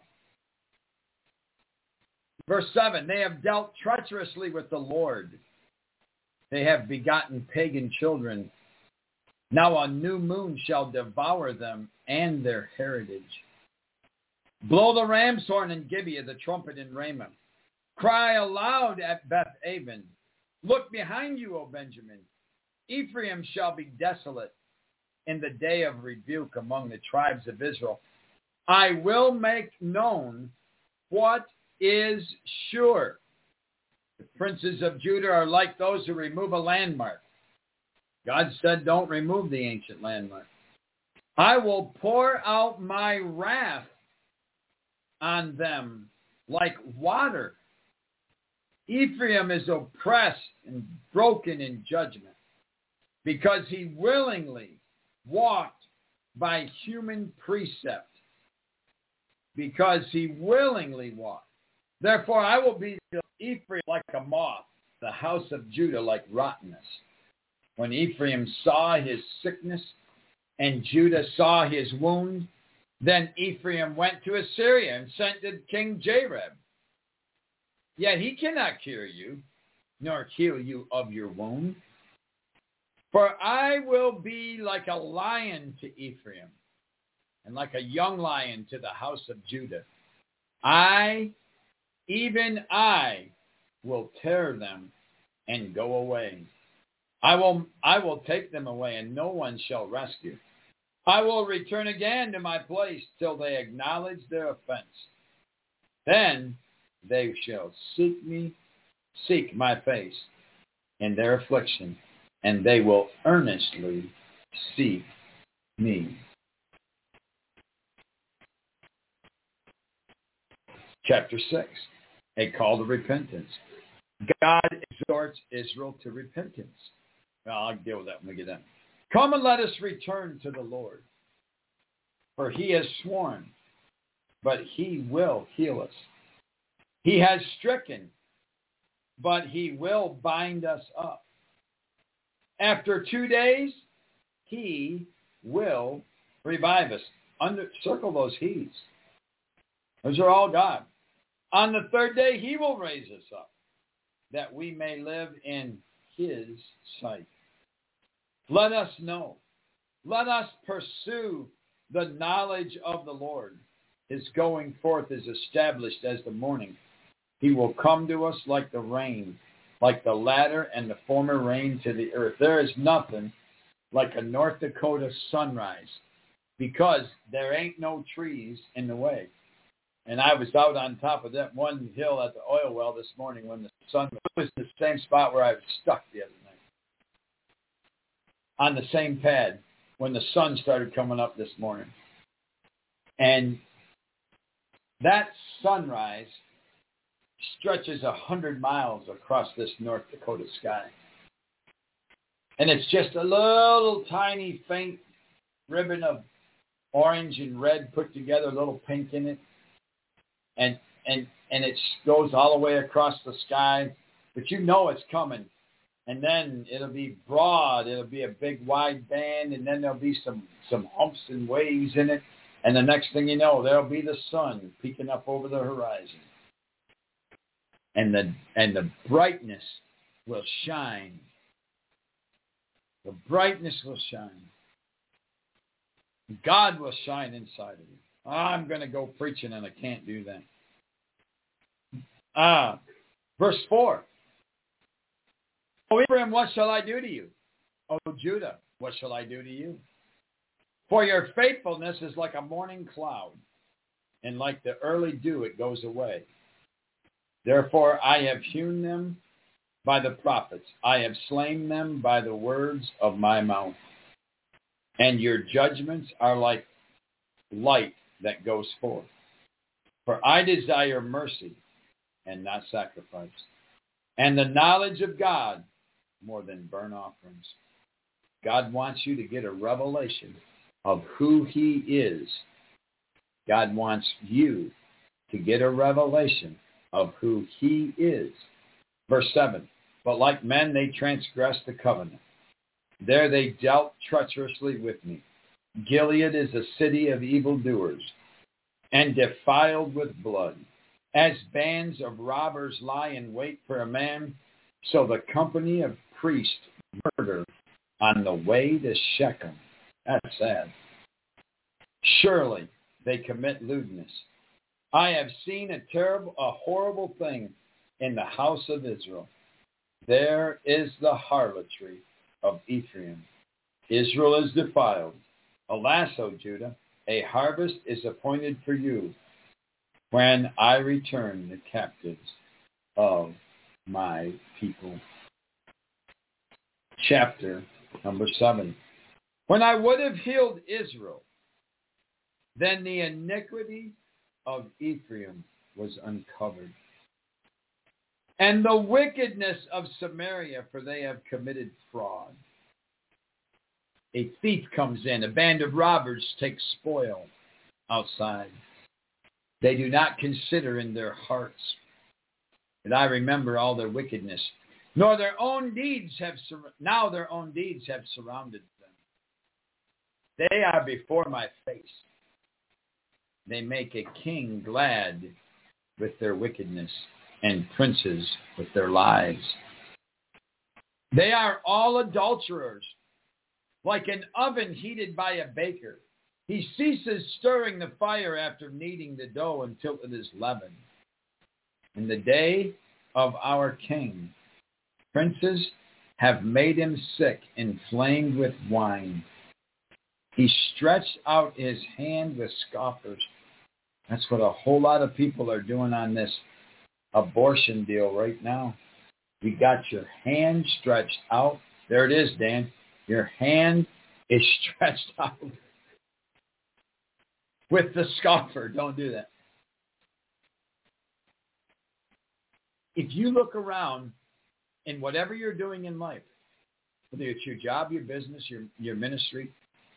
Verse seven, they have dealt treacherously with the Lord. They have begotten pagan children. Now a new moon shall devour them and their heritage. Blow the ram's horn in Gibeah, the trumpet in Ramah. Cry aloud at Beth-aven. Look behind you, O Benjamin. Ephraim shall be desolate in the day of rebuke among the tribes of Israel. I will make known what is sure. The princes of Judah are like those who remove a landmark. God said, don't remove the ancient landmark. I will pour out my wrath on them like water. Ephraim is oppressed and broken in judgment because he willingly walked by human precept. Because he willingly walked. Therefore, I will be Ephraim like a moth, the house of Judah like rottenness. When Ephraim saw his sickness and Judah saw his wound, then Ephraim went to Assyria and sent to King Jareb. Yet he cannot cure you, nor heal you of your wound. For I will be like a lion to Ephraim, and like a young lion to the house of Judah. I, even I, will tear them and go away. I will, I will take them away, and no one shall rescue. I will return again to my place till they acknowledge their offense. Then they shall seek me, seek my face in their affliction, and they will earnestly seek me. Chapter six, a call to repentance. God exhorts Israel to repentance. Well, I'll deal with that when we get done. Come and let us return to the Lord, for he has sworn, but he will heal us. He has stricken, but he will bind us up. After two days, he will revive us. Under, circle those he's. Those are all God. On the third day, he will raise us up, that we may live in his sight. Let us know. Let us pursue the knowledge of the Lord. His going forth is established as the morning. He will come to us like the rain, like the latter and the former rain to the earth. There is nothing like a North Dakota sunrise, because there ain't no trees in the way. And I was out on top of that one hill at the oil well this morning when the sun was in the same spot where I was stuck the other night. On the same pad when the sun started coming up this morning. And that sunrise stretches a hundred miles across this North Dakota sky. And it's just a little tiny faint ribbon of orange and red put together, a little pink in it. And and and it goes all the way across the sky. But you know it's coming. And then it'll be broad. It'll be a big wide band. And then there'll be some, some humps and waves in it. And the next thing you know, there'll be the sun peeking up over the horizon. And the and the brightness will shine. The brightness will shine. God will shine inside of you. I'm going to go preaching and I can't do that. Ah, verse four. O Ephraim, what shall I do to you? O Judah, what shall I do to you? For your faithfulness is like a morning cloud, and like the early dew it goes away. Therefore I have hewn them by the prophets. I have slain them by the words of my mouth. And your judgments are like light that goes forth. For I desire mercy and not sacrifice, and the knowledge of God more than burnt offerings. God wants you to get a revelation of who he is. God wants you to get a revelation of who he is. Verse seven, but like men they transgressed the covenant. There they dealt treacherously with me. Gilead is a city of evildoers, and defiled with blood. As bands of robbers lie in wait for a man, so the company of priests murder on the way to Shechem. That's sad. Surely they commit lewdness. I have seen a terrible, a horrible thing in the house of Israel. There is the harlotry of Ephraim. Israel is defiled. Alas, O Judah, a harvest is appointed for you when I return the captives of my people. Chapter number seven. When I would have healed Israel, then the iniquity of Ephraim was uncovered, and the wickedness of Samaria, for they have committed fraud. A thief comes in, a band of robbers takes spoil outside. They do not consider in their hearts that I remember all their wickedness, nor their own deeds have sur- now their own deeds have surrounded them. They are before my face. They make a king glad with their wickedness, and princes with their lies. They are all adulterers, like an oven heated by a baker. He ceases stirring the fire after kneading the dough until it is leavened. In the day of our king, princes have made him sick, inflamed with wine. He stretched out his hand with scoffers. That's what a whole lot of people are doing on this abortion deal right now. You got your hand stretched out. There it is, Dan. Your hand is stretched out with the scoffer. Don't do that. If you look around in whatever you're doing in life, whether it's your job, your business, your, your ministry,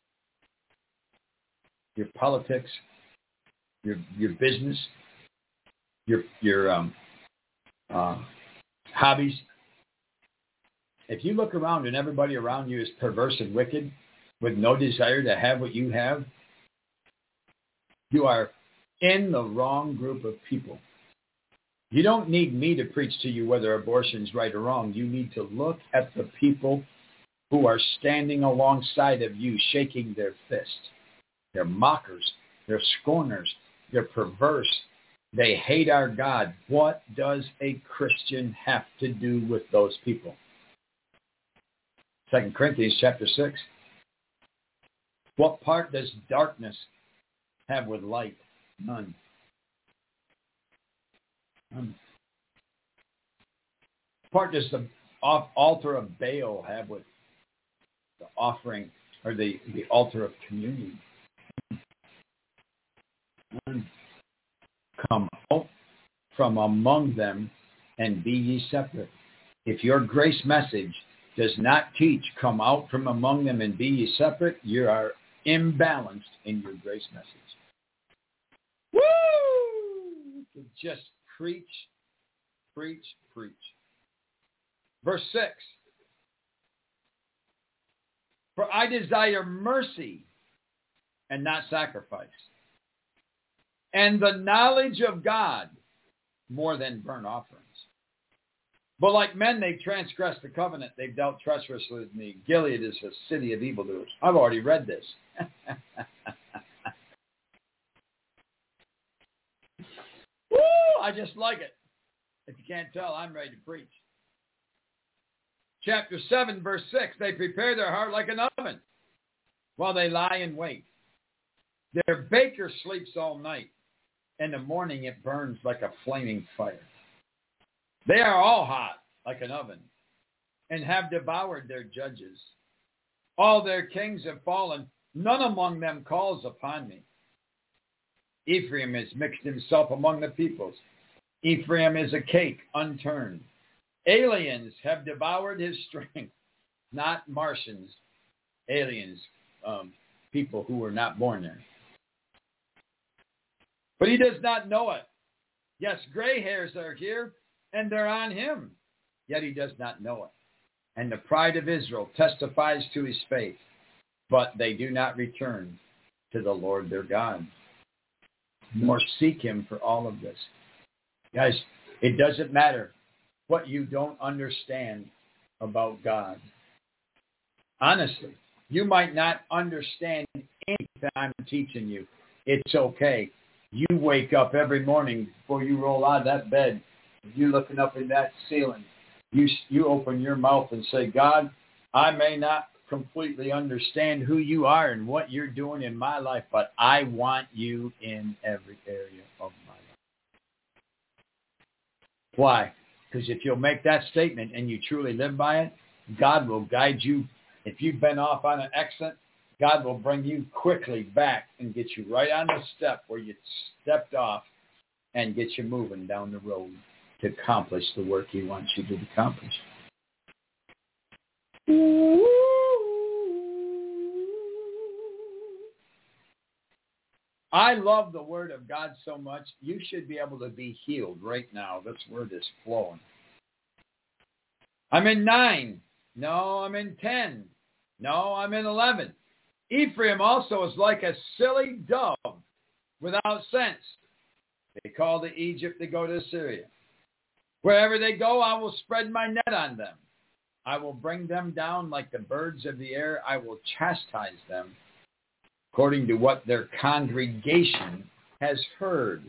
your politics, your your business, your your um, uh, hobbies. If you look around and everybody around you is perverse and wicked, with no desire to have what you have, you are in the wrong group of people. You don't need me to preach to you whether abortion is right or wrong. You need to look at the people who are standing alongside of you, shaking their fist. They're mockers. They're scorners. They're perverse. They hate our God. What does a Christian have to do with those people? Second Corinthians chapter six. What part does darkness have with light? None. None. What part does the altar of Baal have with the offering or the, the altar of communion? None. Come out from among them and be ye separate. If your grace message does not teach, come out from among them and be ye separate, you are imbalanced in your grace message. Woo! You could just preach, preach, preach. Verse six. For I desire mercy and not sacrifice, and the knowledge of God more than burnt offerings. But like men, they transgressed the covenant. They've dealt treacherously with me. Gilead is a city of evildoers. I've already read this. Woo! I just like it. If you can't tell, I'm ready to preach. Chapter seven, verse six. They prepare their heart like an oven while they lie in wait. Their baker sleeps all night. In the morning it burns like a flaming fire. They are all hot like an oven and have devoured their judges. All their kings have fallen. None among them calls upon me. Ephraim has mixed himself among the peoples. Ephraim is a cake unturned. Aliens have devoured his strength. Not Martians. Aliens, um, people who were not born there. But he does not know it. Yes, gray hairs are here, and they're on him. Yet he does not know it. And the pride of Israel testifies to his faith, but they do not return to the Lord their God, nor seek him for all of this. Guys, it doesn't matter what you don't understand about God. Honestly, you might not understand anything I'm teaching you. It's okay. You wake up every morning before you roll out of that bed. You're looking up in that ceiling. You you open your mouth and say, God, I may not completely understand who you are and what you're doing in my life, but I want you in every area of my life. Why? Because if you'll make that statement and you truly live by it, God will guide you. If you've been off on an exit, God will bring you quickly back and get you right on the step where you stepped off and get you moving down the road to accomplish the work he wants you to accomplish. I love the word of God so much, you should be able to be healed right now. This word is flowing. I'm in nine. No, I'm in ten. No, I'm in eleven. Ephraim also is like a silly dove without sense. They call to Egypt, they go to Assyria. Wherever they go, I will spread my net on them. I will bring them down like the birds of the air. I will chastise them according to what their congregation has heard.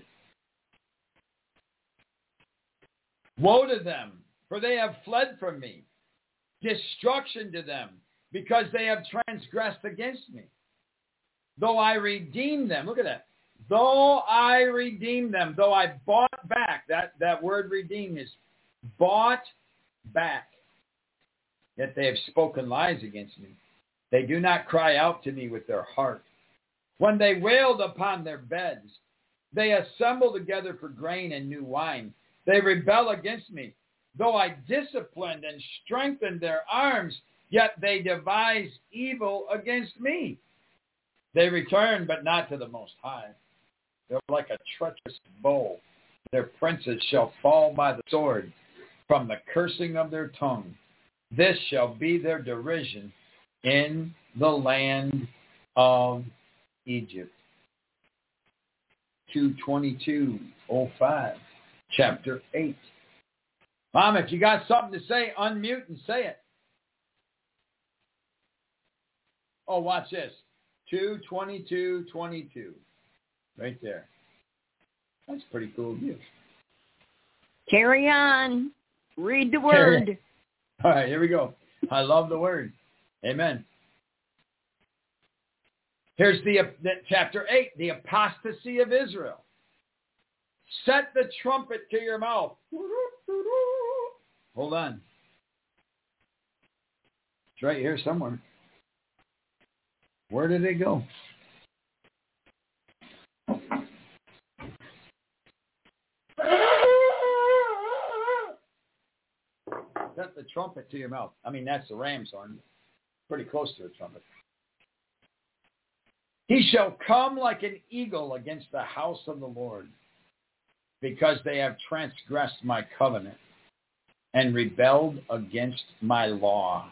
Woe to them, for they have fled from me. destruction to them, because they have transgressed against me. Though I redeem them, look at that. Though I redeem them, though I bought back, that, that word redeem is bought back, yet they have spoken lies against me. They do not cry out to me with their heart. When they wailed upon their beds, they assemble together for grain and new wine. They rebel against me. Though I disciplined and strengthened their arms, yet they devise evil against me. They return, but not to the Most High. They're like a treacherous bow. Their princes shall fall by the sword from the cursing of their tongue. This shall be their derision in the land of Egypt. two twenty-two oh five, chapter eight. Mom, if you got something to say, unmute and say it. Oh, watch this. two twenty-two twenty-two. Right there. That's pretty cool view. Carry on. Read the word. All right, here we go. I love the word. Amen. Here's the, the chapter eight, the apostasy of Israel. Set the trumpet to your mouth. Hold on. It's right here somewhere. Where did it go? Set the trumpet to your mouth. I mean, that's the ram's horn. Pretty close to a trumpet. He shall come like an eagle against the house of the Lord, because they have transgressed my covenant and rebelled against my law.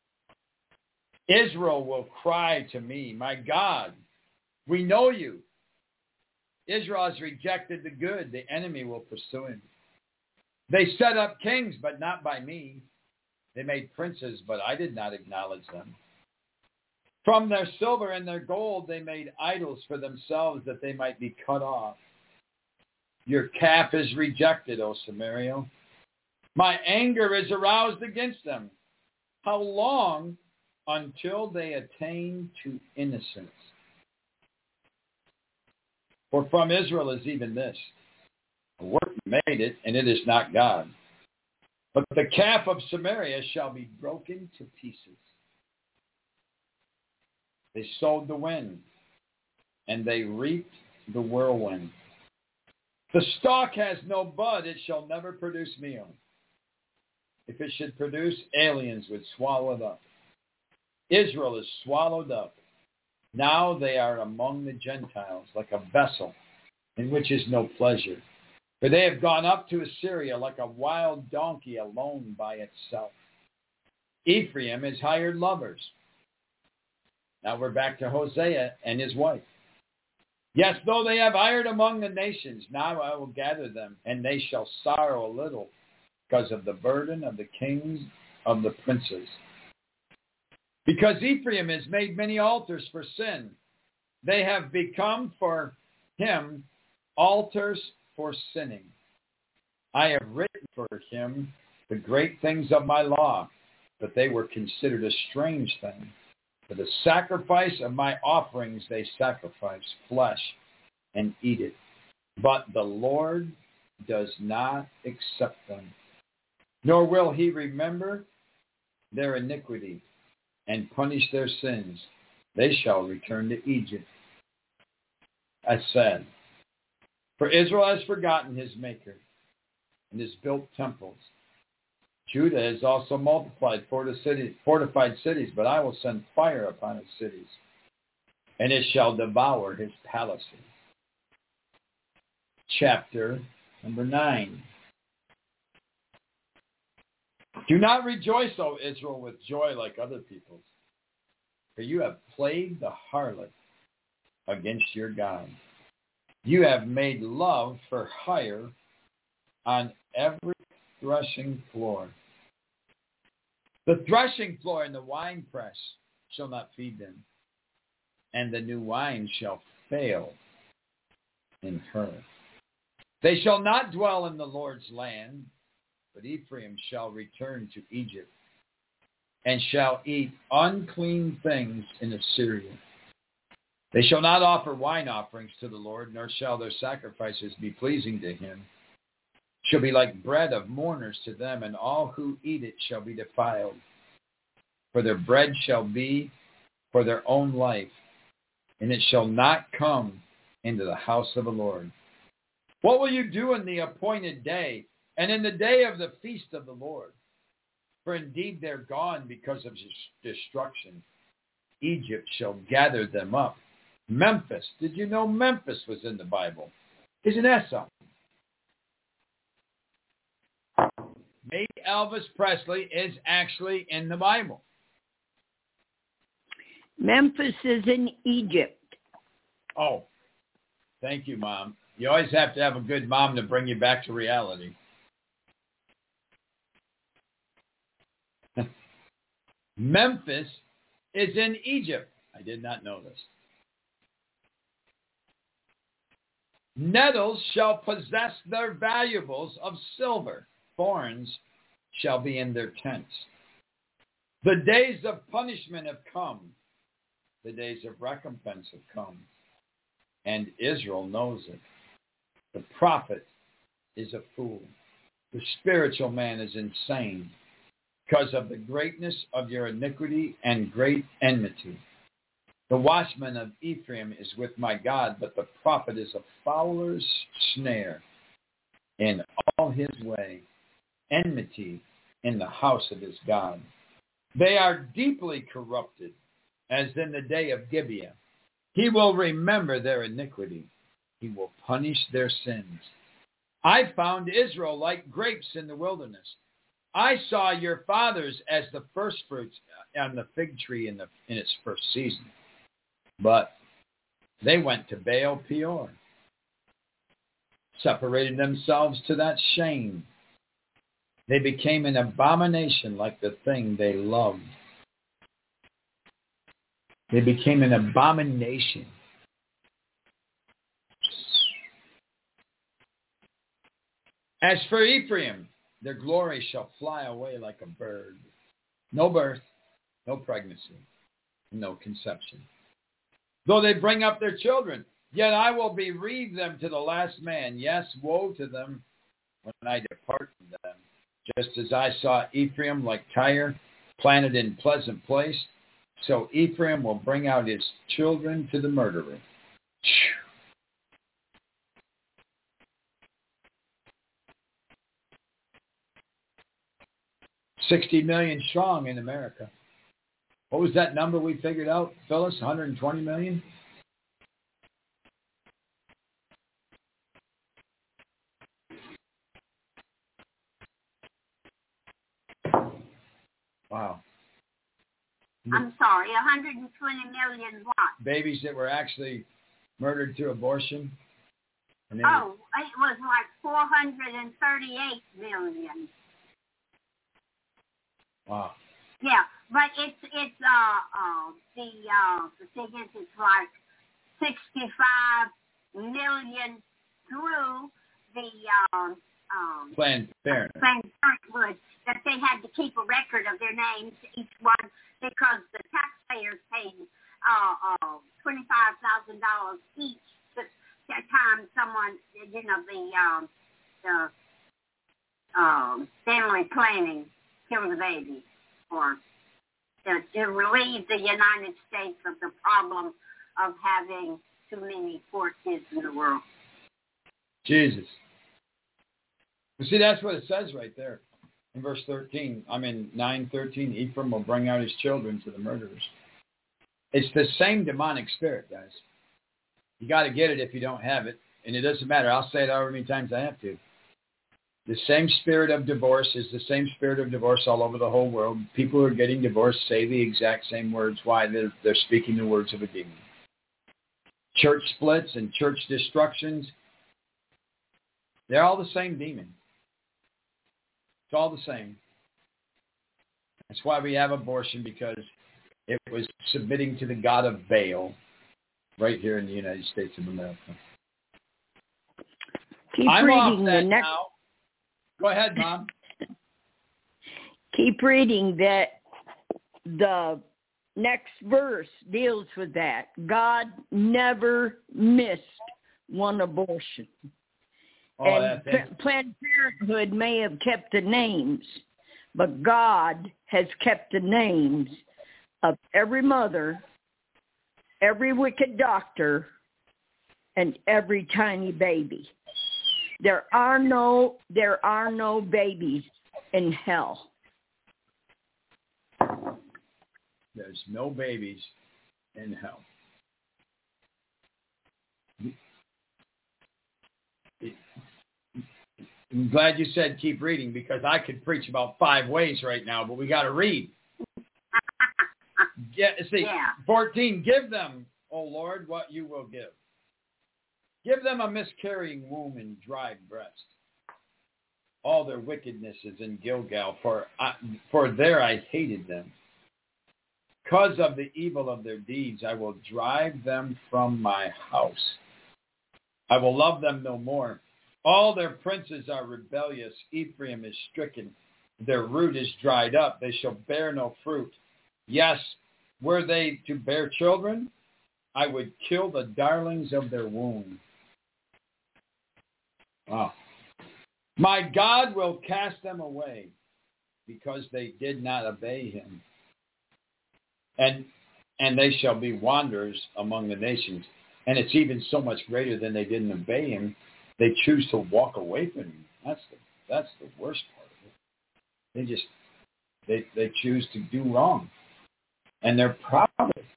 Israel will cry to me, my God, we know you. Israel has rejected the good. The enemy will pursue him. They set up kings, but not by me. They made princes, but I did not acknowledge them. From their silver and their gold, they made idols for themselves that they might be cut off. Your calf is rejected, O Samaria. My anger is aroused against them. How long until they attain to innocence? For from Israel is even this. A work made it, and it is not God. But the calf of Samaria shall be broken to pieces. They sowed the wind, and they reaped the whirlwind. The stalk has no bud, it shall never produce meal. If it should produce, aliens would swallow it up. Israel is swallowed up. Now they are among the Gentiles, like a vessel in which is no pleasure. For they have gone up to Assyria like a wild donkey alone by itself. Ephraim has hired lovers. Now we're back to Hosea and his wife. Yes, though they have hired among the nations, now I will gather them, and they shall sorrow a little because of the burden of the kings of the princes. Because Ephraim has made many altars for sin, they have become for him altars for sinning. I have written for him the great things of my law, but they were considered a strange thing. For the sacrifice of my offerings they sacrifice flesh and eat it. But the Lord does not accept them, nor will he remember their iniquity and punish their sins. They shall return to Egypt. I said, for Israel has forgotten his maker and has built temples. Judah has also multiplied fortified cities, but I will send fire upon its cities, and it shall devour his palaces. Chapter number nine. Do not rejoice, O Israel, with joy like other peoples, for you have played the harlot against your God. You have made love for hire on every threshing floor. The threshing floor and the winepress shall not feed them, and the new wine shall fail in her. They shall not dwell in the Lord's land, but Ephraim shall return to Egypt. and shall eat unclean things in Assyria. They shall not offer wine offerings to the Lord, nor shall their sacrifices be pleasing to him. Shall be like bread of mourners to them, and all who eat it shall be defiled. For their bread shall be for their own life, and it shall not come into the house of the Lord. What will you do in the appointed day, and in the day of the feast of the Lord? For indeed they're gone because of destruction. Egypt shall gather them up. Memphis, did you know Memphis was in the Bible? Isn't that something? Maybe Elvis Presley is actually in the Bible. Memphis is in Egypt. Oh, thank you, Mom. You always have to have a good mom to bring you back to reality. Memphis is in Egypt. I did not know this. Nettles shall possess their valuables of silver. Thorns shall be in their tents. The days of punishment have come. The days of recompense have come. And Israel knows it. The prophet is a fool. The spiritual man is insane because of the greatness of your iniquity and great enmity. The watchman of Ephraim is with my God, but the prophet is a fowler's snare in all his way, enmity in the house of his God. They are deeply corrupted, as in the day of Gibeah. He will remember their iniquity. He will punish their sins. I found Israel like grapes in the wilderness. I saw your fathers as the first fruits on the fig tree in, the, in its first season. But they went to Baal Peor, separated themselves to that shame. They became an abomination like the thing they loved. They became an abomination. As for Ephraim, their glory shall fly away like a bird. No birth, no pregnancy, no conception. Though they bring up their children, yet I will bereave them to the last man. Yes, woe to them when I depart from them. Just as I saw Ephraim like Tyre, planted in pleasant place, so Ephraim will bring out his children to the murderer. Sixty million strong in America. What was that number we figured out, Phyllis? one hundred twenty million? Wow. I'm sorry, one hundred twenty million what? Babies that were actually murdered through abortion. Oh, it was like four hundred thirty-eight million. Wow. Yeah, but it's it's uh uh the uh the thing is it's like sixty-five million through the um um Planned Parenthood. Planned Parenthood that they had to keep a record of their names each one because the taxpayers paid uh uh twenty-five thousand dollars each the time someone you know the um the um family planning killed the baby. Or to, to relieve the United States of the problem of having too many poor kids in the world. Jesus. You see, that's what it says right there in verse thirteen. I mean, nine thirteen, Ephraim will bring out his children to the murderers. It's the same demonic spirit, guys. You got to get it if you don't have it. And it doesn't matter. I'll say it however many times I have to. The same spirit of divorce is the same spirit of divorce all over the whole world. People who are getting divorced say the exact same words. Why? They're, they're speaking the words of a demon. Church splits and church destructions, they're all the same demon. It's all the same. That's why we have abortion, because it was submitting to the god of Baal right here in the United States of America. Keep I'm reading off that the next. now. Go ahead, Mom. Keep reading that the next verse deals with that. God never missed one abortion. Oh, and that's it. Planned Parenthood may have kept the names, but God has kept the names of every mother, every wicked doctor, and every tiny baby. There are no there are no babies in hell. There's no babies in hell. I'm glad you said keep reading, because I could preach about five ways right now, but we got to read. Get, see, Yeah. fourteen, give them, O Lord, what you will give. Give them a miscarrying womb and dry breast. All their wickedness is in Gilgal, for I, for there I hated them. Because of the evil of their deeds, I will drive them from my house. I will love them no more. All their princes are rebellious. Ephraim is stricken. Their root is dried up. They shall bear no fruit. Yes, were they to bear children, I would kill the darlings of their womb. Wow. My God will cast them away because they did not obey him. And and they shall be wanderers among the nations. And it's even so much greater than they didn't obey him. They choose to walk away from him. That's the that's the worst part of it. They just they they choose to do wrong. And they're proud of it.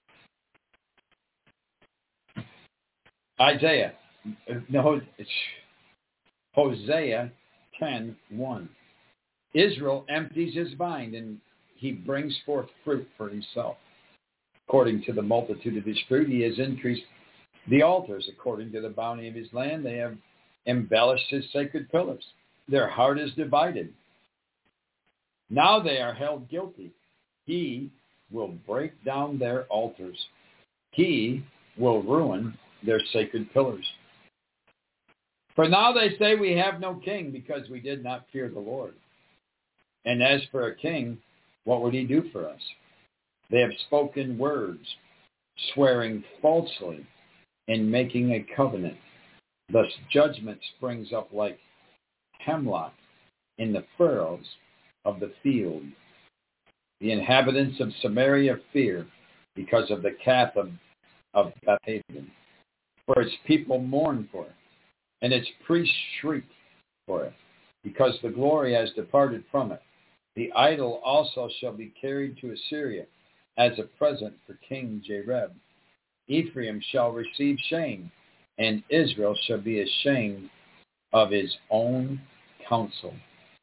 Isaiah, no, it's Hosea ten one. Israel empties his vine, and he brings forth fruit for himself. According to the multitude of his fruit, he has increased the altars. According to the bounty of his land, they have embellished his sacred pillars. Their heart is divided. Now they are held guilty. He will break down their altars. He will ruin their sacred pillars. For now they say, we have no king, because we did not fear the Lord. And as for a king, what would he do for us? They have spoken words, swearing falsely and making a covenant. Thus judgment springs up like hemlock in the furrows of the field. The inhabitants of Samaria fear because of the calf of, of Beth-Haven. For its people mourn for it, and its priests shriek for it, because the glory has departed from it. The idol also shall be carried to Assyria as a present for King Jareb. Ephraim shall receive shame, and Israel shall be ashamed of his own counsel.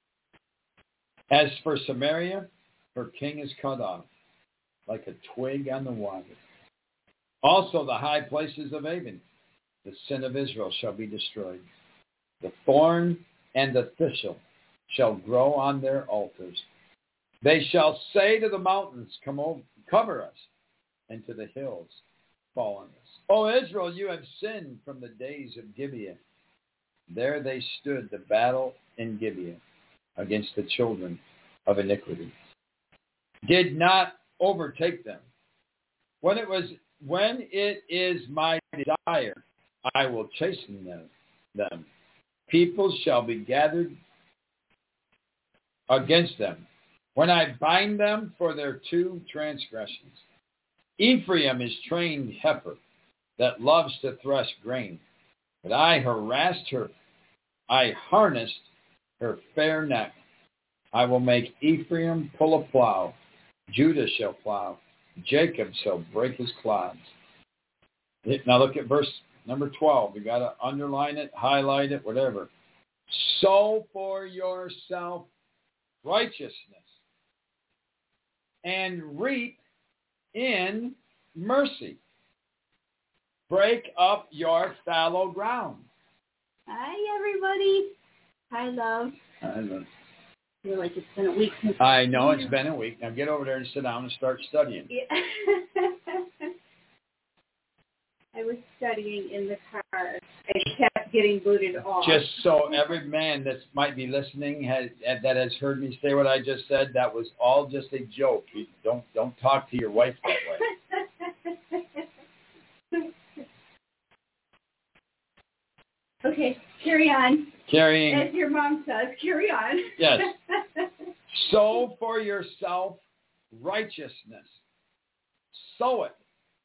As for Samaria, her king is cut off, like a twig on the water. Also the high places of Avon, the sin of Israel, shall be destroyed. The thorn and the thistle shall grow on their altars. They shall say to the mountains, come over, cover us, and to the hills, fall on us. O Israel, you have sinned from the days of Gibeah. There they stood the battle in Gibeah against the children of iniquity. Did not overtake them. When it was when it is my desire, I will chasten them. them. People shall be gathered against them, when I bind them for their two transgressions. Ephraim is trained heifer that loves to thresh grain. But I harassed her. I harnessed her fair neck. I will make Ephraim pull a plow. Judah shall plow. Jacob shall break his clods. Now look at verse number twelve. You got to underline it, highlight it, whatever. Sow for yourself righteousness and reap in mercy. Break up your fallow ground. Hi, everybody. Hi, love. I know. I feel like it's been a week since I know it's been a week. Now get over there and sit down and start studying. Yeah. I was studying in the car. I kept getting booted off. Just so every man that might be listening has that has heard me say what I just said, that was all just a joke. You don't don't talk to your wife that way. Okay, carry on. Carrying. As your mom says, carry on. Yes. Sow for yourself righteousness. Sow it.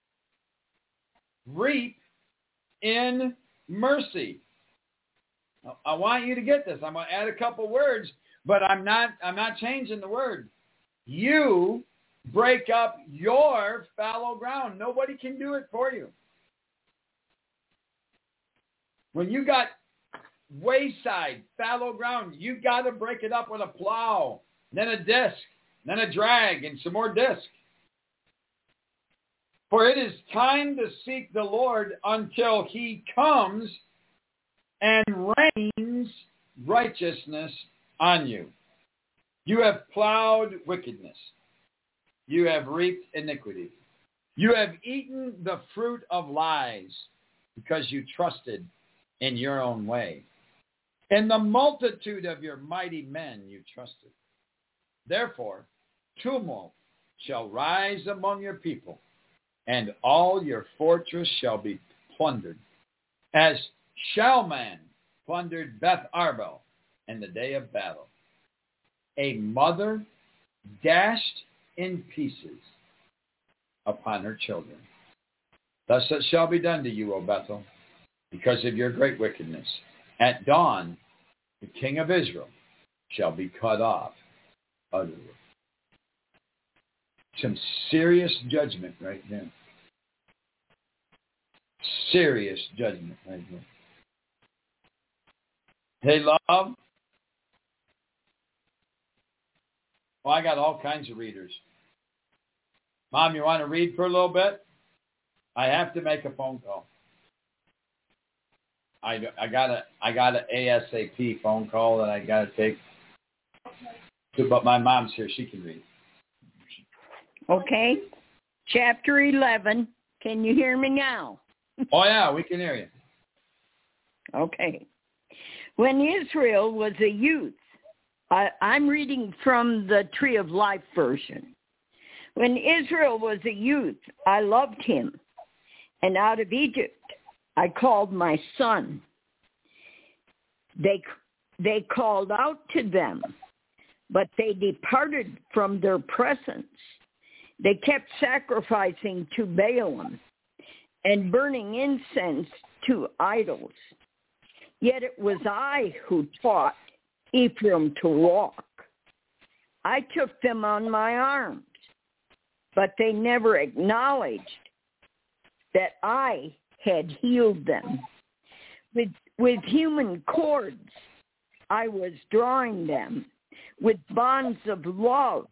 Reap in mercy. I want you to get this. I'm going to add a couple words, but I'm not I'm not changing the word. You break up your fallow ground. Nobody can do it for you. When you got wayside, fallow ground, you got to break it up with a plow, then a disc, then a drag, and some more disc. For it is time to seek the Lord until he comes and rains righteousness on you. You have plowed wickedness. You have reaped iniquity. You have eaten the fruit of lies because you trusted in your own way. In the multitude of your mighty men you trusted. Therefore, tumult shall rise among your people, and all your fortress shall be plundered, as Shalman plundered Beth Arbel in the day of battle. A mother dashed in pieces upon her children. Thus it shall be done to you, O Bethel, because of your great wickedness. At dawn, the king of Israel shall be cut off utterly. Some serious judgment right there. Serious judgment right there. Hey, love. Oh, I got all kinds of readers. Mom, you want to read for a little bit? I have to make a phone call. I, I got a I got an ASAP phone call that I got to take. But my mom's here; she can read. Okay, chapter eleven. Can you hear me now? Oh yeah, we can hear you. Okay. When Israel was a youth, I, I'm reading from the Tree of Life version. When Israel was a youth, I loved him, and out of Egypt I called my son. They they called out to them, but they departed from their presence. They kept sacrificing to Baalim and burning incense to idols. Yet it was I who taught Ephraim to walk. I took them on my arms, but they never acknowledged that I had healed them. With, with human cords, I was drawing them. With bonds of love,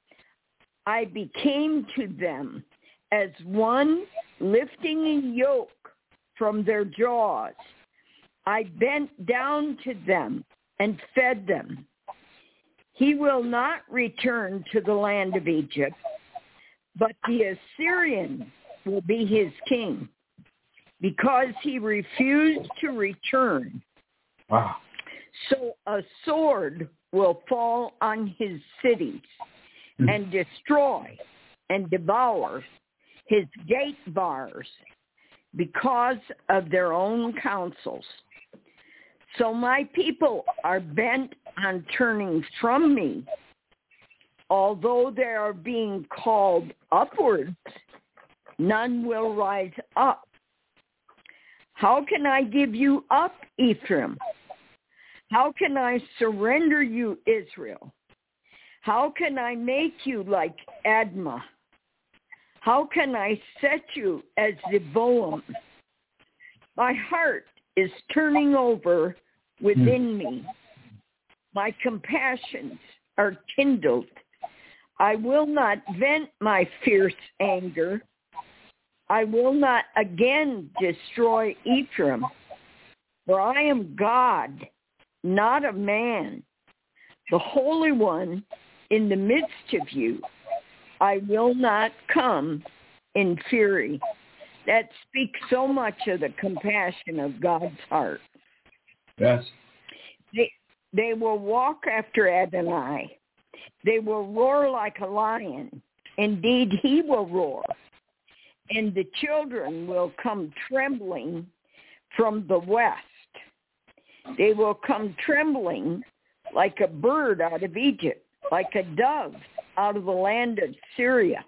I became to them as one lifting a yoke from their jaws. I bent down to them and fed them. He will not return to the land of Egypt, but the Assyrian will be his king, because he refused to return. Wow. So a sword will fall on his cities and destroy and devour his gate bars because of their own counsels. So my people are bent on turning from me. Although they are being called upwards, none will rise up. How can I give you up, Ephraim? How can I surrender you, Israel? How can I make you like Admah? How can I set you as Zeboim? My heart is turning over within me. My compassions are kindled. I will not vent my fierce anger. I will not again destroy Ephraim, for I am God, not a man, the Holy One in the midst of you. I will not come in fury. That speaks so much of the compassion of God's heart. Yes. They, they will walk after Adonai. They will roar like a lion. Indeed, he will roar. And the children will come trembling from the west. They will come trembling like a bird out of Egypt, like a dove out of the land of Syria.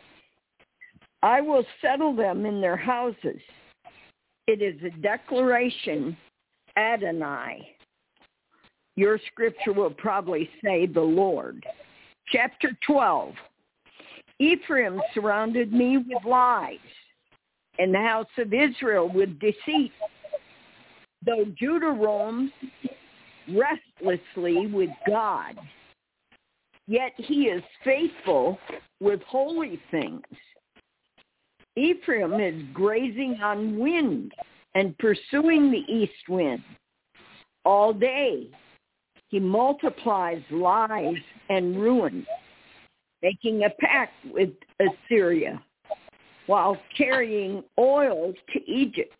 I will settle them in their houses. It is a declaration, Adonai. Your scripture will probably say the Lord. Chapter twelve. Ephraim surrounded me with lies, and the house of Israel with deceit. Though Judah roams restlessly with God, yet he is faithful with holy things. Ephraim is grazing on wind and pursuing the east wind. All day he multiplies lies and ruin, making a pact with Assyria while carrying oil to Egypt.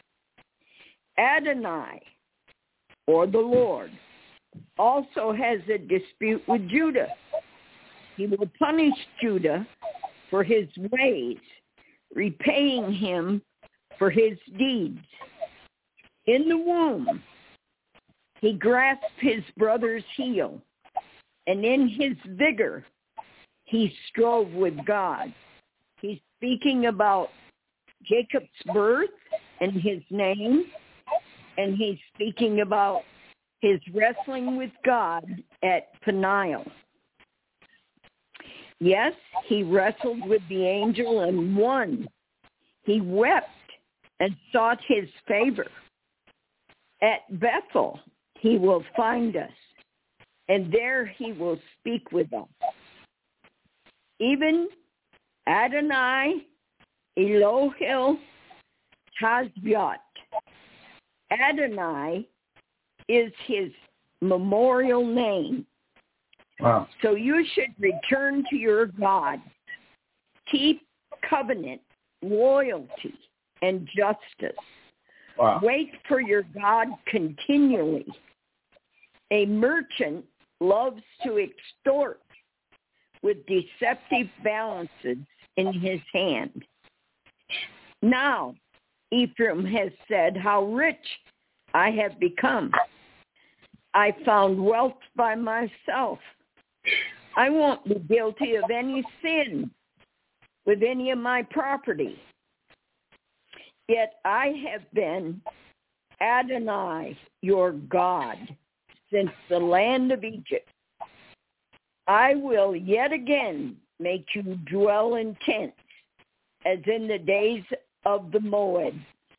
Adonai, or the Lord, also has a dispute with Judah. He will punish Judah for his ways, repaying him for his deeds. In the womb, he grasped his brother's heel, and in his vigor, he strove with God. He's speaking about Jacob's birth and his name, and he's speaking about his wrestling with God at Peniel. Yes, he wrestled with the angel and won. He wept and sought his favor. At Bethel, he will find us, and there he will speak with us. Even Adonai Elohel Tazbiot. Adonai is his memorial name. Wow. So you should return to your God. Keep covenant, loyalty, and justice. Wow. Wait for your God continually. A merchant loves to extort with deceptive balances in his hand. Now, Ephraim has said, how rich I have become. I found wealth by myself. I won't be guilty of any sin with any of my property. Yet I have been Adonai, your God, since the land of Egypt. I will yet again make you dwell in tents, as in the days of the Moed.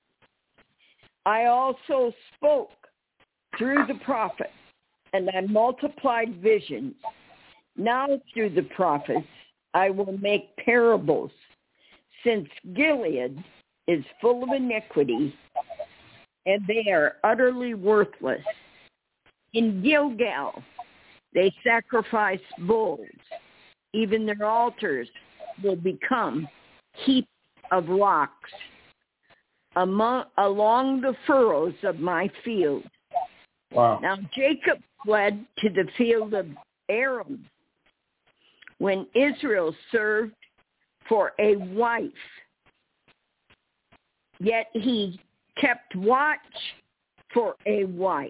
I also spoke through the prophets, and I multiplied visions. Now through the prophets I will make parables, since Gilead is full of iniquity, and they are utterly worthless. In Gilgal they sacrifice bulls. Even their altars will become heaps of rocks among, along the furrows of my field. Wow. Now Jacob fled to the field of Aram when Israel served for a wife. Yet he kept watch for a wife.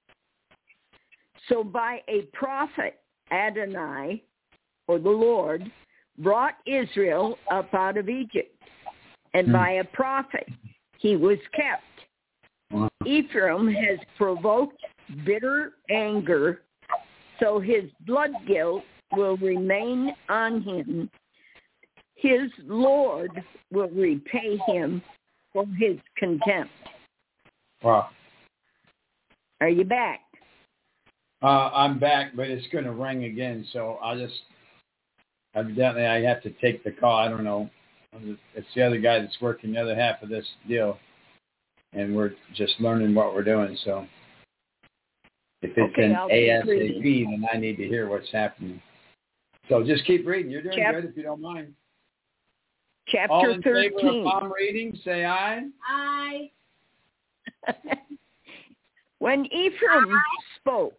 So by a prophet, Adonai, or the Lord, brought Israel up out of Egypt. And by a prophet, he was kept. Wow. Ephraim has provoked bitter anger, so his blood guilt will remain on him. His Lord will repay him for his contempt. Wow. Are you back? Uh, I'm back, but it's going to ring again, so I'll just, evidently I have to take the call. I don't know. It's the other guy that's working the other half of this deal, and we're just learning what we're doing, so if it's Okay, in I'll keep ASAP, reading. then I need to hear what's happening. So just keep reading. You're doing Chap- good if you don't mind. Chapter All in favor thirteen. of palm reading, say aye. I. When Ephraim spoke,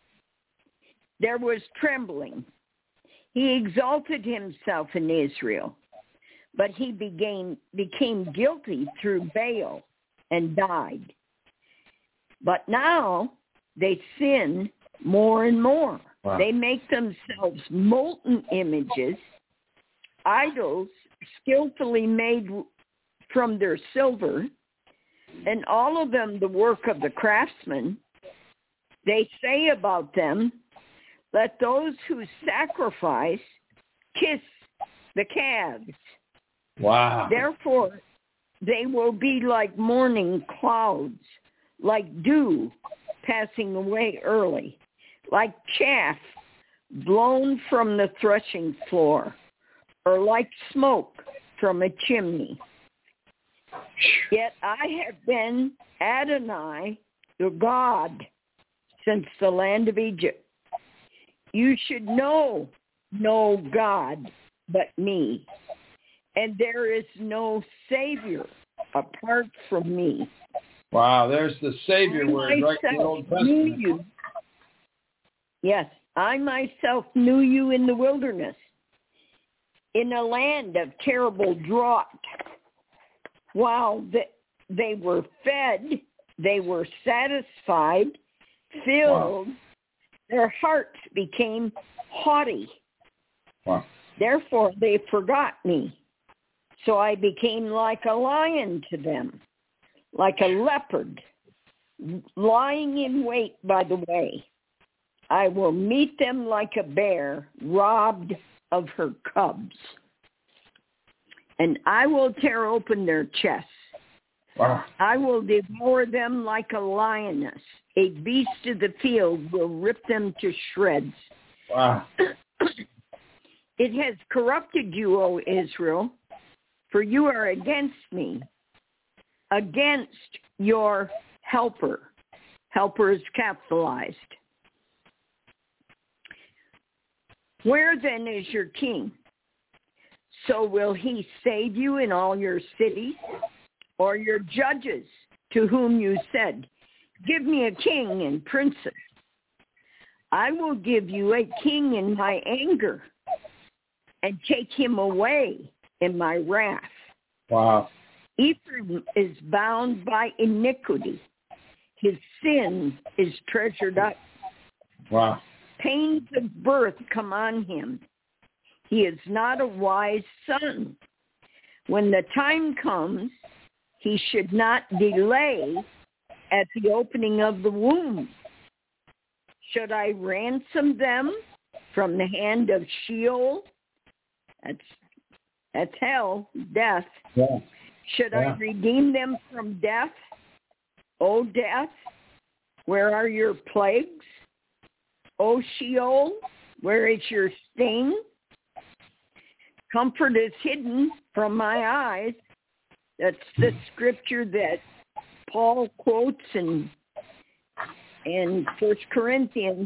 there was trembling. He exalted himself in Israel, but he became, became guilty through Baal and died. But now they sin more and more. Wow. They make themselves molten images, idols skillfully made from their silver, and all of them the work of the craftsman. They say about them, let those who sacrifice kiss the calves. Wow. Therefore, they will be like morning clouds, like dew passing away early, like chaff blown from the threshing floor, or like smoke from a chimney. Yet I have been Adonai, your God, since the land of Egypt. You should know no God but me, and there is no Savior apart from me. Wow, there's the Savior I word right in the Old myself knew Testament. you. Yes, I myself knew you in the wilderness, in a land of terrible drought. While they were fed, they were satisfied, filled, wow. Their hearts became haughty. Wow. Therefore they forgot me. So I became like a lion to them, like a leopard, lying in wait by the way. I will meet them like a bear, robbed of her cubs. And I will tear open their chests. Wow. I will devour them like a lioness. A beast of the field will rip them to shreds. Wow. It has corrupted you, O Israel, for you are against me, against your helper. Helper is capitalized. Where then is your king? So will he save you in all your cities? Or your judges to whom you said, give me a king and princes? I will give you a king in my anger and take him away in my wrath. Wow. Ephraim is bound by iniquity. His sin is treasured up. Wow. Pains of birth come on him. He is not a wise son. When the time comes, he should not delay at the opening of the womb. Should I ransom them from the hand of Sheol? That's, that's hell, death. Yeah. Should Yeah. I redeem them from death? O death, where are your plagues? O Sheol, where is your sting? Comfort is hidden from my eyes. That's the scripture that Paul quotes in in First Corinthians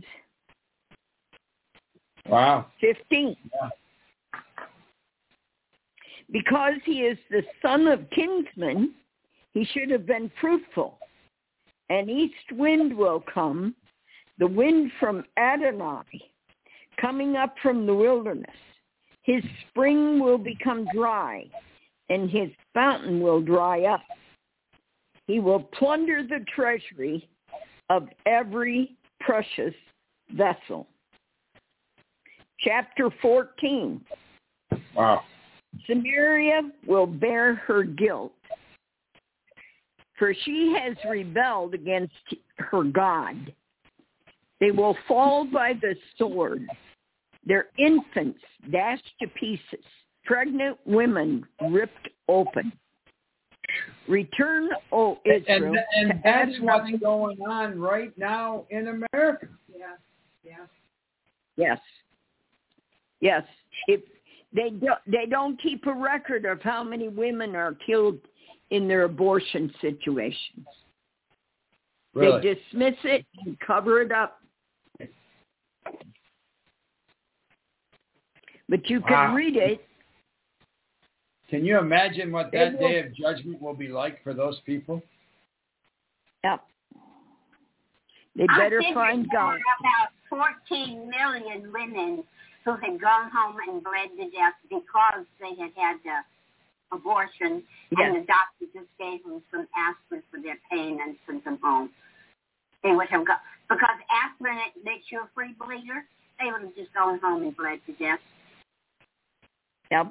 Wow. fifteen. Yeah. Because he is the son of kinsmen, he should have been fruitful. An east wind will come, the wind from Adonai, coming up from the wilderness. His spring will become dry, and his fountain will dry up. He will plunder the treasury of every precious vessel. Chapter fourteen. Wow. Samaria will bear her guilt, for she has rebelled against her God. They will fall by the sword, their infants dashed to pieces, pregnant women ripped open. Return, O Israel. And, and that's what's going on right now in America. Yeah, yeah. Yes. Yes. If they don't, they don't keep a record of how many women are killed in their abortion situations. Really? They dismiss it and cover it up. But you can Wow. read it. Can you imagine what that It will- day of judgment will be like for those people? Yep. They better I find there God. were about fourteen million women who had gone home and bled to death because they had had uh, abortion, Yes. and the doctor just gave them some aspirin for their pain and sent them home. They would have got, because aspirin it makes you a free bleeder, they would have just gone home and bled to death. Yep.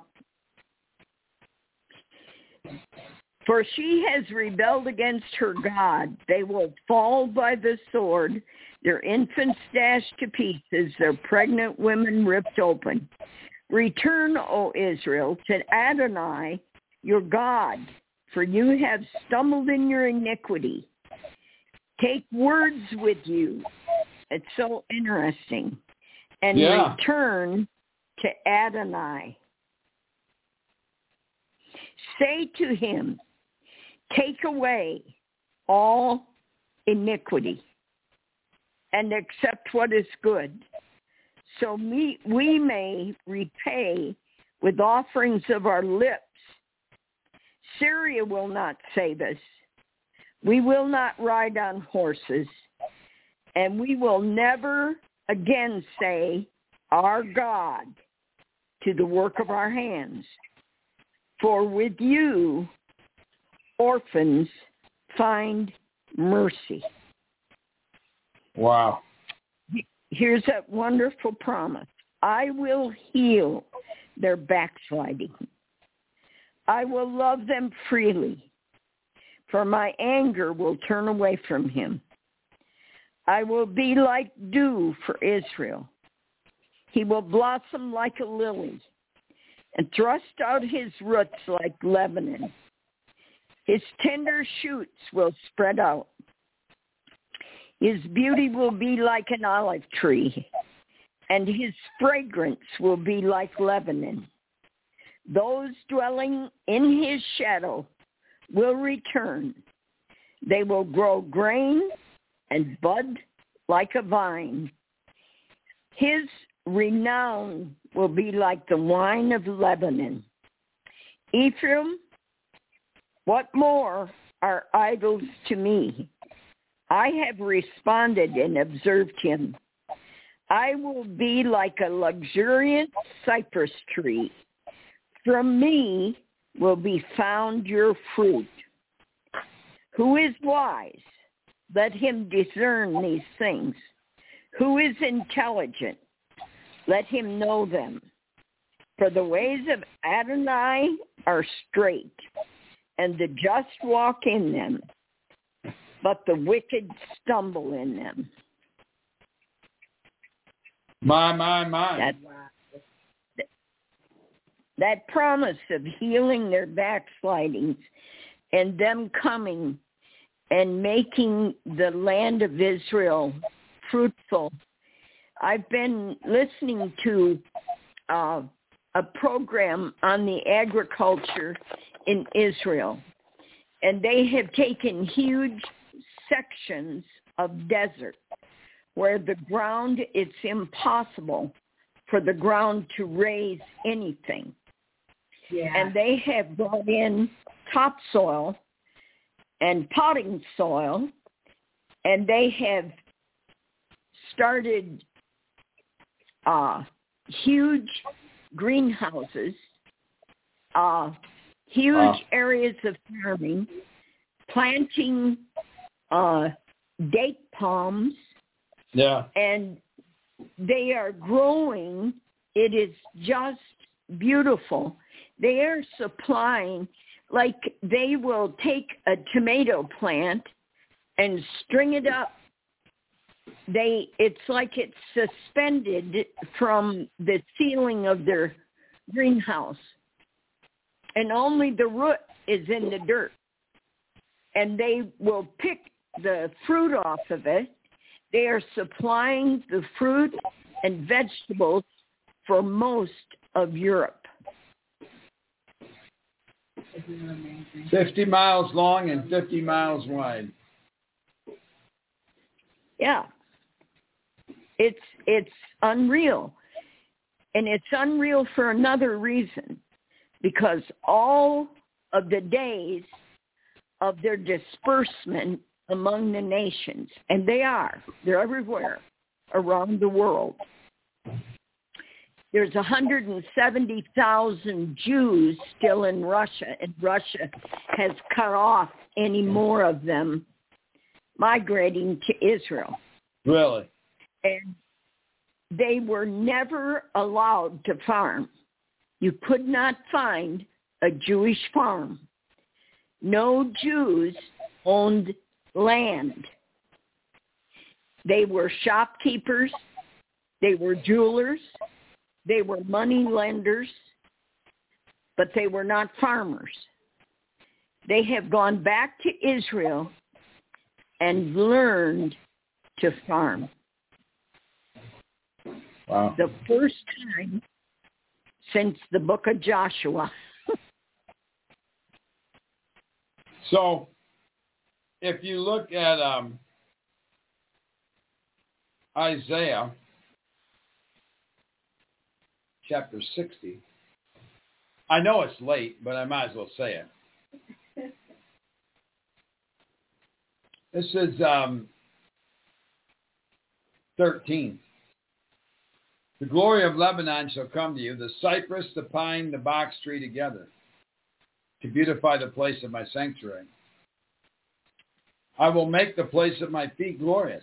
For she has rebelled against her God. They will fall by the sword, their infants dashed to pieces, their pregnant women ripped open. Return, O Israel, to Adonai, your God, for you have stumbled in your iniquity. Take words with you. It's so interesting. And Yeah. return to Adonai. Say to him, take away all iniquity and accept what is good, so we, we may repay with offerings of our lips. Syria will not save us. We will not ride on horses, and we will never again say, our God, to the work of our hands. For with you, orphans find mercy. Wow. Here's that wonderful promise. I will heal their backsliding. I will love them freely, for my anger will turn away from him. I will be like dew for Israel. He will blossom like a lily and thrust out his roots like Lebanon. His tender shoots will spread out. His beauty will be like an olive tree, and his fragrance will be like Lebanon. Those dwelling in his shadow will return. They will grow grain and bud like a vine. His renown will be like the wine of Lebanon. Ephraim, what more are idols to me? I have responded and observed him. I will be like a luxuriant cypress tree. From me will be found your fruit. Who is wise? Let him discern these things. Who is intelligent? Let him know them. For the ways of Adonai are straight, and the just walk in them, but the wicked stumble in them. My, my, my. That, that promise of healing their backslidings and them coming and making the land of Israel fruitful. I've been listening to uh, a program on the agriculture in Israel, and they have taken huge sections of desert where the ground, it's impossible for the ground to raise anything. Yeah. And they have brought in topsoil and potting soil, and they have started uh, huge greenhouses, uh, huge wow. areas of farming, planting uh, date palms, Yeah. and they are growing. It is just beautiful. They are supplying, like they will take a tomato plant and string it up. They, it's like it's suspended from the ceiling of their greenhouse, and only the root is in the dirt. And they will pick the fruit off of it. They are supplying the fruit and vegetables for most of Europe. fifty miles long and fifty miles wide. Yeah. It's it's unreal. And it's unreal for another reason, because all of the days of their disbursement among the nations. And they are. They're everywhere around the world. There's one hundred seventy thousand Jews still in Russia, and Russia has cut off any more of them migrating to Israel. Really? And they were never allowed to farm. You could not find a Jewish farm. No Jews owned land. They were shopkeepers. They were jewelers. They were money lenders, but they were not farmers. They have gone back to Israel and learned to farm. Wow. The first time since the book of Joshua. So, if you look at um, Isaiah chapter sixty, I know it's late, but I might as well say it. This is um, thirteen. The glory of Lebanon shall come to you, the cypress, the pine, the box tree together, to beautify the place of my sanctuary. I will make the place of my feet glorious.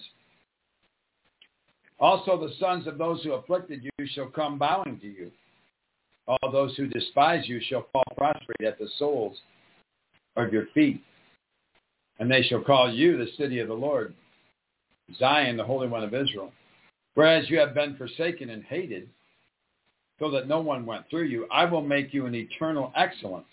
Also the sons of those who afflicted you shall come bowing to you. All those who despise you shall fall prostrate at the soles of your feet. And they shall call you the city of the Lord, Zion, the Holy One of Israel. Whereas you have been forsaken and hated, so that no one went through you, I will make you an eternal excellence,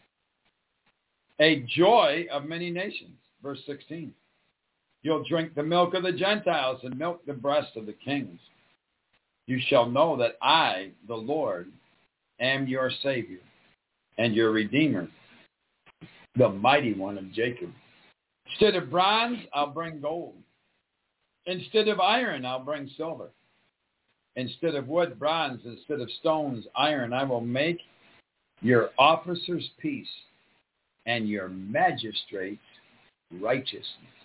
a joy of many nations. Verse sixteen. You'll drink the milk of the Gentiles and milk the breast of the kings. You shall know that I, the Lord, am your Savior and your Redeemer, the mighty one of Jacob. Instead of bronze, I'll bring gold. Instead of iron, I'll bring silver. Instead of wood, bronze. Instead of stones, iron. I will make your officers peace and your magistrates righteousness.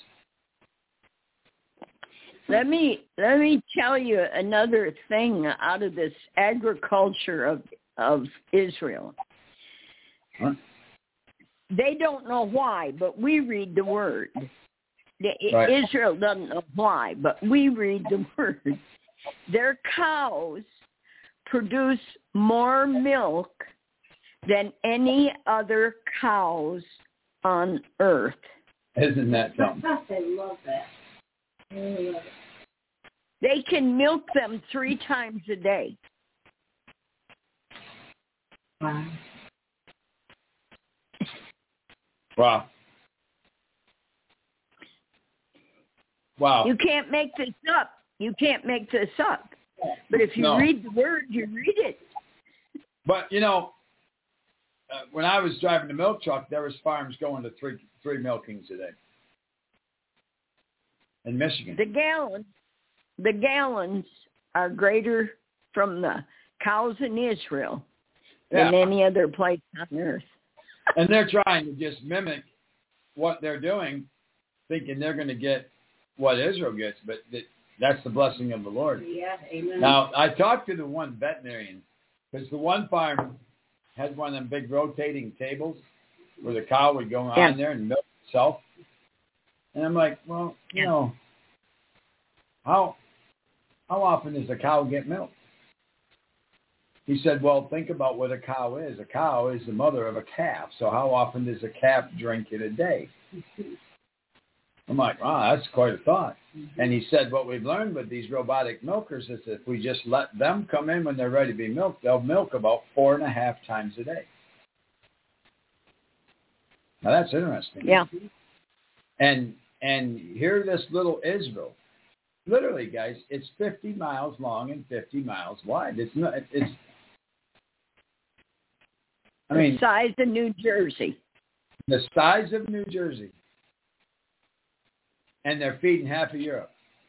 Let me let me tell you another thing out of this agriculture of of Israel. Huh? They don't know why, but we read the word. Right. Israel doesn't know why, but we read the word. Their cows produce more milk than any other cows on earth. Isn't that something? I love that. I really love it. They can milk them three times a day. Wow. Wow. Wow. You can't make this up. You can't make this up. But if you No. read the word, you read it. But, you know, uh, when I was driving the milk truck, there was farms going to three three milkings a day in Michigan. The gallons, the gallons are greater from the cows in Israel Yeah. than any other place on earth. And they're trying to just mimic what they're doing, thinking they're going to get what Israel gets, but that, that's the blessing of the Lord. Yeah, amen. Now, I talked to the one veterinarian, because the one farm had one of them big rotating tables where the cow would go on Yeah. there and milk itself. And I'm like, well, you Yeah. know, how how often does a cow get milk? He said, well, think about what a cow is. A cow is the mother of a calf. So how often does a calf drink in a day? I'm like, wow, that's quite a thought. Mm-hmm. And he said, what we've learned with these robotic milkers is if we just let them come in when they're ready to be milked, they'll milk about four and a half times a day. Now, that's interesting. Yeah. And and here this little Israel, literally, guys, it's fifty miles long and fifty miles wide. It's not, it's, I mean, the size of New Jersey. The size of New Jersey. And they're feeding half of Europe.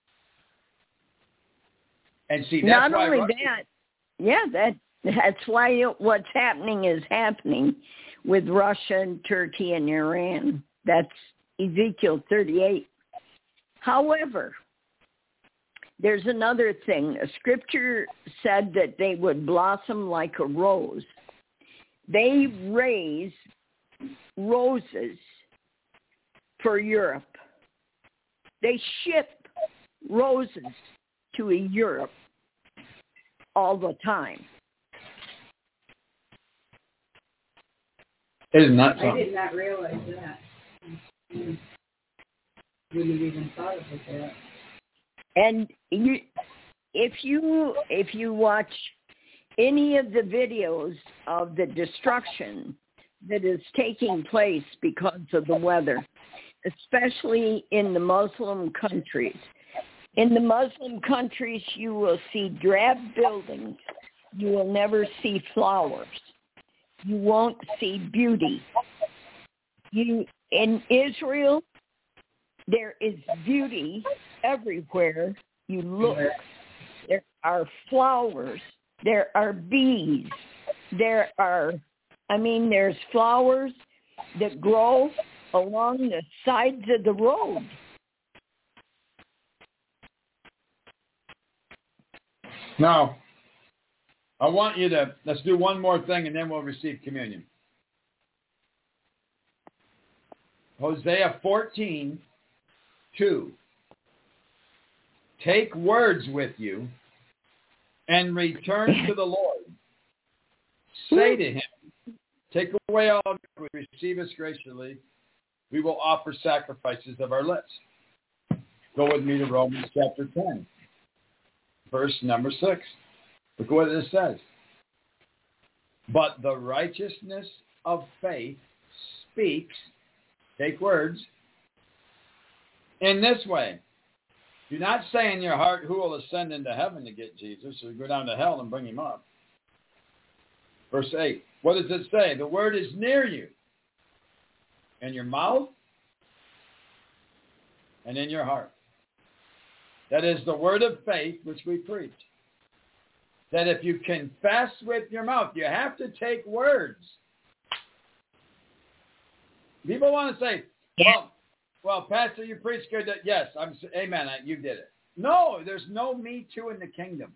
And see, that's Not why only Russia, that, yeah, that that's why it, what's happening is happening with Russia and Turkey and Iran. That's Ezekiel thirty-eight. However, there's another thing. A scripture said that they would blossom like a rose. They raise roses for Europe. They ship roses to Europe all the time. Isn't that I something? did not realize that. Mm. Wouldn't have even thought of that. And you, if you if you watch any of the videos of the destruction that is taking place because of the weather, especially in the Muslim countries, in the Muslim countries you will see drab buildings. You will never see flowers. You won't see beauty. You in Israel, there is beauty everywhere you look. There are flowers. There are bees. There are, I mean, there's flowers that grow along the sides of the road. Now, I want you to, let's do one more thing and then we'll receive communion. Hosea fourteen, two. Take words with you and return to the Lord. Say to him, take away all we receive us graciously. We will offer sacrifices of our lips. Go with me to Romans chapter ten, verse number six. Look what it says. But the righteousness of faith speaks, take words, in this way. Do not say in your heart, who will ascend into heaven to get Jesus, or go down to hell and bring him up. Verse eight. What does it say? The word is near you, in your mouth and in your heart. That is the word of faith which we preach. That if you confess with your mouth, you have to take words. People want to say, well, well, Pastor, you preach good. Yes, I'm. Amen. You did it. No, there's no me too in the kingdom.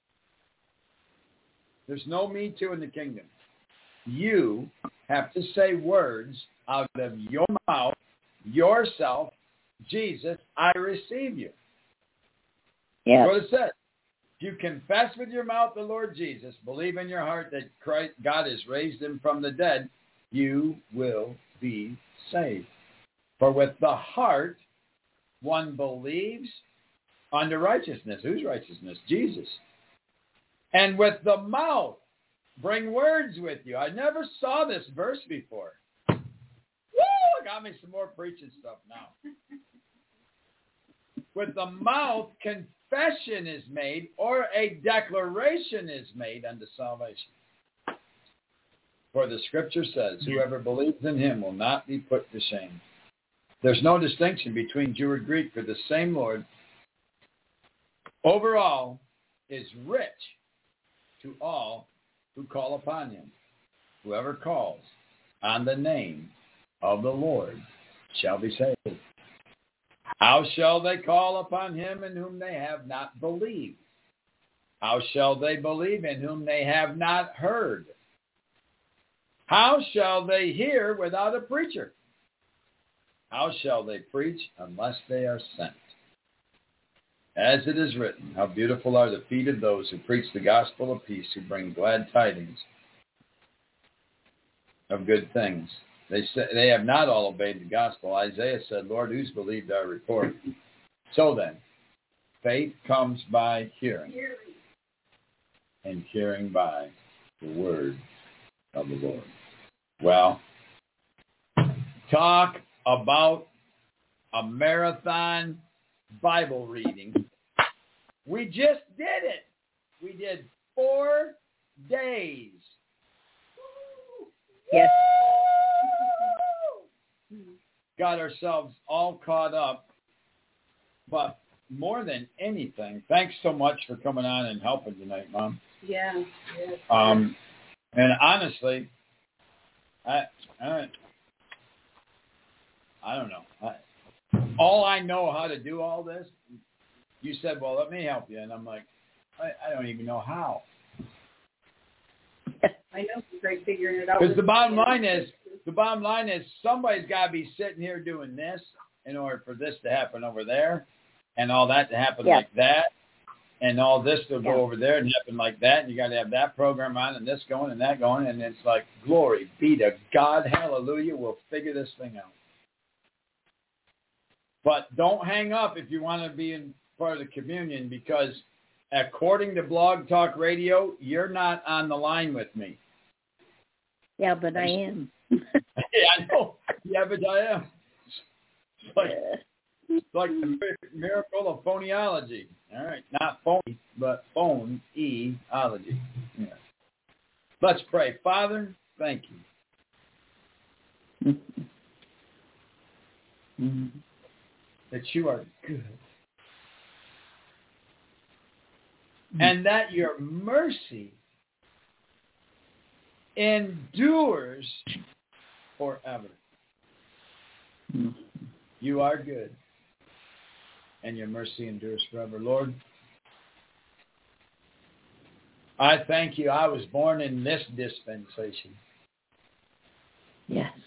There's no me too in the kingdom. You have to say words out of your mouth, yourself, Jesus, I receive you. Yeah. What it says. If you confess with your mouth the Lord Jesus, believe in your heart that Christ, God has raised him from the dead, you will be saved. For with the heart one believes unto righteousness. Whose righteousness? Jesus. And with the mouth bring words with you. I never saw this verse before. Woo! I got me some more preaching stuff now. With the mouth confession is made, or a declaration is made unto salvation. For the scripture says, whoever believes in him will not be put to shame. There's no distinction between Jew or Greek, for the same Lord overall is rich to all who call upon him. Whoever calls on the name of the Lord shall be saved. How shall they call upon him in whom they have not believed? How shall they believe in whom they have not heard? How shall they hear without a preacher? How shall they preach unless they are sent? As it is written, how beautiful are the feet of those who preach the gospel of peace, who bring glad tidings of good things. They say, they have not all obeyed the gospel. Isaiah said, Lord, who's believed our report? So then, faith comes by hearing, and hearing by the word of the Lord. Well, talk about a marathon Bible reading. We just did it. We did four days. Yes. Got ourselves all caught up. But more than anything, thanks so much for coming on and helping tonight, Mom. Yeah. Yes. Um, and honestly, I, I I don't know. I, all I know how to do all this, you said, well, let me help you. And I'm like, I, I don't even know how. I know it's great figuring it out. Because the bottom line is, the bottom line is somebody's got to be sitting here doing this in order for this to happen over there and all that to happen yeah. like that. And all this to yeah. go over there and happen like that. And you got to have that program on and this going and that going. And it's like, glory be to God. Hallelujah. We'll figure this thing out. But don't hang up if you want to be in part of the communion, because according to Blog Talk Radio, you're not on the line with me. Yeah, but I am. Yeah, I know. Yeah, but I am. It's like, it's like the miracle of phoneology. All right, not phony, but phone-e-ology. Yeah. Let's pray. Father, thank you mm-hmm. that you are good mm-hmm. and that your mercy endures forever. Mm-hmm. You are good, and your mercy endures forever. Lord, I thank you. I was born in this dispensation. Yes.